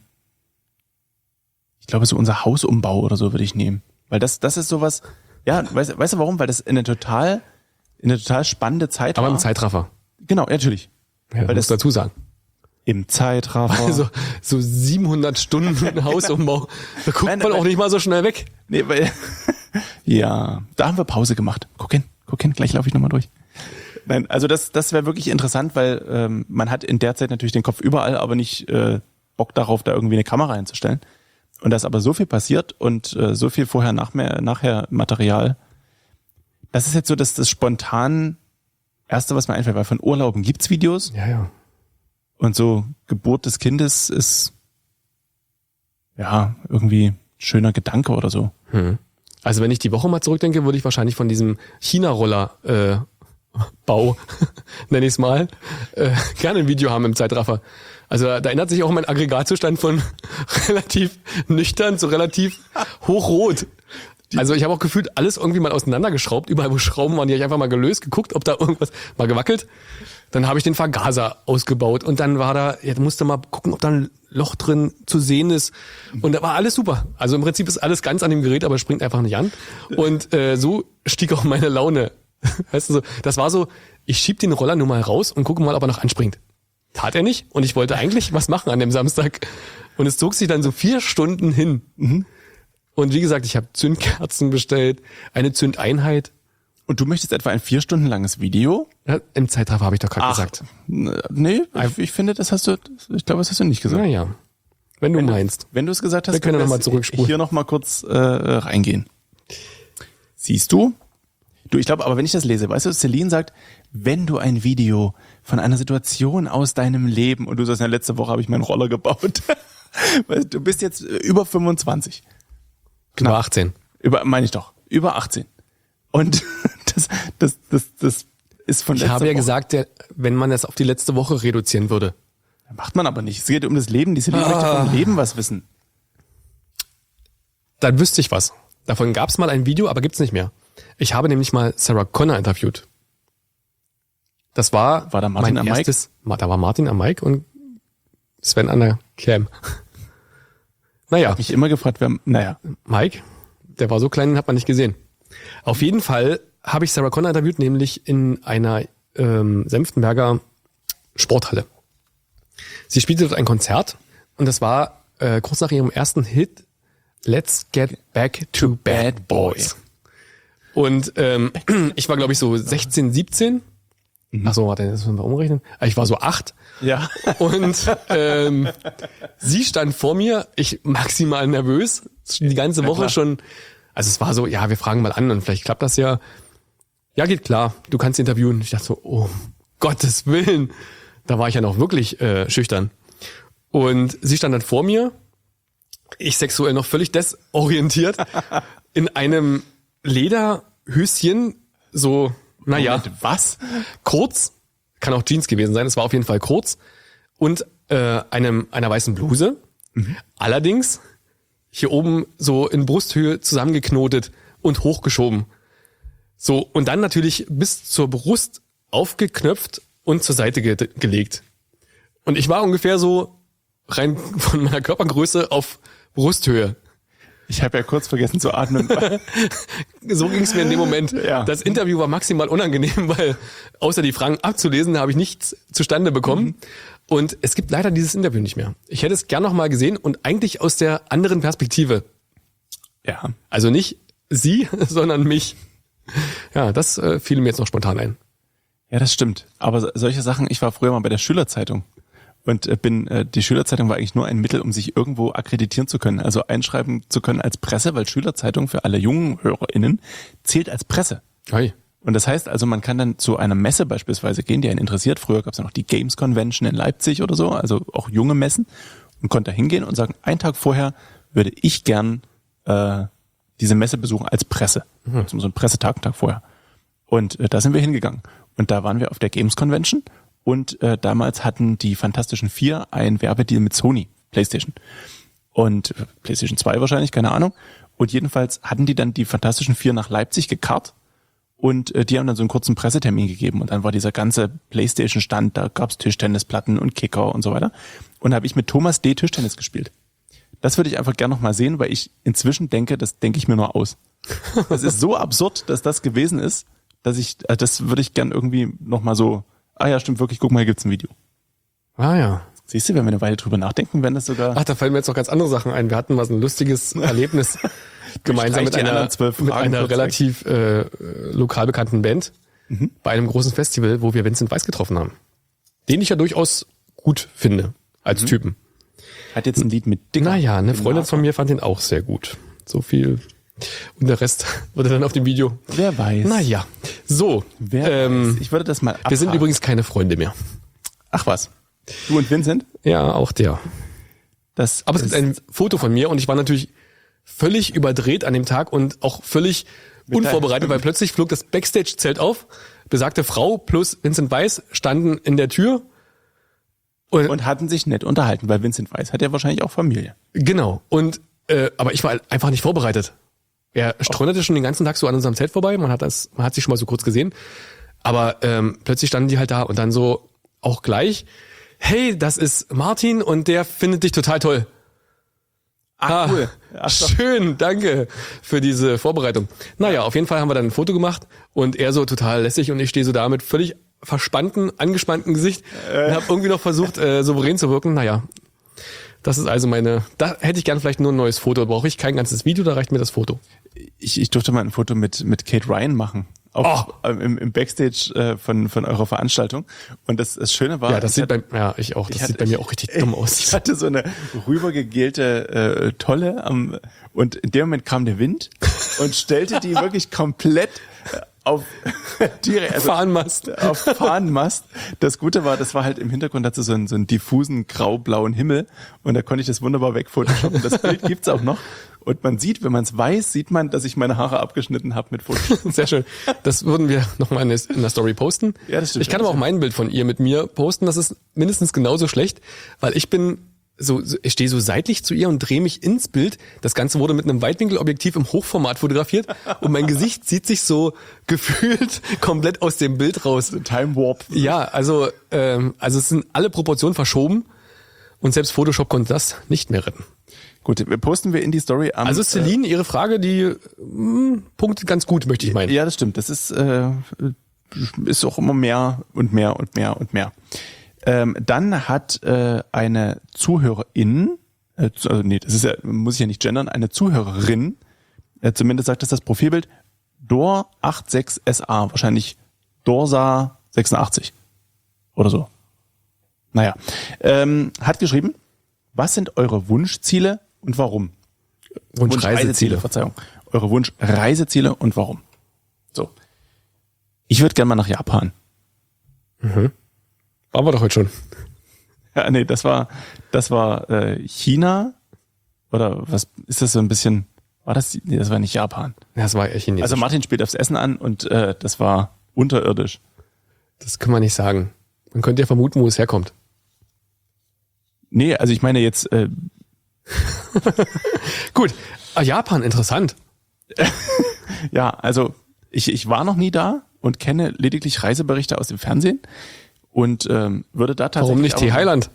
ich glaube, so unser Hausumbau oder so würde ich nehmen. Weil das, das ist sowas, ja, weißt, weißt du warum? Weil das in eine total, in eine total spannende Zeit Aber war. im Zeitraffer. Genau, ja, natürlich. Ja, Weil Weil das- das dazu sagen. Im Zeitraffer. Also so siebenhundert Stunden Hausumbau. Da guckt Nein, man nein. auch nicht mal so schnell weg. Nee, weil, ja, da haben wir Pause gemacht. Guck hin, guck hin, gleich laufe ich nochmal durch. Nein, also das, das wäre wirklich interessant, weil ähm, man hat in der Zeit natürlich den Kopf überall, aber nicht äh, Bock darauf, da irgendwie eine Kamera einzustellen. Und da ist aber so viel passiert und äh, so viel vorher, nach, nachher Material. Das ist jetzt so das, das spontan Erste, was mir einfällt, weil von Urlauben gibt's Videos Ja, ja. und so Geburt des Kindes ist ja irgendwie ein schöner Gedanke oder so. Hm. Also wenn ich die Woche mal zurückdenke, würde ich wahrscheinlich von diesem China-Roller äh, Bau nenne ich es mal, äh, gerne ein Video haben im Zeitraffer. Also da ändert sich auch mein Aggregatzustand von relativ nüchtern zu relativ hochrot. Also ich habe auch gefühlt alles irgendwie mal auseinandergeschraubt. Überall, wo Schrauben waren, die habe ich einfach mal gelöst, geguckt, ob da irgendwas mal gewackelt. Dann habe ich den Vergaser ausgebaut und dann war da, ja, musste mal gucken, ob da ein Loch drin zu sehen ist. Und da war alles super. Also im Prinzip ist alles ganz an dem Gerät, aber es springt einfach nicht an. Und äh, so stieg auch meine Laune. Weißt du so, das war so, ich schieb den Roller nur mal raus und gucke mal, ob er noch anspringt. Tat er nicht und ich wollte eigentlich was machen an dem Samstag. Und es zog sich dann so vier Stunden hin. Mhm. Und wie gesagt, ich habe Zündkerzen bestellt, eine Zündeinheit. Und du möchtest etwa ein vier Stunden langes Video? Ja, im Zeitraffer habe ich doch gerade gesagt. Nee, ich, ich finde, das hast du, ich glaube, das hast du nicht gesagt. Naja, wenn du wenn meinst. Du, wenn du es gesagt hast, wir können wir nochmal zurückspulen. Hier nochmal kurz äh, reingehen. Siehst du? Du, ich glaube, aber wenn ich das lese, weißt du, Celine sagt, wenn du ein Video von einer Situation aus deinem Leben, und du sagst, ja, letzte Woche habe ich meinen Roller gebaut. Du bist jetzt über fünfundzwanzig. Knapp. Über achtzehn. Über, meine ich doch. Über achtzehn. Und das, das, das, das ist von letzter Ich habe ja Woche. gesagt, wenn man das auf die letzte Woche reduzieren würde. Macht man aber nicht. Es geht um das Leben. Die Celine ah. möchte vom Leben was wissen. Dann wüsste ich was. Davon gab es mal ein Video, aber gibt's nicht mehr. Ich habe nämlich mal Sarah Connor interviewt. Das war, war da Martin mein am erstes, Mic? Da war Martin am Mic und Sven an der Cam. Naja. Ich habe mich immer gefragt, wer, naja. Mike, der war so klein, den hat man nicht gesehen. Auf jeden Fall habe ich Sarah Connor interviewt, nämlich in einer ähm, Senftenberger Sporthalle. Sie spielte dort ein Konzert und das war äh, kurz nach ihrem ersten Hit Let's Get Back to Bad Boys. Und ähm, ich war, glaube ich, so sechzehn, siebzehn. Mhm. Ach so, warte, das müssen wir umrechnen. Ich war so acht. Ja. Und ähm, sie stand vor mir, ich maximal nervös, die ganze ja, Woche klar. schon. Also es war so, ja, wir fragen mal an und vielleicht klappt das ja. Ja, geht klar, du kannst interviewen. Ich dachte so, oh, Gottes Willen. Da war ich ja noch wirklich äh, schüchtern. Und sie stand dann vor mir, ich sexuell noch völlig desorientiert, in einem Lederhöschen, so, naja. Moment, was? Kurz, kann auch Jeans gewesen sein, es war auf jeden Fall kurz, und äh, einem einer weißen Bluse. Mhm. Allerdings hier oben so in Brusthöhe zusammengeknotet und hochgeschoben. So, und dann natürlich bis zur Brust aufgeknöpft und zur Seite ge- gelegt. Und ich war ungefähr so rein von meiner Körpergröße auf Brusthöhe. Ich habe ja kurz vergessen zu atmen. So ging es mir in dem Moment. Ja. Das Interview war maximal unangenehm, weil außer die Fragen abzulesen, habe ich nichts zustande bekommen. Mhm. Und es gibt leider dieses Interview nicht mehr. Ich hätte es gern noch mal gesehen und eigentlich aus der anderen Perspektive. Ja. Also nicht sie, sondern mich. Ja, das äh, fiel mir jetzt noch spontan ein. Ja, das stimmt. Aber solche Sachen, ich war früher mal bei der Schülerzeitung. Und äh, bin, äh, die Schülerzeitung war eigentlich nur ein Mittel, um sich irgendwo akkreditieren zu können, also einschreiben zu können als Presse, weil Schülerzeitung für alle jungen HörerInnen zählt als Presse. Hey. Und das heißt also, man kann dann zu einer Messe beispielsweise gehen, die einen interessiert. Früher gab es ja noch die Games Convention in Leipzig oder so, also auch junge Messen, und konnte da hingehen und sagen, einen Tag vorher würde ich gern äh, diese Messe besuchen als Presse. Mhm. Also so ein Pressetag, einen Tag vorher. Und äh, da sind wir hingegangen. Und da waren wir auf der Games Convention. Und äh, damals hatten die Fantastischen Vier einen Werbedeal mit Sony, PlayStation. Und äh, PlayStation zwei wahrscheinlich, keine Ahnung. Und jedenfalls hatten die dann die Fantastischen Vier nach Leipzig gekarrt. Und äh, die haben dann so einen kurzen Pressetermin gegeben. Und dann war dieser ganze PlayStation-Stand, da gab's Tischtennisplatten und Kicker und so weiter. Und da habe ich mit Thomas D. Tischtennis gespielt. Das würde ich einfach gerne noch mal sehen, weil ich inzwischen denke, das denke ich mir nur aus. Das ist so absurd, dass das gewesen ist, dass ich, äh, das würde ich gern irgendwie noch mal so... Ah ja, stimmt wirklich, guck mal, hier gibt's ein Video. Ah ja. Siehst du, wenn wir eine Weile drüber nachdenken, wenn das sogar... Ach, da fallen mir jetzt noch ganz andere Sachen ein. Wir hatten mal so ein lustiges Erlebnis gemeinsam mit einer, mit einer relativ äh, lokal bekannten Band mhm. bei einem großen Festival, wo wir Vincent Weiss getroffen haben. Den ich ja durchaus gut finde, als mhm. Typen. Hat jetzt ein Lied mit Dicker. Naja, eine Freundin von mir fand den auch sehr gut. So viel... Und der Rest wurde dann auf dem Video. Wer weiß. Naja, so. Wer ähm, weiß. Ich würde das mal abhaken. Wir sind übrigens keine Freunde mehr. Ach was. Du und Vincent? Ja, auch der. Das Aber es gibt ein Foto von mir und ich war natürlich völlig überdreht an dem Tag und auch völlig unvorbereitet, weil plötzlich flog das Backstage-Zelt auf, besagte Frau plus Vincent Weiss standen in der Tür. Und, und hatten sich nett unterhalten, weil Vincent Weiss hat ja wahrscheinlich auch Familie. Genau. Und äh, aber ich war halt einfach nicht vorbereitet. Er streunerte schon den ganzen Tag so an unserem Zelt vorbei. Man hat das, man hat sich schon mal so kurz gesehen. Aber ähm, plötzlich standen die halt da und dann so auch gleich, hey, das ist Martin und der findet dich total toll. Ach, cool. Ach, schön, danke für diese Vorbereitung. Naja, auf jeden Fall haben wir dann ein Foto gemacht und er so total lässig und ich stehe so da mit völlig verspannten, angespannten Gesicht äh. und habe irgendwie noch versucht, äh, souverän zu wirken. Naja, das ist also meine, da hätte ich gern vielleicht nur ein neues Foto, brauche ich kein ganzes Video, da reicht mir das Foto. Ich, ich durfte mal ein Foto mit, mit Kate Ryan machen. Auf, oh. im, im Backstage äh, von, von eurer Veranstaltung. Und das, das Schöne war... Ja, das sieht hatte, bei, ja, ich auch. Das sieht hatte, bei mir auch richtig dumm aus. Ich hatte so eine rübergegelte äh, Tolle am, und in dem Moment kam der Wind und stellte die wirklich komplett auf die, also Fahnenmast. Auf Fahnenmast. Das Gute war, das war halt im Hintergrund, hatte so einen, so einen diffusen grau-blauen Himmel und da konnte ich das wunderbar wegphotoshoppen. Das Bild gibt's auch noch. Und man sieht, wenn man es weiß, sieht man, dass ich meine Haare abgeschnitten habe mit Photoshop. Sehr schön. Das würden wir nochmal in der Story posten. Ja, das stimmt. Ich kann aber auch mein Bild von ihr mit mir posten. Das ist mindestens genauso schlecht, weil ich bin so, ich stehe so seitlich zu ihr und drehe mich ins Bild. Das Ganze wurde mit einem Weitwinkelobjektiv im Hochformat fotografiert und mein Gesicht zieht sich so gefühlt komplett aus dem Bild raus. Time Warp. Ja, also, ähm, also es sind alle Proportionen verschoben und selbst Photoshop konnte das nicht mehr retten. Gut, posten wir in die Story am... Also Celine, äh, ihre Frage, die mh, punktet ganz gut, möchte ich meinen. Ja, das stimmt. Das ist, äh, ist auch immer mehr und mehr und mehr und mehr. Ähm, dann hat äh, eine Zuhörerin, äh, also nee, das ist ja, muss ich ja nicht gendern, eine Zuhörerin, äh, zumindest sagt das das Profilbild, Dor sechsundachtzig S A, wahrscheinlich Dorsa sechsundachtzig oder so. Naja, ähm, hat geschrieben, was sind eure Wunschziele und warum? Wunschreiseziele. Verzeihung. Eure Wunschreiseziele und warum? So. Ich würde gerne mal nach Japan. Mhm. Waren wir doch heute schon. Ja, nee, das war, das war äh, China. Oder was ist das so ein bisschen? War das? Nee, das war nicht Japan. Ja, das war Chinesisch. Also Martin spielt aufs Essen an und äh, das war unterirdisch. Das kann man nicht sagen. Man könnte ja vermuten, wo es herkommt. Nee, also ich meine jetzt... Äh Gut, ah, Japan, interessant. Ja, also ich, ich war noch nie da und kenne lediglich Reiseberichte aus dem Fernsehen und ähm, würde da tatsächlich... Warum nicht Thailand?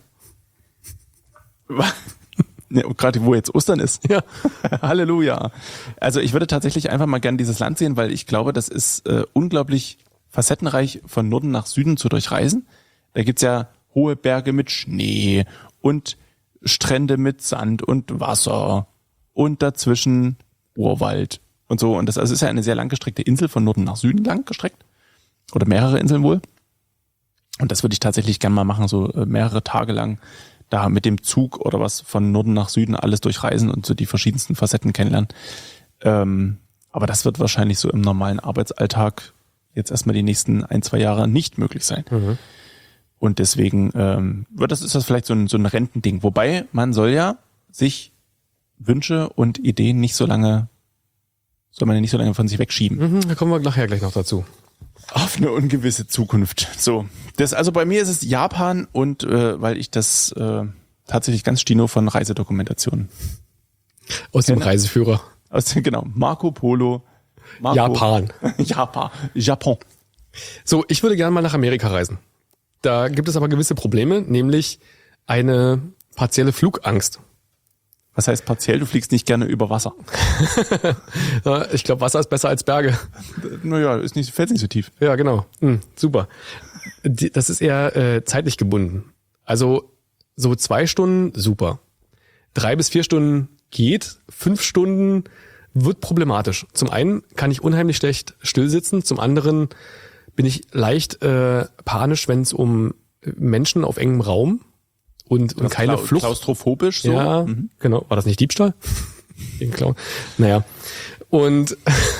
Ja, gerade wo jetzt Ostern ist. Ja. Halleluja. Also ich würde tatsächlich einfach mal gerne dieses Land sehen, weil ich glaube, das ist äh, unglaublich facettenreich von Norden nach Süden zu durchreisen. Da gibt's ja hohe Berge mit Schnee und Strände mit Sand und Wasser und dazwischen Urwald und so. Und das also ist ja eine sehr langgestreckte Insel von Norden nach Süden lang gestreckt. Oder mehrere Inseln wohl. Und das würde ich tatsächlich gerne mal machen, so mehrere Tage lang da mit dem Zug oder was von Norden nach Süden alles durchreisen und so die verschiedensten Facetten kennenlernen. Ähm, aber das wird wahrscheinlich so im normalen Arbeitsalltag jetzt erstmal die nächsten ein, zwei Jahre nicht möglich sein. Mhm. Und deswegen ähm, wird das ist das vielleicht so ein, so ein Rentending. Wobei man soll ja sich Wünsche und Ideen nicht so lange, soll man ja nicht so lange von sich wegschieben. Mhm, da kommen wir nachher gleich noch dazu. Auf eine ungewisse Zukunft. So, das also bei mir ist es Japan und äh, weil ich das äh, tatsächlich ganz Stino von Reisedokumentationen aus dem kenne. Reiseführer. Aus dem genau Marco Polo. Marco, Japan. Japan. Japon. So, ich würde gerne mal nach Amerika reisen. Da gibt es aber gewisse Probleme, nämlich eine partielle Flugangst. Was heißt partiell? Du fliegst nicht gerne über Wasser. Ich glaube, Wasser ist besser als Berge. Naja, ist nicht, fällt nicht so tief. Ja, genau. Hm, super. Das ist eher äh, zeitlich gebunden. Also so zwei Stunden, super. Drei bis vier Stunden geht. Fünf Stunden wird problematisch. Zum einen kann ich unheimlich schlecht stillsitzen. Zum anderen bin ich leicht äh, panisch, wenn es um Menschen auf engem Raum und, und keine Kla- Flucht. Klaustrophobisch so. Ja, mhm. Genau. War das nicht Diebstahl? Gegen Klauen. Naja. Und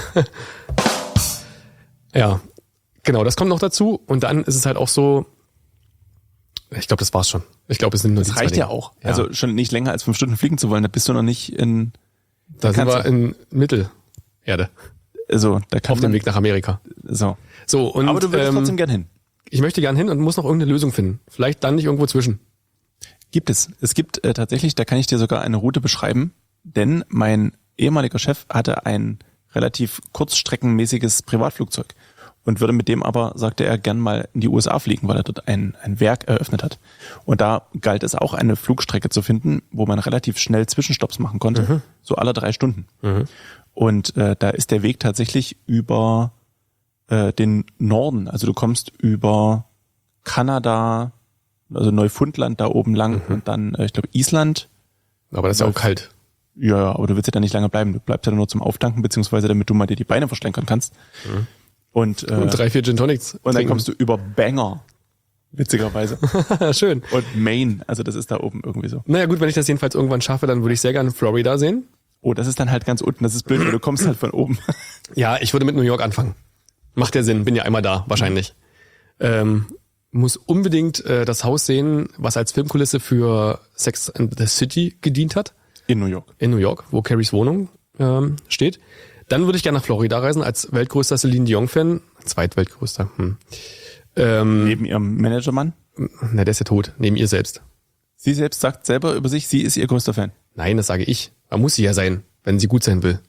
ja, genau, das kommt noch dazu. Und dann ist es halt auch so, ich glaube, das war's schon. Ich glaube, es sind nur das die reicht zwei ja Dinge. auch. Ja. Also schon nicht länger als fünf Stunden fliegen zu wollen, da bist du noch nicht in... Da sind wir in Mittelerde. Also, da kann Auf dem man, Weg nach Amerika. so. So, und, Aber du würdest ähm, trotzdem gern hin. Ich möchte gern hin und muss noch irgendeine Lösung finden. Vielleicht dann nicht irgendwo zwischen. Gibt es. Es gibt äh, tatsächlich, da kann ich dir sogar eine Route beschreiben, denn mein ehemaliger Chef hatte ein relativ kurzstreckenmäßiges Privatflugzeug und würde mit dem aber, sagte er, gern mal in die U S A fliegen, weil er dort ein, ein Werk eröffnet hat. Und da galt es auch, eine Flugstrecke zu finden, wo man relativ schnell Zwischenstopps machen konnte, mhm. so alle drei Stunden. Mhm. Und äh, da ist der Weg tatsächlich über äh, den Norden. Also du kommst über Kanada, also Neufundland da oben lang mhm. und dann, äh, ich glaube, Island. Aber das ist ja auch kalt. Ja, aber du willst ja da nicht lange bleiben. Du bleibst ja nur zum Auftanken, beziehungsweise damit du mal dir die Beine verschlenkern kannst. Mhm. Und, äh, und drei, vier Gin Tonics. Und dann trinken. Kommst du über Bangor. Witzigerweise. Schön. Und Maine. Also das ist da oben irgendwie so. Naja gut, wenn ich das jedenfalls irgendwann schaffe, dann würde ich sehr gerne Florida sehen. Oh, das ist dann halt ganz unten. Das ist blöd, weil du kommst halt von oben. Ja, ich würde mit New York anfangen. Macht ja Sinn. Bin ja einmal da, wahrscheinlich. Mhm. Ähm, muss unbedingt äh, das Haus sehen, was als Filmkulisse für Sex and the City gedient hat. In New York. In New York, wo Carries Wohnung ähm, steht. Dann würde ich gerne nach Florida reisen, als weltgrößter Celine Dion-Fan. Zweitweltgrößter. Hm. Ähm, Neben ihrem Managermann? Na, der ist ja tot. Neben ihr selbst. Sie selbst sagt selber über sich, sie ist ihr größter Fan. Nein, das sage ich. Man muss sie ja sein, wenn sie gut sein will.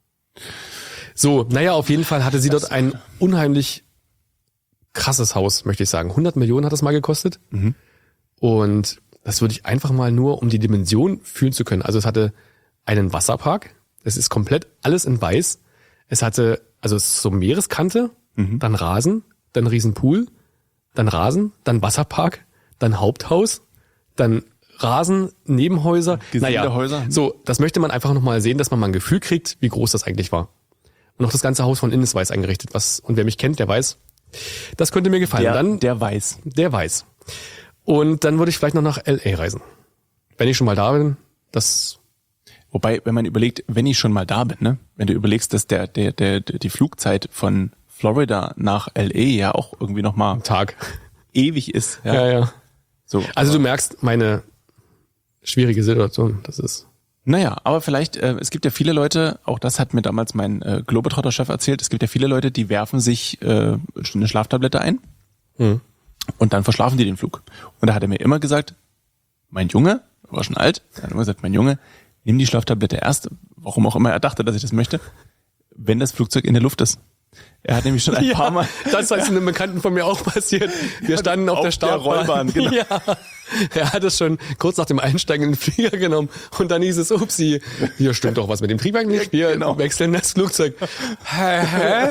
So, naja, auf jeden Fall hatte sie dort ein unheimlich krasses Haus, möchte ich sagen. hundert Millionen hat das mal gekostet. Mhm. Und das würde ich einfach mal nur, um die Dimension fühlen zu können. Also es hatte einen Wasserpark. Es ist komplett alles in weiß. Es hatte, also es ist so Meereskante, mhm. dann Rasen, dann Riesenpool, dann Rasen, dann Wasserpark, dann Haupthaus, dann Rasen, Nebenhäuser. Naja, Häuser. So, das möchte man einfach nochmal sehen, dass man mal ein Gefühl kriegt, wie groß das eigentlich war. Und auch das ganze Haus von innen ist weiß eingerichtet. Was, und wer mich kennt, der weiß, das könnte mir gefallen. Der, dann, der weiß. Der weiß. Und dann würde ich vielleicht noch nach L A reisen. Wenn ich schon mal da bin, das... Wobei, wenn man überlegt, wenn ich schon mal da bin, ne, wenn du überlegst, dass der, der, der, die Flugzeit von Florida nach L A ja auch irgendwie nochmal Tag ewig ist. Ja, ja. ja. So, also du merkst meine schwierige Situation, das ist... Naja, aber vielleicht, äh, es gibt ja viele Leute, auch das hat mir damals mein äh, Globetrotter-Chef erzählt, es gibt ja viele Leute, die werfen sich äh, eine Schlaftablette ein mhm. und dann verschlafen die den Flug. Und da hat er mir immer gesagt, mein Junge, er war schon alt, er hat immer gesagt, mein Junge, nimm die Schlaftablette erst, warum auch immer er dachte, dass ich das möchte, wenn das Flugzeug in der Luft ist. Er hat nämlich schon ein ja, paar Mal... Das ist einem Bekannten von mir auch passiert. Wir ja, standen auf, auf der Startbahn. Genau. Ja, er hat es schon kurz nach dem Einsteigen in den Flieger genommen und dann hieß es, upsie, hier stimmt doch was mit dem Triebwerk nicht, wir genau. wechseln das Flugzeug. Hä? Hä?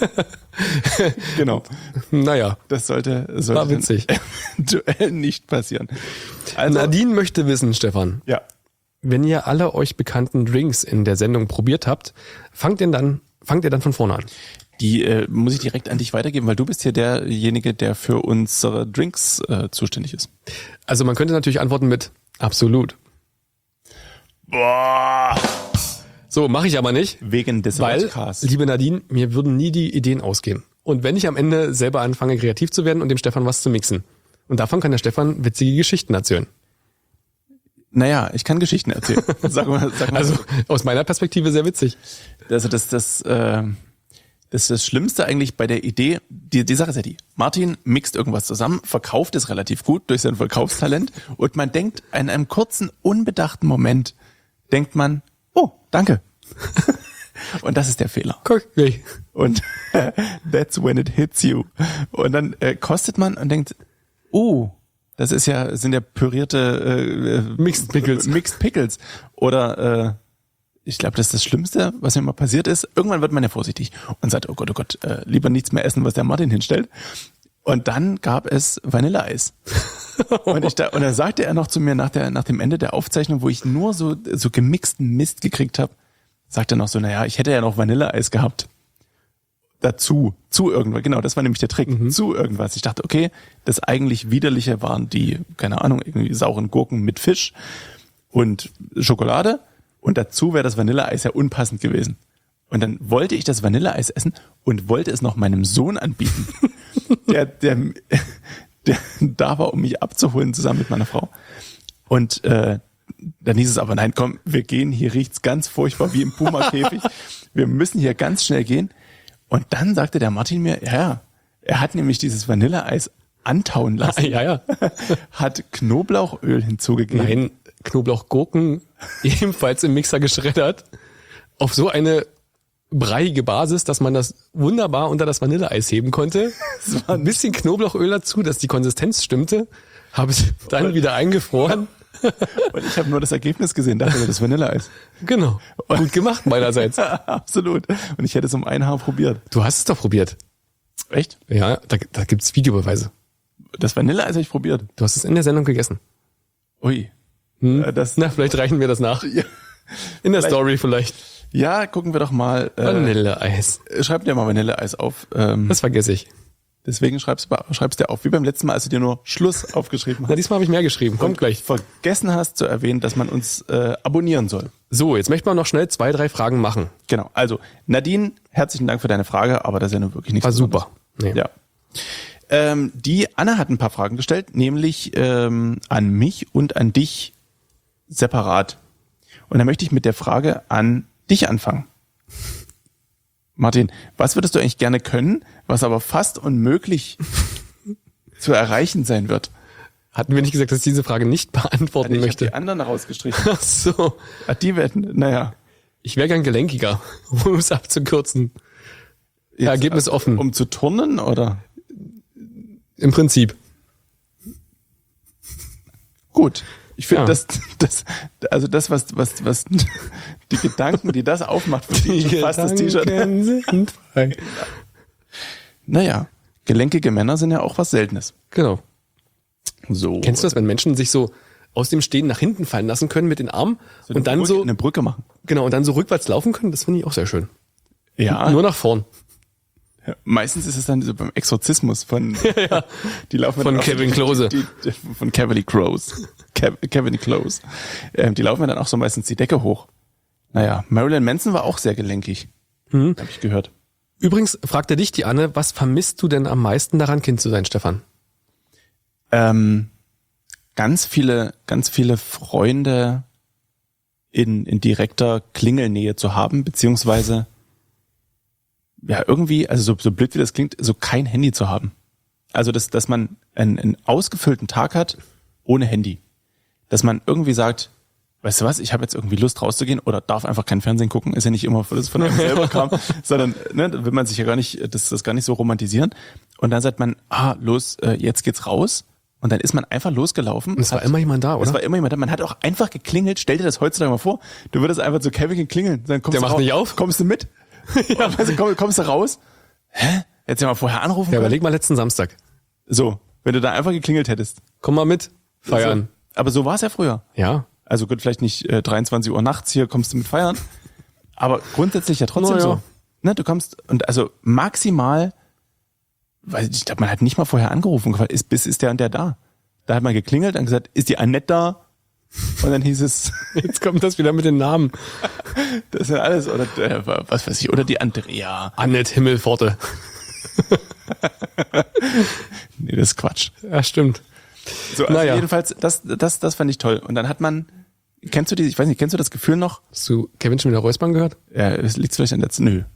Genau. Naja. Das sollte, sollte war witzig. Duell nicht passieren. Also, Nadine möchte wissen, Stefan. Ja. Wenn ihr alle euch bekannten Drinks in der Sendung probiert habt, fangt ihr dann, fangt ihr dann von vorne an? Die äh, muss ich direkt an dich weitergeben, weil du bist hier derjenige, der für unsere Drinks äh, zuständig ist. Also man könnte natürlich antworten mit absolut. Boah. So, mache ich aber nicht. Wegen des weil, Podcasts. Liebe Nadine, mir würden nie die Ideen ausgehen. Und wenn ich am Ende selber anfange, kreativ zu werden und dem Stefan was zu mixen. Und davon kann der Stefan witzige Geschichten erzählen. Naja, ich kann Geschichten erzählen. Sag mal, sag mal also so. Aus meiner Perspektive sehr witzig. Also das, das, äh, das ist das Schlimmste eigentlich bei der Idee. Die, die Sache ist ja die: Martin mixt irgendwas zusammen, verkauft es relativ gut durch sein Verkaufstalent und man denkt in einem kurzen, unbedachten Moment, denkt man, oh, danke. Und das ist der Fehler. Okay. Und that's when it hits you. Und dann äh, kostet man und denkt, oh, das ist ja, sind ja pürierte äh, Mixed Pickles. Mixed Pickles. Oder äh, ich glaube, das ist das Schlimmste, was mir mal passiert ist. Irgendwann wird man ja vorsichtig und sagt, oh Gott, oh Gott, äh, lieber nichts mehr essen, was der Martin hinstellt. Und dann gab es Vanilleeis. und, ich da, und dann sagte er noch zu mir nach, der, nach dem Ende der Aufzeichnung, wo ich nur so, so gemixten Mist gekriegt habe, sagte er noch so, naja, ich hätte ja noch Vanilleeis gehabt. Dazu, zu irgendwas, genau, das war nämlich der Trick, mhm. zu irgendwas. Ich dachte, okay, das eigentlich Widerliche waren die, keine Ahnung, irgendwie sauren Gurken mit Fisch und Schokolade und dazu wäre das Vanilleeis ja unpassend gewesen. Und dann wollte ich das Vanilleeis essen und wollte es noch meinem Sohn anbieten, der, der, der da war, um mich abzuholen, zusammen mit meiner Frau. Und äh, dann hieß es aber, nein, komm, wir gehen, hier riecht's ganz furchtbar wie im Puma-Käfig. Wir müssen hier ganz schnell gehen. Und dann sagte der Martin mir, ja, er hat nämlich dieses Vanilleeis antauen lassen. Ja, ja. Hat Knoblauchöl hinzugegeben. Nein, Knoblauchgurken ebenfalls im Mixer geschreddert. Auf so eine breiige Basis, dass man das wunderbar unter das Vanilleeis heben konnte. Ein bisschen Knoblauchöl dazu, dass die Konsistenz stimmte. Habe es dann wieder eingefroren. Und ich habe nur das Ergebnis gesehen, dachte mir, das Vanilleeis. Genau. Gut gemacht meinerseits. Absolut. Und ich hätte es um ein Haar probiert. Du hast es doch probiert. Echt? Ja, da, da gibt's Videobeweise. Das Vanilleeis habe ich probiert. Du hast es in der Sendung gegessen. Ui. Hm? Äh, Das, Na, vielleicht reichen wir das nach. ja, In der Vielleicht- Story vielleicht. ja, gucken wir doch mal. Äh, Vanilleeis. schreib dir mal Vanilleeis auf. Ähm, Das vergesse ich. deswegen schreibst du schreibst dir auf, wie beim letzten Mal, als du dir nur Schluss aufgeschrieben Na, hast. diesmal habe ich mehr geschrieben. Kommt gleich. Vergessen hast zu erwähnen, dass man uns äh, abonnieren soll. So, jetzt möchte man noch schnell zwei, drei Fragen machen. Genau. Also, Nadine, herzlichen Dank für deine Frage, aber das ist ja nun wirklich nichts War Besonderes. super. Nee. Ja. Ähm, die Anna hat ein paar Fragen gestellt, nämlich ähm, an mich und an dich separat. Und da möchte ich mit der Frage an dich anfangen. Martin, was würdest du eigentlich gerne können, was aber fast unmöglich zu erreichen sein wird? Hatten wir nicht gesagt, dass ich diese Frage nicht beantworten Ich habe möchte? die anderen rausgestrichen. Ach so. Ah, die werden, naja. Ich wäre gern gelenkiger, um es abzukürzen. Jetzt, Ergebnis also, offen. Um zu turnen oder? Im Prinzip. Gut. Ich finde, Ja. das, das, also das, was, was, was, die Gedanken, die das aufmacht, für die schon fast das T-Shirt. Gedanken sind frei. Naja, gelenkige Männer sind ja auch was Seltenes. Genau. So. Kennst du das, wenn Menschen sich so aus dem Stehen nach hinten fallen lassen können mit den Armen So und dann eine Brücke, so, eine Brücke machen. genau, und dann so rückwärts laufen können? Das finde ich auch sehr schön. Ja. Nur nach vorn. Meistens ist es dann so beim Exorzismus von, die laufen Von dann auch- Kevin Klose. Die, die, von Kevin Close. Kev, Kevin Close. Ähm, die laufen dann auch so meistens die Decke hoch. Naja, Marilyn Manson war auch sehr gelenkig. Mhm. Habe ich gehört. Übrigens fragte dich die Anne, was vermisst du denn am meisten daran, Kind zu sein, Stefan? Ähm, ganz viele, ganz viele Freunde in, in direkter Klingelnähe zu haben, beziehungsweise ja, irgendwie, also so, so blöd wie das klingt, so kein Handy zu haben. Also, dass, dass man einen, einen ausgefüllten Tag hat ohne Handy. Dass man irgendwie sagt, weißt du was, ich habe jetzt irgendwie Lust rauszugehen oder darf einfach kein Fernsehen gucken, ist ja nicht immer, dass es von einem selber kam, sondern ne, da will man sich ja gar nicht, das, das gar nicht so romantisieren. Und dann sagt man, ah, los, äh, jetzt geht's raus. Und dann ist man einfach losgelaufen. Und es war hat- immer jemand da, Es oder? war immer jemand da. Man hat auch einfach geklingelt. Stell dir das heutzutage mal vor. Du würdest einfach zu Kevin klingeln. Dann kommst Der du macht raus. nicht auf? Kommst du mit? ja. Also, komm, kommst du raus? Hä? Hättest du ja mal vorher anrufen Ja, können? überleg mal letzten Samstag. So, wenn du da einfach geklingelt hättest. Komm mal mit, feiern. So. Aber so war es ja früher. Ja. Also gut, vielleicht nicht äh, dreiundzwanzig Uhr nachts hier kommst du mit feiern. Aber grundsätzlich ja trotzdem Na ja. so. Ne, du kommst, und also maximal, weil ich glaube, man hat nicht mal vorher angerufen, gefragt, ist, bis ist der und der da? Da hat man geklingelt und gesagt, ist die Annette da? Und dann hieß es, Jetzt kommt das wieder mit den Namen. das ist ja alles, oder äh, was weiß ich, oder die Andrea. Annette Himmelpforte. Nee, das ist Quatsch. Ja, stimmt. So, also Naja. jedenfalls, das, das, das fand ich toll. Und dann hat man, kennst du die, ich weiß nicht, kennst du das Gefühl noch? Hast du Kevin schon wieder räuspern gehört? Ja, es liegt vielleicht an der Z- Nö.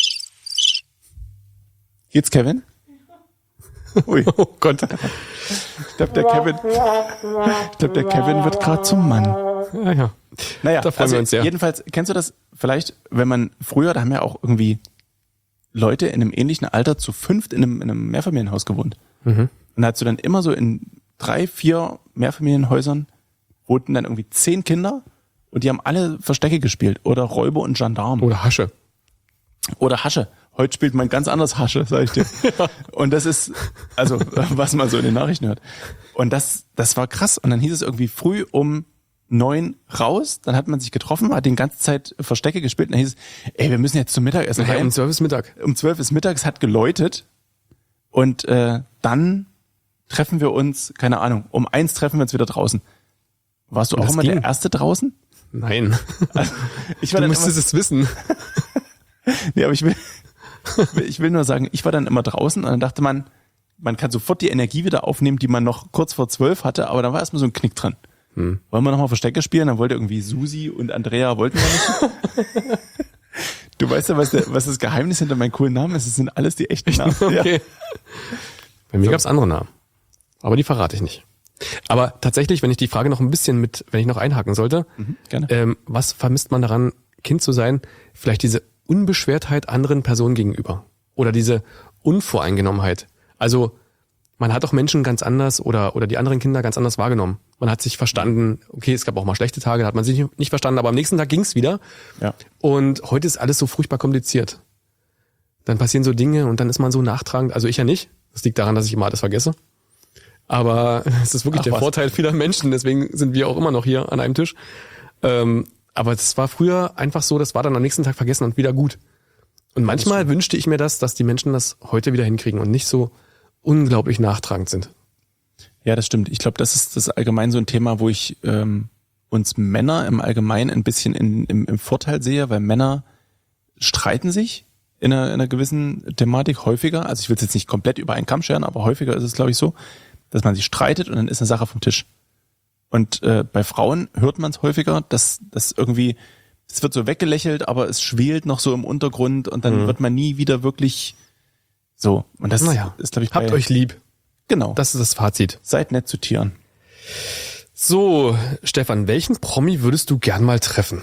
Geht's, Kevin? Ui. Oh Gott. Ich glaube, der Kevin, ich glaube, der Kevin wird gerade zum Mann. Ja, ja. Naja, Da freuen also wir uns sehr. jedenfalls, kennst du das vielleicht, wenn man früher, da haben ja auch irgendwie Leute in einem ähnlichen Alter zu fünft in einem, in einem Mehrfamilienhaus gewohnt. Mhm. Und da hast du dann immer so in drei, vier Mehrfamilienhäusern wohnten dann irgendwie zehn Kinder und die haben alle Verstecke gespielt oder Räuber und Gendarm Oder Hasche. oder Hasche. Heute spielt man ganz anders Hasche, sag ich dir. Und das ist, also, was man so in den Nachrichten hört. Und das, das war krass. Und dann hieß es irgendwie früh um neun raus, dann hat man sich getroffen, hat die ganze Zeit Verstecke gespielt und dann hieß es, ey, wir müssen jetzt zum Mittagessen Ja, heim. um zwölf ist Mittag. Um zwölf ist mittags, hat geläutet und äh, dann treffen wir uns, keine Ahnung, um eins treffen wir uns wieder draußen. Warst du Und auch das immer ging? der Erste draußen? Nein. Ich war Du dann müsstest es wissen. immer, nee, aber ich will, ich will nur sagen, ich war dann immer draußen und dann dachte man, man kann sofort die Energie wieder aufnehmen, die man noch kurz vor zwölf hatte, aber dann war erstmal so ein Knick dran. Hm. Wollen wir nochmal Verstecke spielen? Dann wollte irgendwie Susi und Andrea wollten wir nicht. Du weißt ja, was, der, was das Geheimnis hinter meinen coolen Namen ist. Das sind alles die echten Namen. Okay. Ja. Bei mir So. gab's andere Namen. Aber die verrate ich nicht. Aber tatsächlich, wenn ich die Frage noch ein bisschen mit, wenn ich noch einhaken sollte, Mhm, gerne. ähm, was vermisst man daran, Kind zu sein? Vielleicht diese Unbeschwertheit anderen Personen gegenüber. Oder diese Unvoreingenommenheit. Also, man hat doch Menschen ganz anders oder, oder die anderen Kinder ganz anders wahrgenommen. Man hat sich verstanden, okay, es gab auch mal schlechte Tage, da hat man sich nicht verstanden, aber am nächsten Tag ging's wieder. Ja. Und heute ist alles so furchtbar kompliziert. Dann passieren so Dinge und dann ist man so nachtragend. Also ich ja nicht. Das liegt daran, dass ich immer alles vergesse. Aber es ist wirklich Ach, der was. Vorteil vieler Menschen. Deswegen sind wir auch immer noch hier an einem Tisch. Ähm, aber es war früher einfach so, das war dann am nächsten Tag vergessen und wieder gut. Und manchmal wünschte ich mir das, dass die Menschen das heute wieder hinkriegen und nicht so unglaublich nachtragend sind. Ja, das stimmt. Ich glaube, das ist das allgemein so ein Thema, wo ich ähm, uns Männer im Allgemeinen ein bisschen in, im, im Vorteil sehe, weil Männer streiten sich in einer, in einer gewissen Thematik häufiger. Also ich will es jetzt nicht komplett über einen Kamm scheren, aber häufiger ist es, glaube ich, so, dass man sich streitet und dann ist eine Sache vom Tisch. Und äh, bei Frauen hört man es häufiger, dass das irgendwie, es wird so weggelächelt, aber es schwelt noch so im Untergrund und dann Mhm. wird man nie wieder wirklich so. Und das Naja, ist, glaube ich, habt bei, euch lieb. genau. Das ist das Fazit. Seid nett zu Tieren. So, Stefan, welchen Promi würdest du gern mal treffen?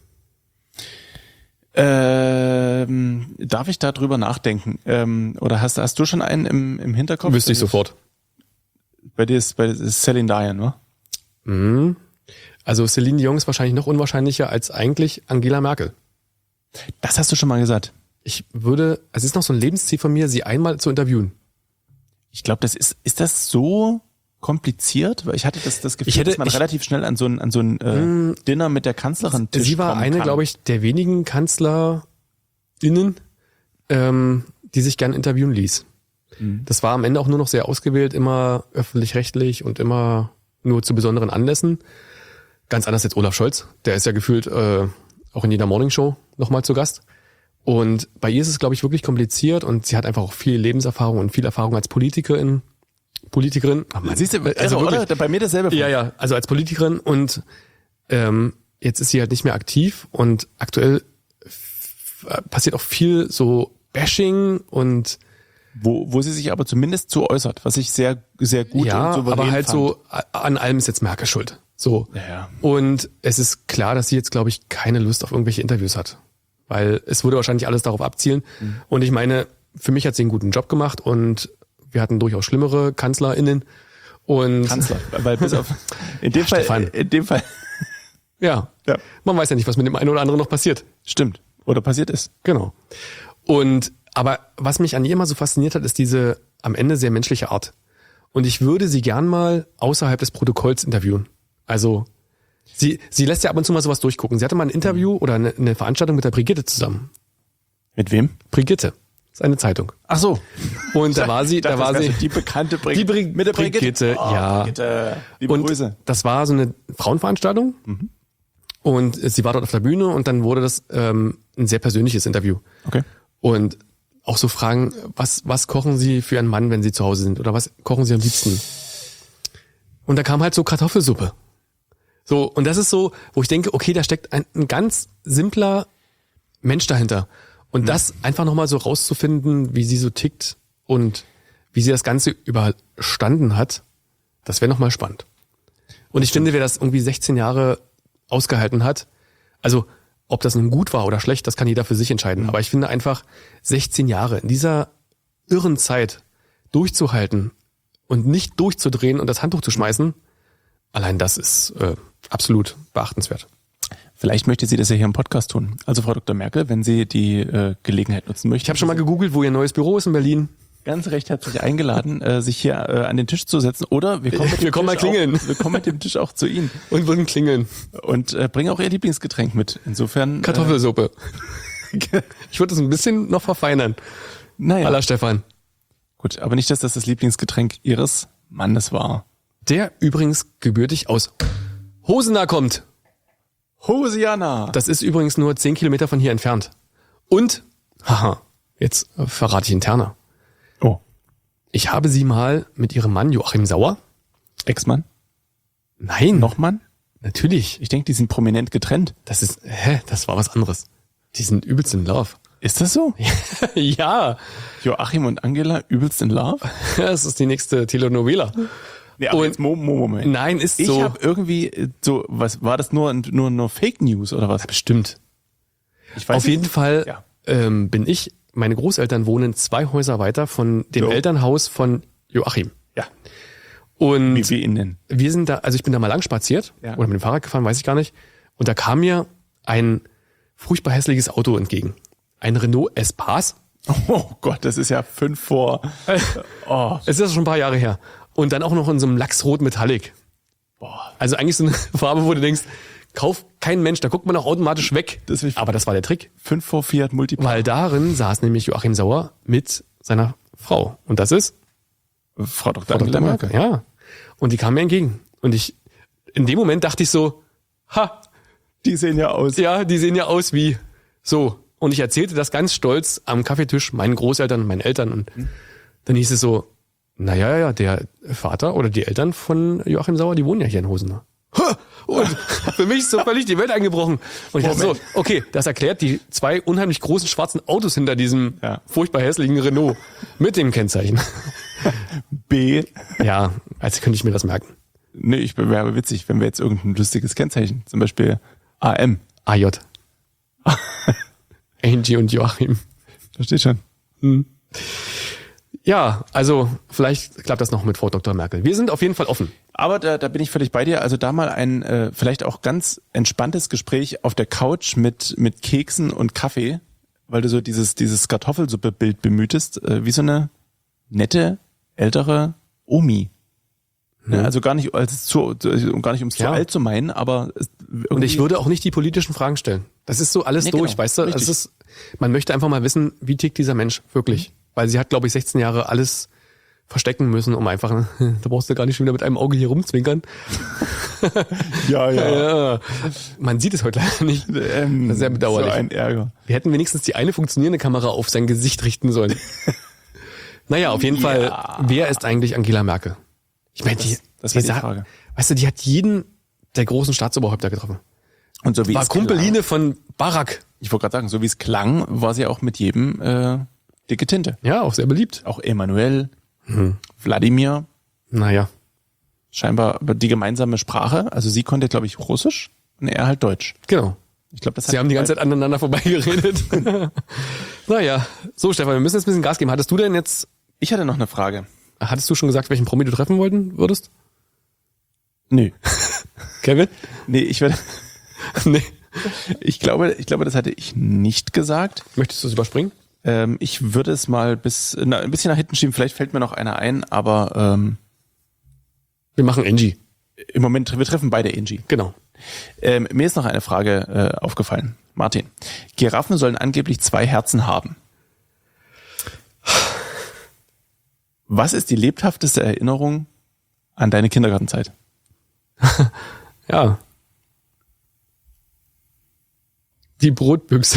Ähm, darf ich da drüber nachdenken? Ähm, oder hast, hast du schon einen im, im Hinterkopf? Wüsste ich sofort. Bei dir ist, bei dir ist Celine Dion, ne? Mhm. Also Celine Dion ist wahrscheinlich noch unwahrscheinlicher als eigentlich Angela Merkel. Das hast du schon mal gesagt. Ich würde, es ist noch so ein Lebensziel von mir, sie einmal zu interviewen. Ich glaube, das ist, ist das so kompliziert? Weil ich hatte das, das Gefühl, Ich hätte- dass man ich- relativ schnell an so ein, an so ein äh, Mm. Dinner mit der Kanzlerin Tisch Sie war kommen eine, kann. glaube ich, der wenigen KanzlerInnen, ähm, die sich gern interviewen ließ. Mhm. Das war am Ende auch nur noch sehr ausgewählt, immer öffentlich-rechtlich und immer nur zu besonderen Anlässen. Ganz anders als Olaf Scholz. Der ist ja gefühlt äh, auch in jeder Morningshow nochmal zu Gast. Und bei ihr ist es, glaube ich, wirklich kompliziert und sie hat einfach auch viel Lebenserfahrung und viel Erfahrung als Politikerin. Politikerin. Ach, man, Siehst du, also also, wirklich, oder? Bei mir dasselbe. ja, ja, also als Politikerin und ähm, jetzt ist sie halt nicht mehr aktiv und aktuell f- passiert auch viel so Bashing und Wo, wo sie sich aber zumindest zu äußert, was ich sehr, sehr gut ja, und souverän aber halt fand. so a- an allem ist jetzt Merkel schuld. So. Ja, ja. Und es ist klar, dass sie jetzt, glaube ich, keine Lust auf irgendwelche Interviews hat. Weil es würde wahrscheinlich alles darauf abzielen. Mhm. Und ich meine, für mich hat sie einen guten Job gemacht und wir hatten durchaus schlimmere KanzlerInnen. Und Kanzler, weil bis auf, in dem Ja, Fall, Stefan. in dem Fall, ja, ja, man weiß ja nicht, was mit dem einen oder anderen noch passiert. stimmt. Oder passiert ist. Genau. Und aber was mich an ihr immer so fasziniert hat, ist diese am Ende sehr menschliche Art. Und ich würde sie gern mal außerhalb des Protokolls interviewen. Also sie sie lässt ja ab und zu mal sowas durchgucken. Sie hatte mal ein Interview oder eine, eine Veranstaltung mit der Brigitte zusammen. Mit wem? Brigitte ist eine Zeitung. Ach so. Und da war sie, Ich dachte, da war das sie wär so die bekannte Brig die Brig mit der Brigitte. Brigitte, Oh, ja. Brigitte. Liebe Und Grüße. das war so eine Frauenveranstaltung. Und sie war dort auf der Bühne und dann wurde das ähm, ein sehr persönliches Interview. Okay. Und auch so Fragen, was, was kochen Sie für Ihren Mann, wenn Sie zu Hause sind? Oder was kochen Sie am liebsten? Und da kam halt so Kartoffelsuppe. So, und das ist so, wo ich denke, okay, da steckt ein, ein ganz simpler Mensch dahinter. Und das einfach nochmal so rauszufinden, wie sie so tickt und wie sie das Ganze überstanden hat, das wäre nochmal spannend. Und ich finde, wer das irgendwie sechzehn Jahre ausgehalten hat, also ob das nun gut war oder schlecht, das kann jeder für sich entscheiden. Aber ich finde einfach, sechzehn Jahre in dieser irren Zeit durchzuhalten und nicht durchzudrehen und das Handtuch zu schmeißen, allein das ist äh, absolut beachtenswert. Vielleicht möchte sie das ja hier im Podcast tun. Also Frau Doktor Merkel, wenn Sie die äh, Gelegenheit nutzen möchten. Ich habe schon mal gegoogelt, wo ihr neues Büro ist in Berlin. ganz recht herzlich eingeladen, äh, sich hier äh, an den Tisch zu setzen. Oder wir kommen mit dem Wir kommen Tisch mal klingeln. Auch, wir kommen mit dem Tisch auch zu Ihnen. Und würden klingeln. Und äh, bringen auch Ihr Lieblingsgetränk mit. Insofern. Kartoffelsuppe. Ich würde das ein bisschen noch verfeinern. Äh, naja. Aller Stefan. Gut, aber nicht, dass das das Lieblingsgetränk Ihres Mannes war. Der übrigens gebürtig aus Hosenaar kommt. Hosiana. Das ist übrigens nur zehn Kilometer von hier entfernt. Und, haha, jetzt äh, verrate ich interner. Oh, Ich habe sie mal mit ihrem Mann Joachim Sauer, Ex-Mann? Nein. Nochmann? Natürlich. Ich denke, die sind prominent getrennt. Das ist, hä, das war was anderes. Die sind übelst in Love. Ist das so? Ja. Joachim und Angela übelst in Love? Das ist die nächste Telenovela. Ja, aber Und- jetzt Mo- Mo- Moment. Nein, ist Ich so. habe irgendwie äh, so, was war das nur, nur, nur Fake News oder was? Bestimmt. Ich weiß Auf jeden nicht. Fall Ja. ähm, bin ich, meine Großeltern wohnen zwei Häuser weiter von dem So. Elternhaus von Joachim. Ja. Und Wie wir ihn nennen. wir sind da, also ich bin da mal lang spaziert Ja. oder mit dem Fahrrad gefahren, weiß ich gar nicht. Und da kam mir ein furchtbar hässliches Auto entgegen. Ein Renault Espace. Oh Gott, das ist ja fünf vor. Oh. Es ist schon ein paar Jahre her. Und dann auch noch in so einem Lachsrot Metallic. Boah. Also eigentlich so eine Farbe, wo du denkst, kauf kein Mensch, da guckt man auch automatisch weg. Das will ich- Aber das war der Trick. Fünf vor Fiat Multipla. Weil darin saß nämlich Joachim Sauer mit seiner Frau. Und das ist Frau Doktor Frau Angela Doktor Merkel. Merkel. Ja. Und die kam mir entgegen. Und ich, in dem Moment dachte ich so, ha, Die sehen ja aus. ja, die sehen ja aus wie so. Und ich erzählte das ganz stolz am Kaffeetisch meinen Großeltern und meinen Eltern. Und dann hieß es so, naja, ja, der Vater oder die Eltern von Joachim Sauer, die wohnen ja hier in Hosen. Und für mich ist so völlig die Welt eingebrochen. Und ich dachte so, Moment. okay, das erklärt die zwei unheimlich großen schwarzen Autos hinter diesem Ja. furchtbar hässlichen Renault mit dem Kennzeichen. B. Ja, als könnte ich mir das merken. Nee, ich wäre witzig, wenn wir jetzt irgendein lustiges Kennzeichen, zum Beispiel A M. A J. Angie und Joachim. Da steht schon. Ja, also vielleicht klappt das noch mit Frau Doktor Merkel. Wir sind auf jeden Fall offen. Aber da, da bin ich völlig bei dir. Also da mal ein äh, vielleicht auch ganz entspanntes Gespräch auf der Couch mit mit Keksen und Kaffee, weil du so dieses dieses Kartoffelsuppe-Bild bemühtest, äh, wie so eine nette ältere Omi. Ne? Also gar nicht als zu gar nicht um es zu Ja. alt zu meinen, aber es Und irgendwie- ich würde auch nicht die politischen Fragen stellen. Das ist so alles Nee, durch, genau. weißt du? Richtig. Es ist, man möchte einfach mal wissen, wie tickt dieser Mensch wirklich. Weil sie hat, glaube ich, sechzehn Jahre alles verstecken müssen, um einfach, da brauchst du gar nicht schon wieder mit einem Auge hier rumzwinkern. ja ja. Ja. Man sieht es heute leider nicht. Ähm, Das ist sehr bedauerlich. So ein Ärger. Wir hätten wenigstens die eine funktionierende Kamera auf sein Gesicht richten sollen. Naja, auf jeden Ja. Fall, wer ist eigentlich Angela Merkel? Ich meine, die, das die war die sa- Frage. Weißt du, die hat jeden der großen Staatsoberhäupter getroffen. Und so wie War es klang, Kumpeline von Barack. ich wollte gerade sagen, so wie es klang, war sie auch mit jedem äh, dicke Tinte. Ja, auch sehr beliebt. Auch Emanuel, Mhm. Wladimir, Naja. scheinbar die gemeinsame Sprache. Also sie konnte, glaube ich, Russisch und er halt Deutsch. Genau. Ich glaube, das Sie haben die ganze Zeit aneinander vorbeigeredet. Naja. So, Stefan, wir müssen jetzt ein bisschen Gas geben. Hattest du denn jetzt, Ich hatte noch eine Frage. hattest du schon gesagt, welchen Promi du treffen wollten würdest? Nö. Kevin? Nee, ich werde, Nee. ich glaube, ich glaube, das hatte ich nicht gesagt. Möchtest du es überspringen? Ähm, ich würde es mal bis na, ein bisschen nach hinten schieben. Vielleicht fällt mir noch einer ein, aber ähm, Wir machen Angie. im Moment, wir treffen beide Angie. Genau. Ähm, mir ist noch eine Frage äh, aufgefallen. Martin, Giraffen sollen angeblich zwei Herzen haben. Was ist die lebhafteste Erinnerung an deine Kindergartenzeit? Ja. Die Brotbüchse.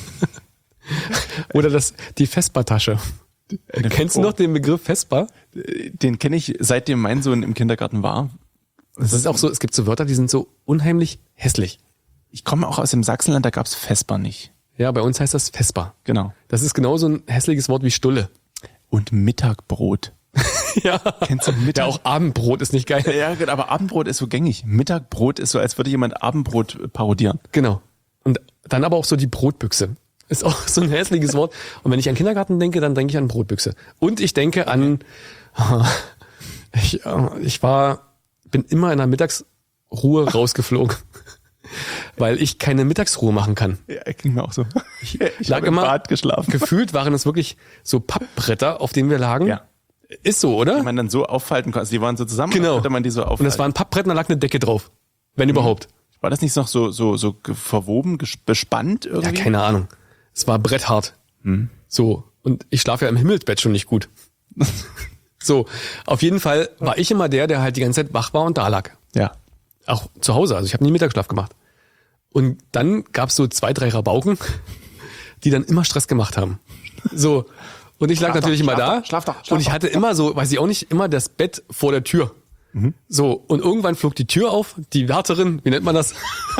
Oder das, die Vespa-Tasche. Kennst du noch den Begriff Vespa? Den kenne ich, seitdem mein Sohn im Kindergarten war. Das ist auch so, es gibt so Wörter, die sind so unheimlich hässlich. Ich komme auch aus dem Sachsenland, da gab's Vespa nicht. Ja, bei uns heißt das Vespa. Genau. Das ist genauso ein hässliches Wort wie Stulle. Und Mittagbrot. Ja. Kennst du Mittag? Ja, auch Abendbrot ist nicht geil. Ja, aber Abendbrot ist so gängig. Mittagbrot ist so, als würde jemand Abendbrot parodieren. Genau. Und dann aber auch so die Brotbüchse. Ist auch so ein hässliches Wort. Und wenn ich an Kindergarten denke, dann denke ich an Brotbüchse. Und ich denke an, ich, ich war, bin immer in der Mittagsruhe rausgeflogen. Weil ich keine Mittagsruhe machen kann. Ja, ging mir auch so. Ich, ich Lag habe im immer- Bad geschlafen. Gefühlt waren es wirklich so Pappbretter, auf denen wir lagen. Ja. Ist so, oder? Die man dann so auffalten konnte. Also die waren so zusammen, Genau. konnte man die so Und aufhalten. das waren Pappbretter, da lag eine Decke drauf. Wenn überhaupt. War das nicht noch so, so, so ge- verwoben, ges- bespannt Ja, irgendwie? keine Ahnung. Es war bretthart. So. Und ich schlafe ja im Himmelsbett schon nicht gut. So. Auf jeden Fall war ich immer der, der halt die ganze Zeit wach war und da lag. Ja. Auch zu Hause. Also ich habe nie Mittagsschlaf gemacht. Und dann gab's so zwei, drei Rabauken, die dann immer Stress gemacht haben. So. Und ich lag Schlaf natürlich doch, immer schlaf da. doch, schlaf doch, schlaf und ich doch. hatte immer so, weiß ich auch nicht, immer das Bett vor der Tür. Mhm. So, und irgendwann flog die Tür auf, die Wärterin, wie nennt man das?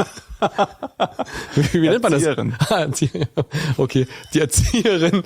wie, wie nennt man das? Erzieherin. Okay, die Erzieherin.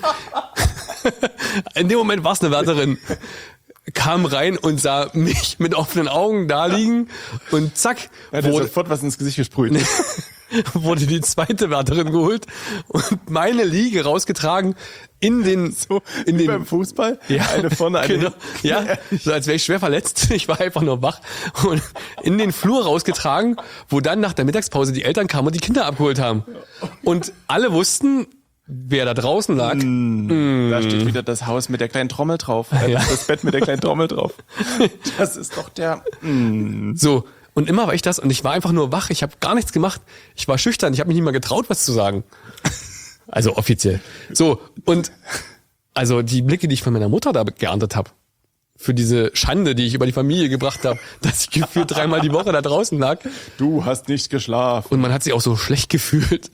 In dem Moment war es eine Wärterin. Kam rein und sah mich mit offenen Augen da liegen und zack, ja, wurde sofort was ins Gesicht gesprüht. wurde die zweite Wärterin geholt und meine Liege rausgetragen in den so in wie den beim Fußball, ja, eine vorne, eine genau, ja, so als wäre ich schwer verletzt. Ich war einfach nur wach und in den Flur rausgetragen, wo dann nach der Mittagspause die Eltern kamen und die Kinder abgeholt haben. Und alle wussten, wer da draußen lag. Mm, mm. Da steht wieder das Haus mit der kleinen Trommel drauf. Äh, Ja. Das Bett mit der kleinen Trommel drauf. Das ist doch der... Mm. So, und immer war ich das und ich war einfach nur wach. Ich habe gar nichts gemacht. Ich war schüchtern. Ich habe mich nicht mal getraut, was zu sagen. Also offiziell. So, und also die Blicke, die ich von meiner Mutter da geerntet habe, für diese Schande, die ich über die Familie gebracht habe, dass ich gefühlt dreimal die Woche da draußen lag. Du hast nicht geschlafen. Und man hat sich auch so schlecht gefühlt.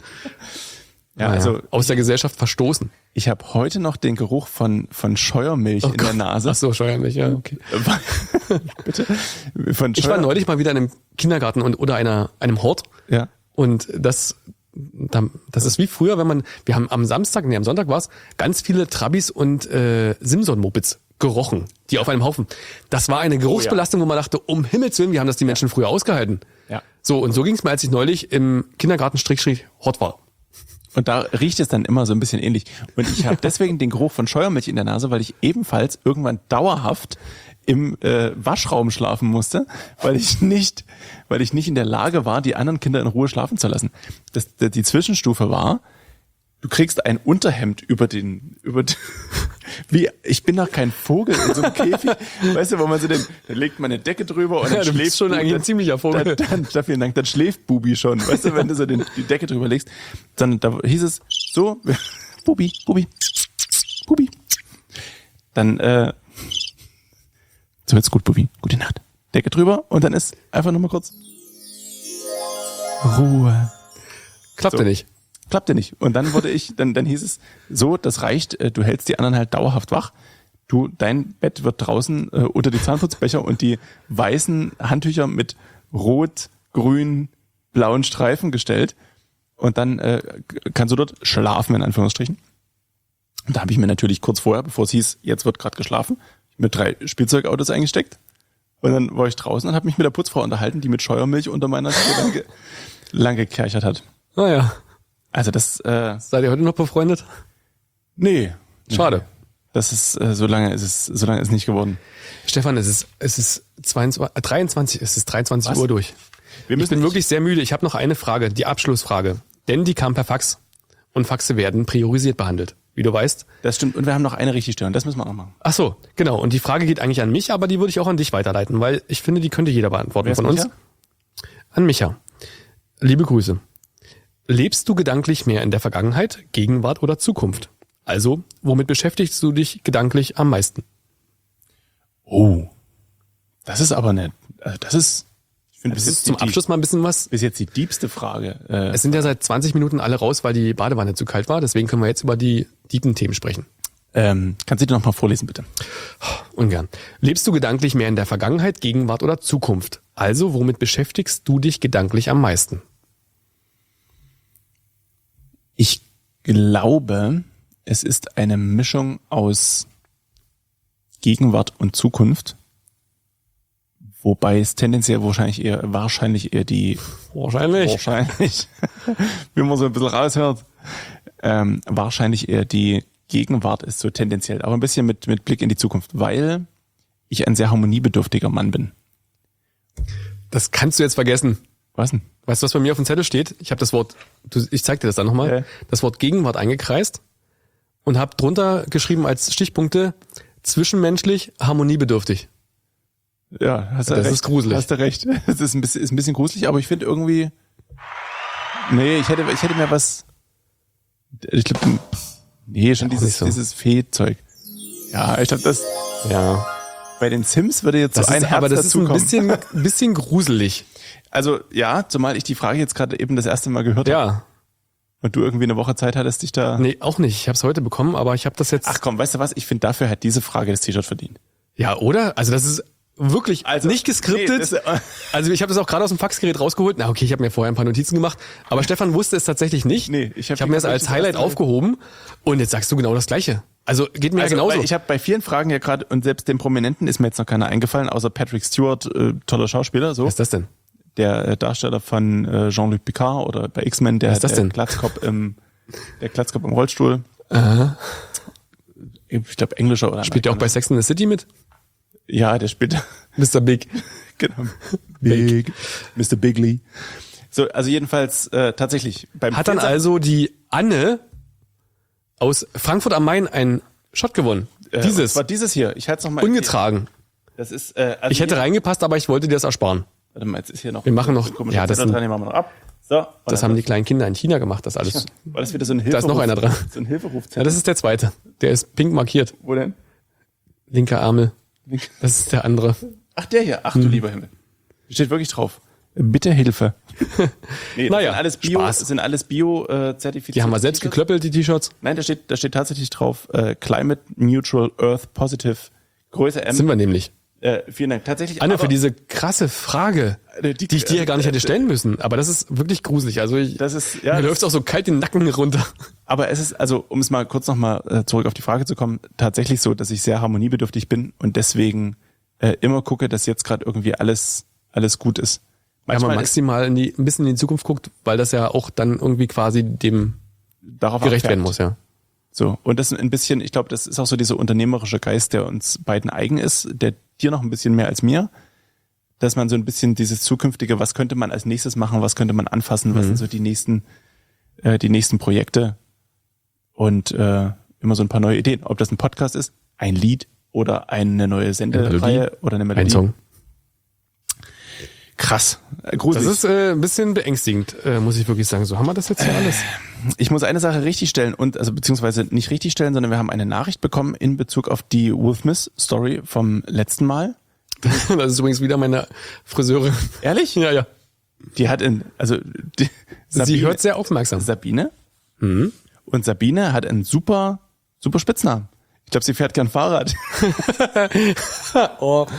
Ja, Naja, also aus der Gesellschaft verstoßen. ich habe heute noch den Geruch von von Scheuermilch Oh in der Gott. Nase. Ach so, Scheuermilch, ja, okay. Bitte? Von Ich war Scheuer- neulich mal wieder in einem Kindergarten und oder einer einem Hort. Ja. Und das, das ist wie früher, wenn man, wir haben am Samstag, nee, am Sonntag war es, ganz viele Trabis und äh, Simson-Mopeds gerochen, die auf einem Haufen. Das war eine Geruchsbelastung, wo man dachte, um Himmels Willen, wie haben das die Menschen früher ausgehalten? Ja. So, und so ging es mir, als ich neulich im Kindergarten-Hort war. Und da riecht es dann immer so ein bisschen ähnlich. Und ich habe deswegen den Geruch von Scheuermilch in der Nase, weil ich ebenfalls irgendwann dauerhaft im äh, Waschraum schlafen musste, weil ich nicht, weil ich nicht in der Lage war, die anderen Kinder in Ruhe schlafen zu lassen. Das, die Zwischenstufe war, du kriegst ein Unterhemd über den, über den, wie, ich bin doch kein Vogel in so einem Käfig, weißt du, wo man so den, dann legt man eine Decke drüber und dann Ja, du schläft bist schon Bu- eigentlich ein dann- ziemlicher Vogel. Dann, dann, vielen Dank, dann schläft Bubi schon, weißt du, wenn du so den, die Decke drüber legst, dann, da hieß es so, Bubi, Bubi, Bubi, dann, äh, so, jetzt gut, Bubi, gute Nacht, Decke drüber und dann ist einfach nur mal kurz Ruhe. Klappte So. nicht. Klappte nicht. Und dann wurde ich, dann, dann hieß es so, das reicht, äh, du hältst die anderen halt dauerhaft wach. Du, dein Bett wird draußen äh, unter die Zahnputzbecher und die weißen Handtücher mit rot, grün, blauen Streifen gestellt. Und dann äh, kannst du dort schlafen, in Anführungsstrichen. Und da habe ich mir natürlich kurz vorher, bevor es hieß, jetzt wird gerade geschlafen, mit drei Spielzeugautos eingesteckt. Und dann war ich draußen und habe mich mit der Putzfrau unterhalten, die mit Scheuermilch unter meiner Tür lang, ge lang gekerchert hat. Naja, Also das, äh, seid ihr heute noch befreundet? nee. Schade. Das ist, äh, so lange ist es, so lange ist es nicht geworden. Stefan, es ist, es ist zweiundzwanzig, dreiundzwanzig, es ist dreiundzwanzig Was? Uhr durch. Wir Ich müssen bin wirklich sehr müde. Ich habe noch eine Frage, die Abschlussfrage. Denn die kam per Fax. Und Faxe werden priorisiert behandelt, wie du weißt. Das stimmt. Und wir haben noch eine richtig Störung. Das müssen wir noch machen. Ach so, genau. Und die Frage geht eigentlich an mich, aber die würde ich auch an dich weiterleiten, weil ich finde, die könnte jeder beantworten Wer ist von uns. Micha? An Micha. Liebe Grüße. Lebst du gedanklich mehr in der Vergangenheit, Gegenwart oder Zukunft? Also, womit beschäftigst du dich gedanklich am meisten? Oh. Das ist aber nett. Also das ist, ich finde, Das bis ist jetzt zum die, Abschluss mal ein bisschen was. bis jetzt die diebste Frage. Äh, Es sind ja seit zwanzig Minuten alle raus, weil die Badewanne zu kalt war. Deswegen können wir jetzt über die tiefen Themen sprechen. ähm, kannst du dir noch mal vorlesen, bitte? Ungern. Lebst du gedanklich mehr in der Vergangenheit, Gegenwart oder Zukunft? Also, womit beschäftigst du dich gedanklich am meisten? Ich glaube, es ist eine Mischung aus Gegenwart und Zukunft. Wobei es tendenziell wahrscheinlich eher, wahrscheinlich eher die, Wahrscheinlich. wahrscheinlich, wie man so ein bisschen raushört, ähm, wahrscheinlich eher die Gegenwart ist so tendenziell, aber ein bisschen mit, mit Blick in die Zukunft, weil ich ein sehr harmoniebedürftiger Mann bin. Das kannst du jetzt vergessen. Was denn? Weißt du, was bei mir auf dem Zettel steht? Ich habe das Wort, du, ich zeig dir das dann nochmal, Ja. das Wort Gegenwart eingekreist und habe drunter geschrieben als Stichpunkte zwischenmenschlich, harmoniebedürftig. Ja, hast du Das recht. ist gruselig. Hast du recht. Das ist ein bisschen, ist ein bisschen gruselig, aber ich finde irgendwie, nee, ich hätte, ich hätte mir was, ich glaube, nee, schon Auch nicht dieses, so. dieses Fee-Zeug. Ja, ich glaube, das, Ja. bei den Sims würde jetzt Das so ein ist, Herz aber das ist ein dazukommen. bisschen, ein bisschen gruselig. Also, ja, zumal ich die Frage jetzt gerade eben das erste Mal gehört habe. Ja. Und du irgendwie eine Woche Zeit hattest, dich da, Nee, auch nicht. Ich habe es heute bekommen, aber ich habe das jetzt. ach komm, weißt du was? Ich finde, dafür hat diese Frage das T-Shirt verdient. Ja, oder? Also das ist wirklich Also, nicht geskriptet. nee, das, äh, also ich habe das auch gerade aus dem Faxgerät rausgeholt. Na okay, ich habe mir vorher ein paar Notizen gemacht, aber Stefan wusste es tatsächlich nicht. Nee, ich hab ich hab mir das als Highlight aufgehoben und jetzt sagst du genau das Gleiche. Also geht mir Also, ja genauso. weil ich habe bei vielen Fragen ja gerade, und selbst den Prominenten ist mir jetzt noch keiner eingefallen, außer Patrick Stewart, äh, toller Schauspieler, so. Was ist das denn? Der äh, Darsteller von äh, Jean-Luc Picard oder bei X-Men, der, Was ist das der denn? Glatzkopf im, der Glatzkopf im Rollstuhl. Aha. Ich glaube, englischer oder Spielt der auch bei Sex and the City mit? Ja, der spielt. Mister Big. Genau. Big. Mister Bigley. So, also jedenfalls äh, tatsächlich. Beim Hat dann Vierser- also die Anne aus Frankfurt am Main einen Shot gewonnen. äh, Dieses. war dieses hier. Ich halte es nochmal. Ungetragen. Das ist. Äh, also Ich hätte hier, reingepasst, aber ich wollte dir das ersparen. Warte mal, jetzt ist hier noch. Wir machen noch- komischer ja, das Zettel sind- dran, den machen wir noch ab. So. und Das dann- haben die kleinen Kinder in China gemacht, das alles. War das wieder so ein Hilferuf? Da ist noch einer dran. So ein Hilferufzettel. Ja, das ist der zweite. Der ist pink markiert. Wo denn? Linker Ärmel. Das ist der andere. Ach, der hier. Ach du Hm. lieber Himmel. Hier steht wirklich drauf. Bitte Hilfe. Nee, das Naja, sind alles Bio, Spaß. das sind alles Bio äh, zertifiziert. Die haben wir selbst geklöppelt, die T-Shirts. Nein, da steht, da steht tatsächlich drauf, äh, Climate Neutral Earth Positive, Größe M. Sind wir nämlich. Äh, vielen Dank. Tatsächlich. Anne, aber- für diese krasse Frage, Äh, die ich dir ja gar nicht hätte stellen müssen. Aber das ist wirklich gruselig. Also ich, Das ist, ja, mir das- läuft auch so kalt den Nacken runter. Aber es ist, also um es mal kurz nochmal äh, zurück auf die Frage zu kommen, tatsächlich so, dass ich sehr harmoniebedürftig bin und deswegen äh, immer gucke, dass jetzt gerade irgendwie alles alles gut ist. Wenn man Manchmal ist, maximal in die, ein bisschen in die Zukunft guckt, weil das ja auch dann irgendwie quasi dem darauf gerecht abfärbt. werden muss, ja. So, und das ein bisschen, ich glaube, das ist auch so dieser unternehmerische Geist, der uns beiden eigen ist, der dir noch ein bisschen mehr als mir, dass man so ein bisschen dieses zukünftige, was könnte man als nächstes machen, was könnte man anfassen, was Mhm. sind so die nächsten, äh, die nächsten Projekte und äh, immer so ein paar neue Ideen. Ob das ein Podcast ist, ein Lied oder eine neue Sendereihe Melodie. oder eine Melodie. Ein Song. Krass, äh, Das gruselig. ist äh, ein bisschen beängstigend, äh, muss ich wirklich sagen. So haben wir das jetzt hier alles. Ich muss eine Sache richtigstellen und also beziehungsweise nicht richtigstellen, sondern wir haben eine Nachricht bekommen in Bezug auf die Will Smith Story vom letzten Mal. Das ist übrigens wieder meine Friseurin. Ehrlich? Ja, ja. Die hat in, also die, Sie hört sehr aufmerksam. Sabine Mhm. und Sabine hat einen super, super Spitznamen. Ich glaube, sie fährt gern Fahrrad. Oh,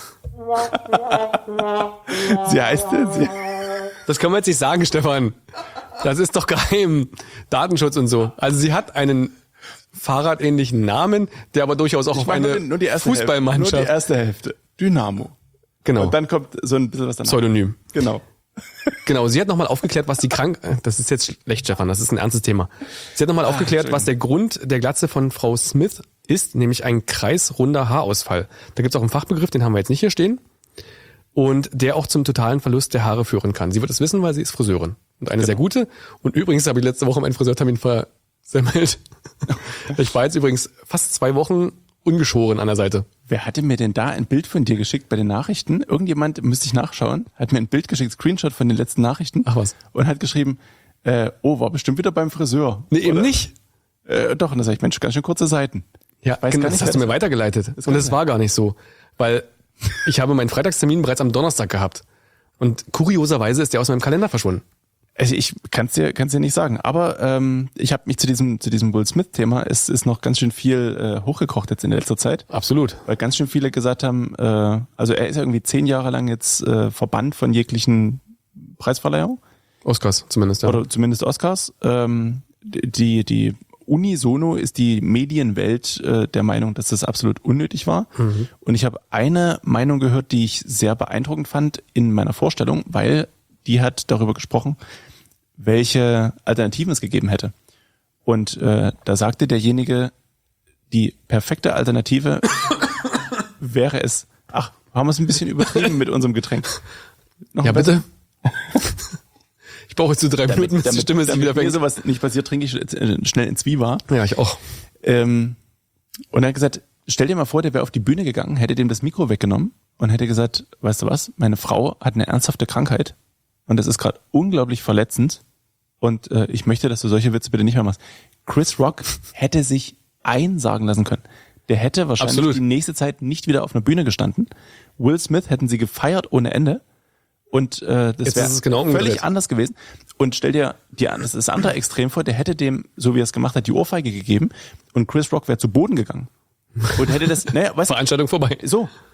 Sie heißt, sie, das können wir jetzt nicht sagen, Stefan. Das ist doch geheim. Datenschutz und so. Also sie hat einen fahrradähnlichen Namen, der aber durchaus auch ich auf meine eine nur, nur die erste Hälfte. Nur Fußballmannschaft. die erste Hälfte. Dynamo. Genau. Und dann kommt so ein bisschen was danach. Pseudonym. Genau. Genau, sie hat nochmal aufgeklärt, was die Krank... äh, Das ist jetzt schlecht, Stefan, das ist ein ernstes Thema. Sie hat nochmal Ah, aufgeklärt, was der Grund der Glatze von Frau Smith ist, nämlich ein kreisrunder Haarausfall. Da gibt's auch einen Fachbegriff, den haben wir jetzt nicht hier stehen. Und der auch zum totalen Verlust der Haare führen kann. Sie wird es wissen, weil sie ist Friseurin. Und eine sehr gute. Und übrigens habe ich letzte Woche meinen Friseurtermin versemmelt. Ich war jetzt übrigens fast zwei Wochen ungeschoren an der Seite. Wer hatte mir denn da ein Bild von dir geschickt bei den Nachrichten? Irgendjemand, müsste ich nachschauen, hat mir ein Bild geschickt, Screenshot von den letzten Nachrichten. Ach was. Und hat geschrieben, äh, oh, war bestimmt wieder beim Friseur. Nee, eben Oder- nicht. Äh, doch, und da sag ich, Mensch, ganz schön kurze Seiten. Ja, weiß genau, gar das nicht, hast du wer mir weitergeleitet. kann Und das sein. war gar nicht so. Weil ich habe meinen Freitagstermin bereits am Donnerstag gehabt. Und kurioserweise ist der aus meinem Kalender verschwunden. Also ich kann es dir, kann's dir nicht sagen, aber ähm, ich habe mich zu diesem zu diesem Will Smith-Thema, es ist noch ganz schön viel äh, hochgekocht jetzt in letzter Zeit, Absolut. weil ganz schön viele gesagt haben, äh, also er ist ja irgendwie zehn Jahre lang jetzt äh, verbannt von jeglichen Preisverleihungen Oscars zumindest, ja. oder zumindest Oscars. Ähm, die die unisono ist die Medienwelt äh, der Meinung, dass das absolut unnötig war. Mhm. Und ich habe eine Meinung gehört, die ich sehr beeindruckend fand in meiner Vorstellung, weil die hat darüber gesprochen, welche Alternativen es gegeben hätte. Und äh, da sagte derjenige, die perfekte Alternative wäre es, ach, haben wir es ein bisschen übertrieben mit unserem Getränk. Noch Ja, ein bisschen? bitte. Ich brauche jetzt so drei Minuten, bis die damit, Stimme sich damit wieder mir fängt. sowas nicht passiert, trinke ich äh, schnell ins Zwieber. Ja, ich auch. Ähm, und er hat gesagt, stell dir mal vor, der wäre auf die Bühne gegangen, hätte dem das Mikro weggenommen und hätte gesagt, weißt du was, meine Frau hat eine ernsthafte Krankheit und das ist gerade unglaublich verletzend und äh, ich möchte, dass du solche Witze bitte nicht mehr machst. Chris Rock hätte sich einsagen lassen können. Der hätte wahrscheinlich Absolut. die nächste Zeit nicht wieder auf einer Bühne gestanden. Will Smith hätten sie gefeiert ohne Ende. Und äh, das Jetzt wäre ist es genau umgedreht. völlig anders gewesen. Und stell dir die, das, das andere Extrem vor, der hätte dem, so wie er es gemacht hat, die Ohrfeige gegeben und Chris Rock wäre zu Boden gegangen. Und hätte das, naja, weißt du, Veranstaltung vorbei. so.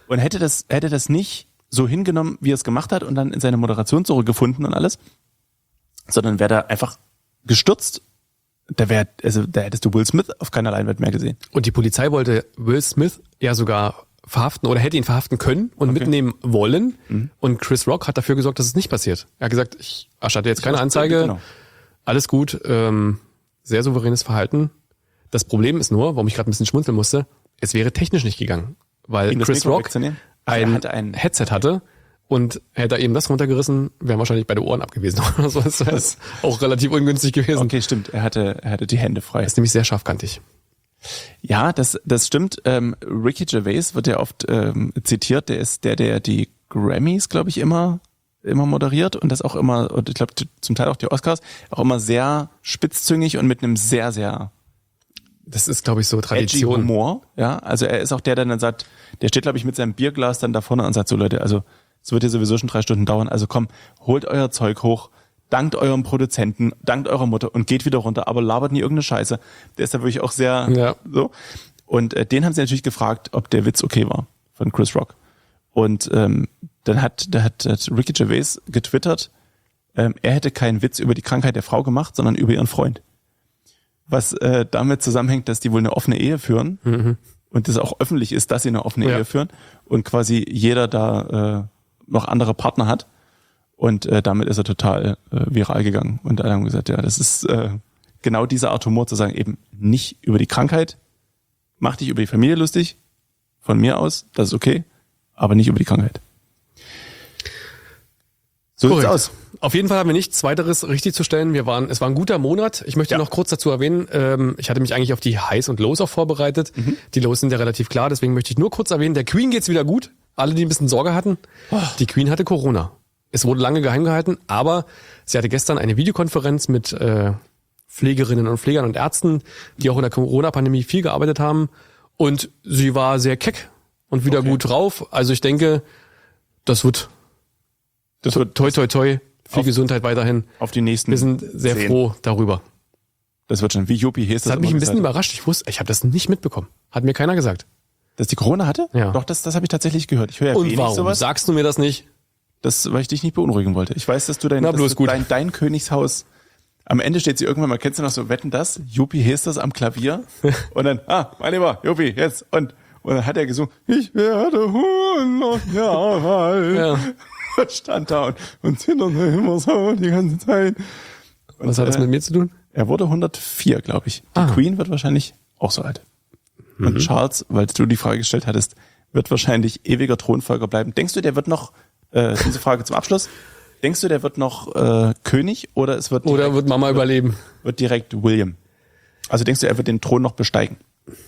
Und hätte das, hätte das nicht so hingenommen, wie er es gemacht hat und dann in seine Moderation zurückgefunden und alles, sondern wäre da einfach gestürzt, da wäre, also da hättest du Will Smith auf keiner Leinwand mehr gesehen. Und die Polizei wollte Will Smith ja sogar verhaften oder hätte ihn verhaften können und okay. mitnehmen wollen. Mhm. Und Chris Rock hat dafür gesorgt, dass es nicht passiert. Er hat gesagt, ich erstatte jetzt keine Anzeige. Genau. Alles gut, ähm, sehr souveränes Verhalten. Das Problem ist nur, warum ich gerade ein bisschen schmunzeln musste, es wäre technisch nicht gegangen, weil Chris Rock ein, hatte ein Headset hatte und hätte er eben das runtergerissen, wären wahrscheinlich beide Ohren abgewesen. Also das wäre auch relativ ungünstig gewesen. Okay, stimmt. Er hatte, er hatte die Hände frei. Das ist nämlich sehr scharfkantig. Ja, das, das stimmt. Ähm, Ricky Gervais wird ja oft ähm, zitiert. Der ist der, der die Grammys, glaube ich, immer immer moderiert und das auch immer, und ich glaube zum Teil auch die Oscars, auch immer sehr spitzzüngig und mit einem sehr, sehr das ist, glaube ich, so Tradition. Humor. Ja, also er ist auch der, der dann sagt, der steht, glaube ich, mit seinem Bierglas dann da vorne und sagt so, Leute, also es wird ja sowieso schon drei Stunden dauern, also komm, holt euer Zeug hoch, dankt eurem Produzenten, dankt eurer Mutter und geht wieder runter, aber labert nie irgendeine Scheiße. Der ist da wirklich auch sehr ja. so. Und äh, den haben sie natürlich gefragt, ob der Witz okay war von Chris Rock. Und ähm, dann hat, da hat, hat Ricky Gervais getwittert, ähm, er hätte keinen Witz über die Krankheit der Frau gemacht, sondern über ihren Freund. Was äh, damit zusammenhängt, dass die wohl eine offene Ehe führen mhm. und das auch öffentlich ist, dass sie eine offene ja. Ehe führen und quasi jeder da äh, noch andere Partner hat. Und äh, damit ist er total äh, viral gegangen. Und alle haben gesagt, ja, das ist äh, genau diese Art Humor zu sagen, eben nicht über die Krankheit, mach dich über die Familie lustig, von mir aus, das ist okay, aber nicht über die Krankheit. So sieht's aus. Auf jeden Fall haben wir nichts weiteres richtig zu stellen. Wir waren, es war ein guter Monat. Ich möchte ja. noch kurz dazu erwähnen, ähm, ich hatte mich eigentlich auf die Highs und Lows auch vorbereitet. Mhm. Die Lows sind ja relativ klar, deswegen möchte ich nur kurz erwähnen, der Queen geht's wieder gut. Alle, die ein bisschen Sorge hatten, oh. die Queen hatte Corona. Es wurde lange geheim gehalten, aber sie hatte gestern eine Videokonferenz mit äh, Pflegerinnen und Pflegern und Ärzten, die auch in der Corona-Pandemie viel gearbeitet haben. Und sie war sehr keck und wieder okay. gut drauf. Also ich denke, das wird, das wird toi toi toi, viel auf, Gesundheit weiterhin. Auf die nächsten Wir sind sehr zehn. froh darüber. Das wird schon, wie Juppie hieß das. Das hat mich ein bisschen gesagt. überrascht. Ich wusste, ich habe das nicht mitbekommen. Hat mir keiner gesagt. Dass die Corona hatte? Ja. Doch, das, das habe ich tatsächlich gehört. Ich höre ja und wenig warum sowas. sagst du mir das nicht? Das, weil ich dich nicht beunruhigen wollte. Ich weiß, dass du dein, Na, bloß dass du gut. dein, dein Königshaus, am Ende steht sie irgendwann mal, kennst du noch so, wetten das? Juppie hieß das am Klavier. Und dann, ah, mein Lieber, Juppie, jetzt. Und, und dann hat er gesungen, ich werde hundert Jahre alt. Ja. Stand da und, und zitterte immer so die ganze Zeit. Und, was hat das äh, mit mir zu tun? Er wurde hundertvier, glaube ich. Die ah. Queen wird wahrscheinlich auch so alt. Mhm. Und Charles, weil du die Frage gestellt hattest, wird wahrscheinlich ewiger Thronfolger bleiben. Denkst du, der wird noch, äh, diese Frage zum Abschluss, denkst du, der wird noch äh, König oder es wird direkt, oder wird Mama wird, überleben? Wird direkt William. Also denkst du, er wird den Thron noch besteigen?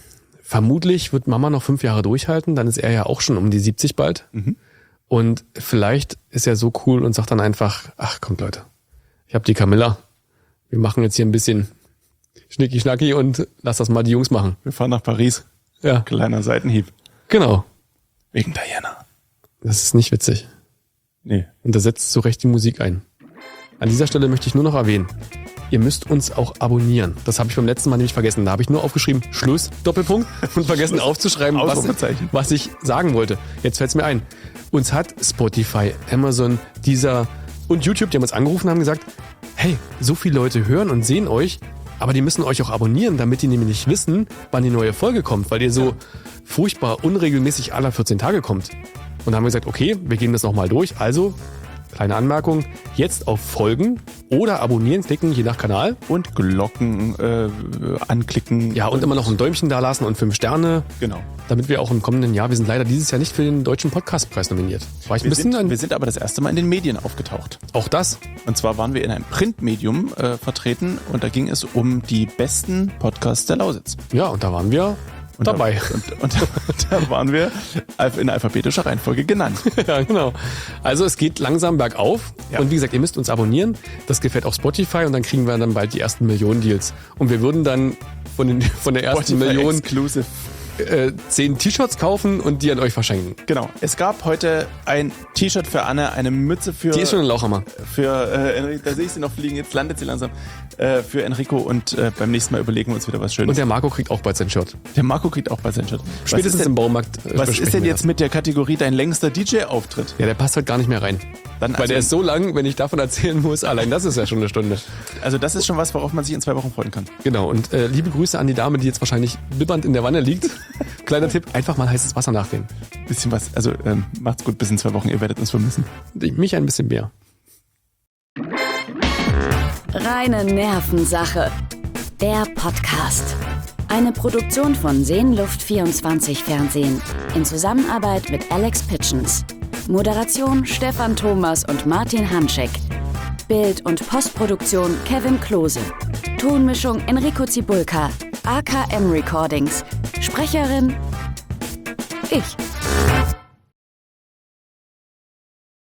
Vermutlich wird Mama noch fünf Jahre durchhalten, dann ist er ja auch schon um die siebzig bald. Mhm. Und vielleicht ist er so cool und sagt dann einfach, ach kommt Leute, ich habe die Camilla, wir machen jetzt hier ein bisschen Schnicki-Schnacki und lass das mal die Jungs machen. Wir fahren nach Paris. Ja. Kleiner Seitenhieb. Genau. Wegen Diana. Das ist nicht witzig. Nee. Und da setzt zu Recht die Musik ein. An dieser Stelle möchte ich nur noch erwähnen, ihr müsst uns auch abonnieren. Das habe ich beim letzten Mal nämlich vergessen. Da habe ich nur aufgeschrieben, Schluss, Doppelpunkt, und vergessen aufzuschreiben, was, was ich sagen wollte. Jetzt fällt es mir ein. Uns hat Spotify, Amazon, Deezer und YouTube, die haben uns angerufen und haben gesagt, hey, so viele Leute hören und sehen euch, aber die müssen euch auch abonnieren, damit die nämlich nicht wissen, wann die neue Folge kommt, weil ihr so furchtbar unregelmäßig alle vierzehn Tage kommt. Und da haben wir gesagt, okay, wir gehen das nochmal durch. Also, kleine Anmerkung, jetzt auf Folgen oder abonnieren klicken, je nach Kanal. Und Glocken äh, anklicken. Ja, und immer noch ein Däumchen da lassen und fünf Sterne. Genau. Damit wir auch im kommenden Jahr, wir sind leider dieses Jahr nicht für den Deutschen Podcastpreis nominiert. War ich ein wir, bisschen sind, ein, wir sind aber das erste Mal in den Medien aufgetaucht. Auch das. Und zwar waren wir in einem Printmedium äh, vertreten und da ging es um die besten Podcasts der Lausitz. Ja, und da waren wir und dabei. Da, und, und, und da waren wir in alphabetischer Reihenfolge genannt. Ja, genau. Also es geht langsam bergauf. Ja. Und wie gesagt, ihr müsst uns abonnieren. Das gefällt auch Spotify und dann kriegen wir dann bald die ersten Millionen-Deals. Und wir würden dann von, den, von der ersten Spotify Million Exclusive äh, zehn T-Shirts kaufen und die an euch verschenken. Genau. Es gab heute ein T-Shirt für Anne, eine Mütze für... Die ist schon ein Lauchhammer. Für äh, Enrico, da sehe ich sie noch fliegen, jetzt landet sie langsam. Äh, für Enrico und äh, beim nächsten Mal überlegen wir uns wieder was Schönes. Und der Marco kriegt auch bald sein Shirt. Der Marco kriegt auch bald sein Shirt. Spätestens denn, im Baumarkt. Äh, was ist denn jetzt das mit der Kategorie dein längster D J-Auftritt? Ja, der passt halt gar nicht mehr rein. Dann Weil also, der ist so lang, wenn ich davon erzählen muss, allein das ist ja schon eine Stunde. Also das ist schon was, worauf man sich in zwei Wochen freuen kann. Genau, und äh, liebe Grüße an die Dame, die jetzt wahrscheinlich bibbernd in der Wanne liegt. Kleiner Tipp, einfach mal heißes Wasser nachdehnen. Bisschen was, also ähm, macht's gut bis in zwei Wochen, ihr werdet uns vermissen. Mich ein bisschen mehr. Reine Nervensache. Der Podcast. Eine Produktion von Seenluft vierundzwanzig Fernsehen. In Zusammenarbeit mit Alex Pitchens. Moderation Stefan Thomas und Martin Hanschek. Bild- und Postproduktion Kevin Klose. Tonmischung Enrico Zibulka. A K M Recordings. Sprecherin ich.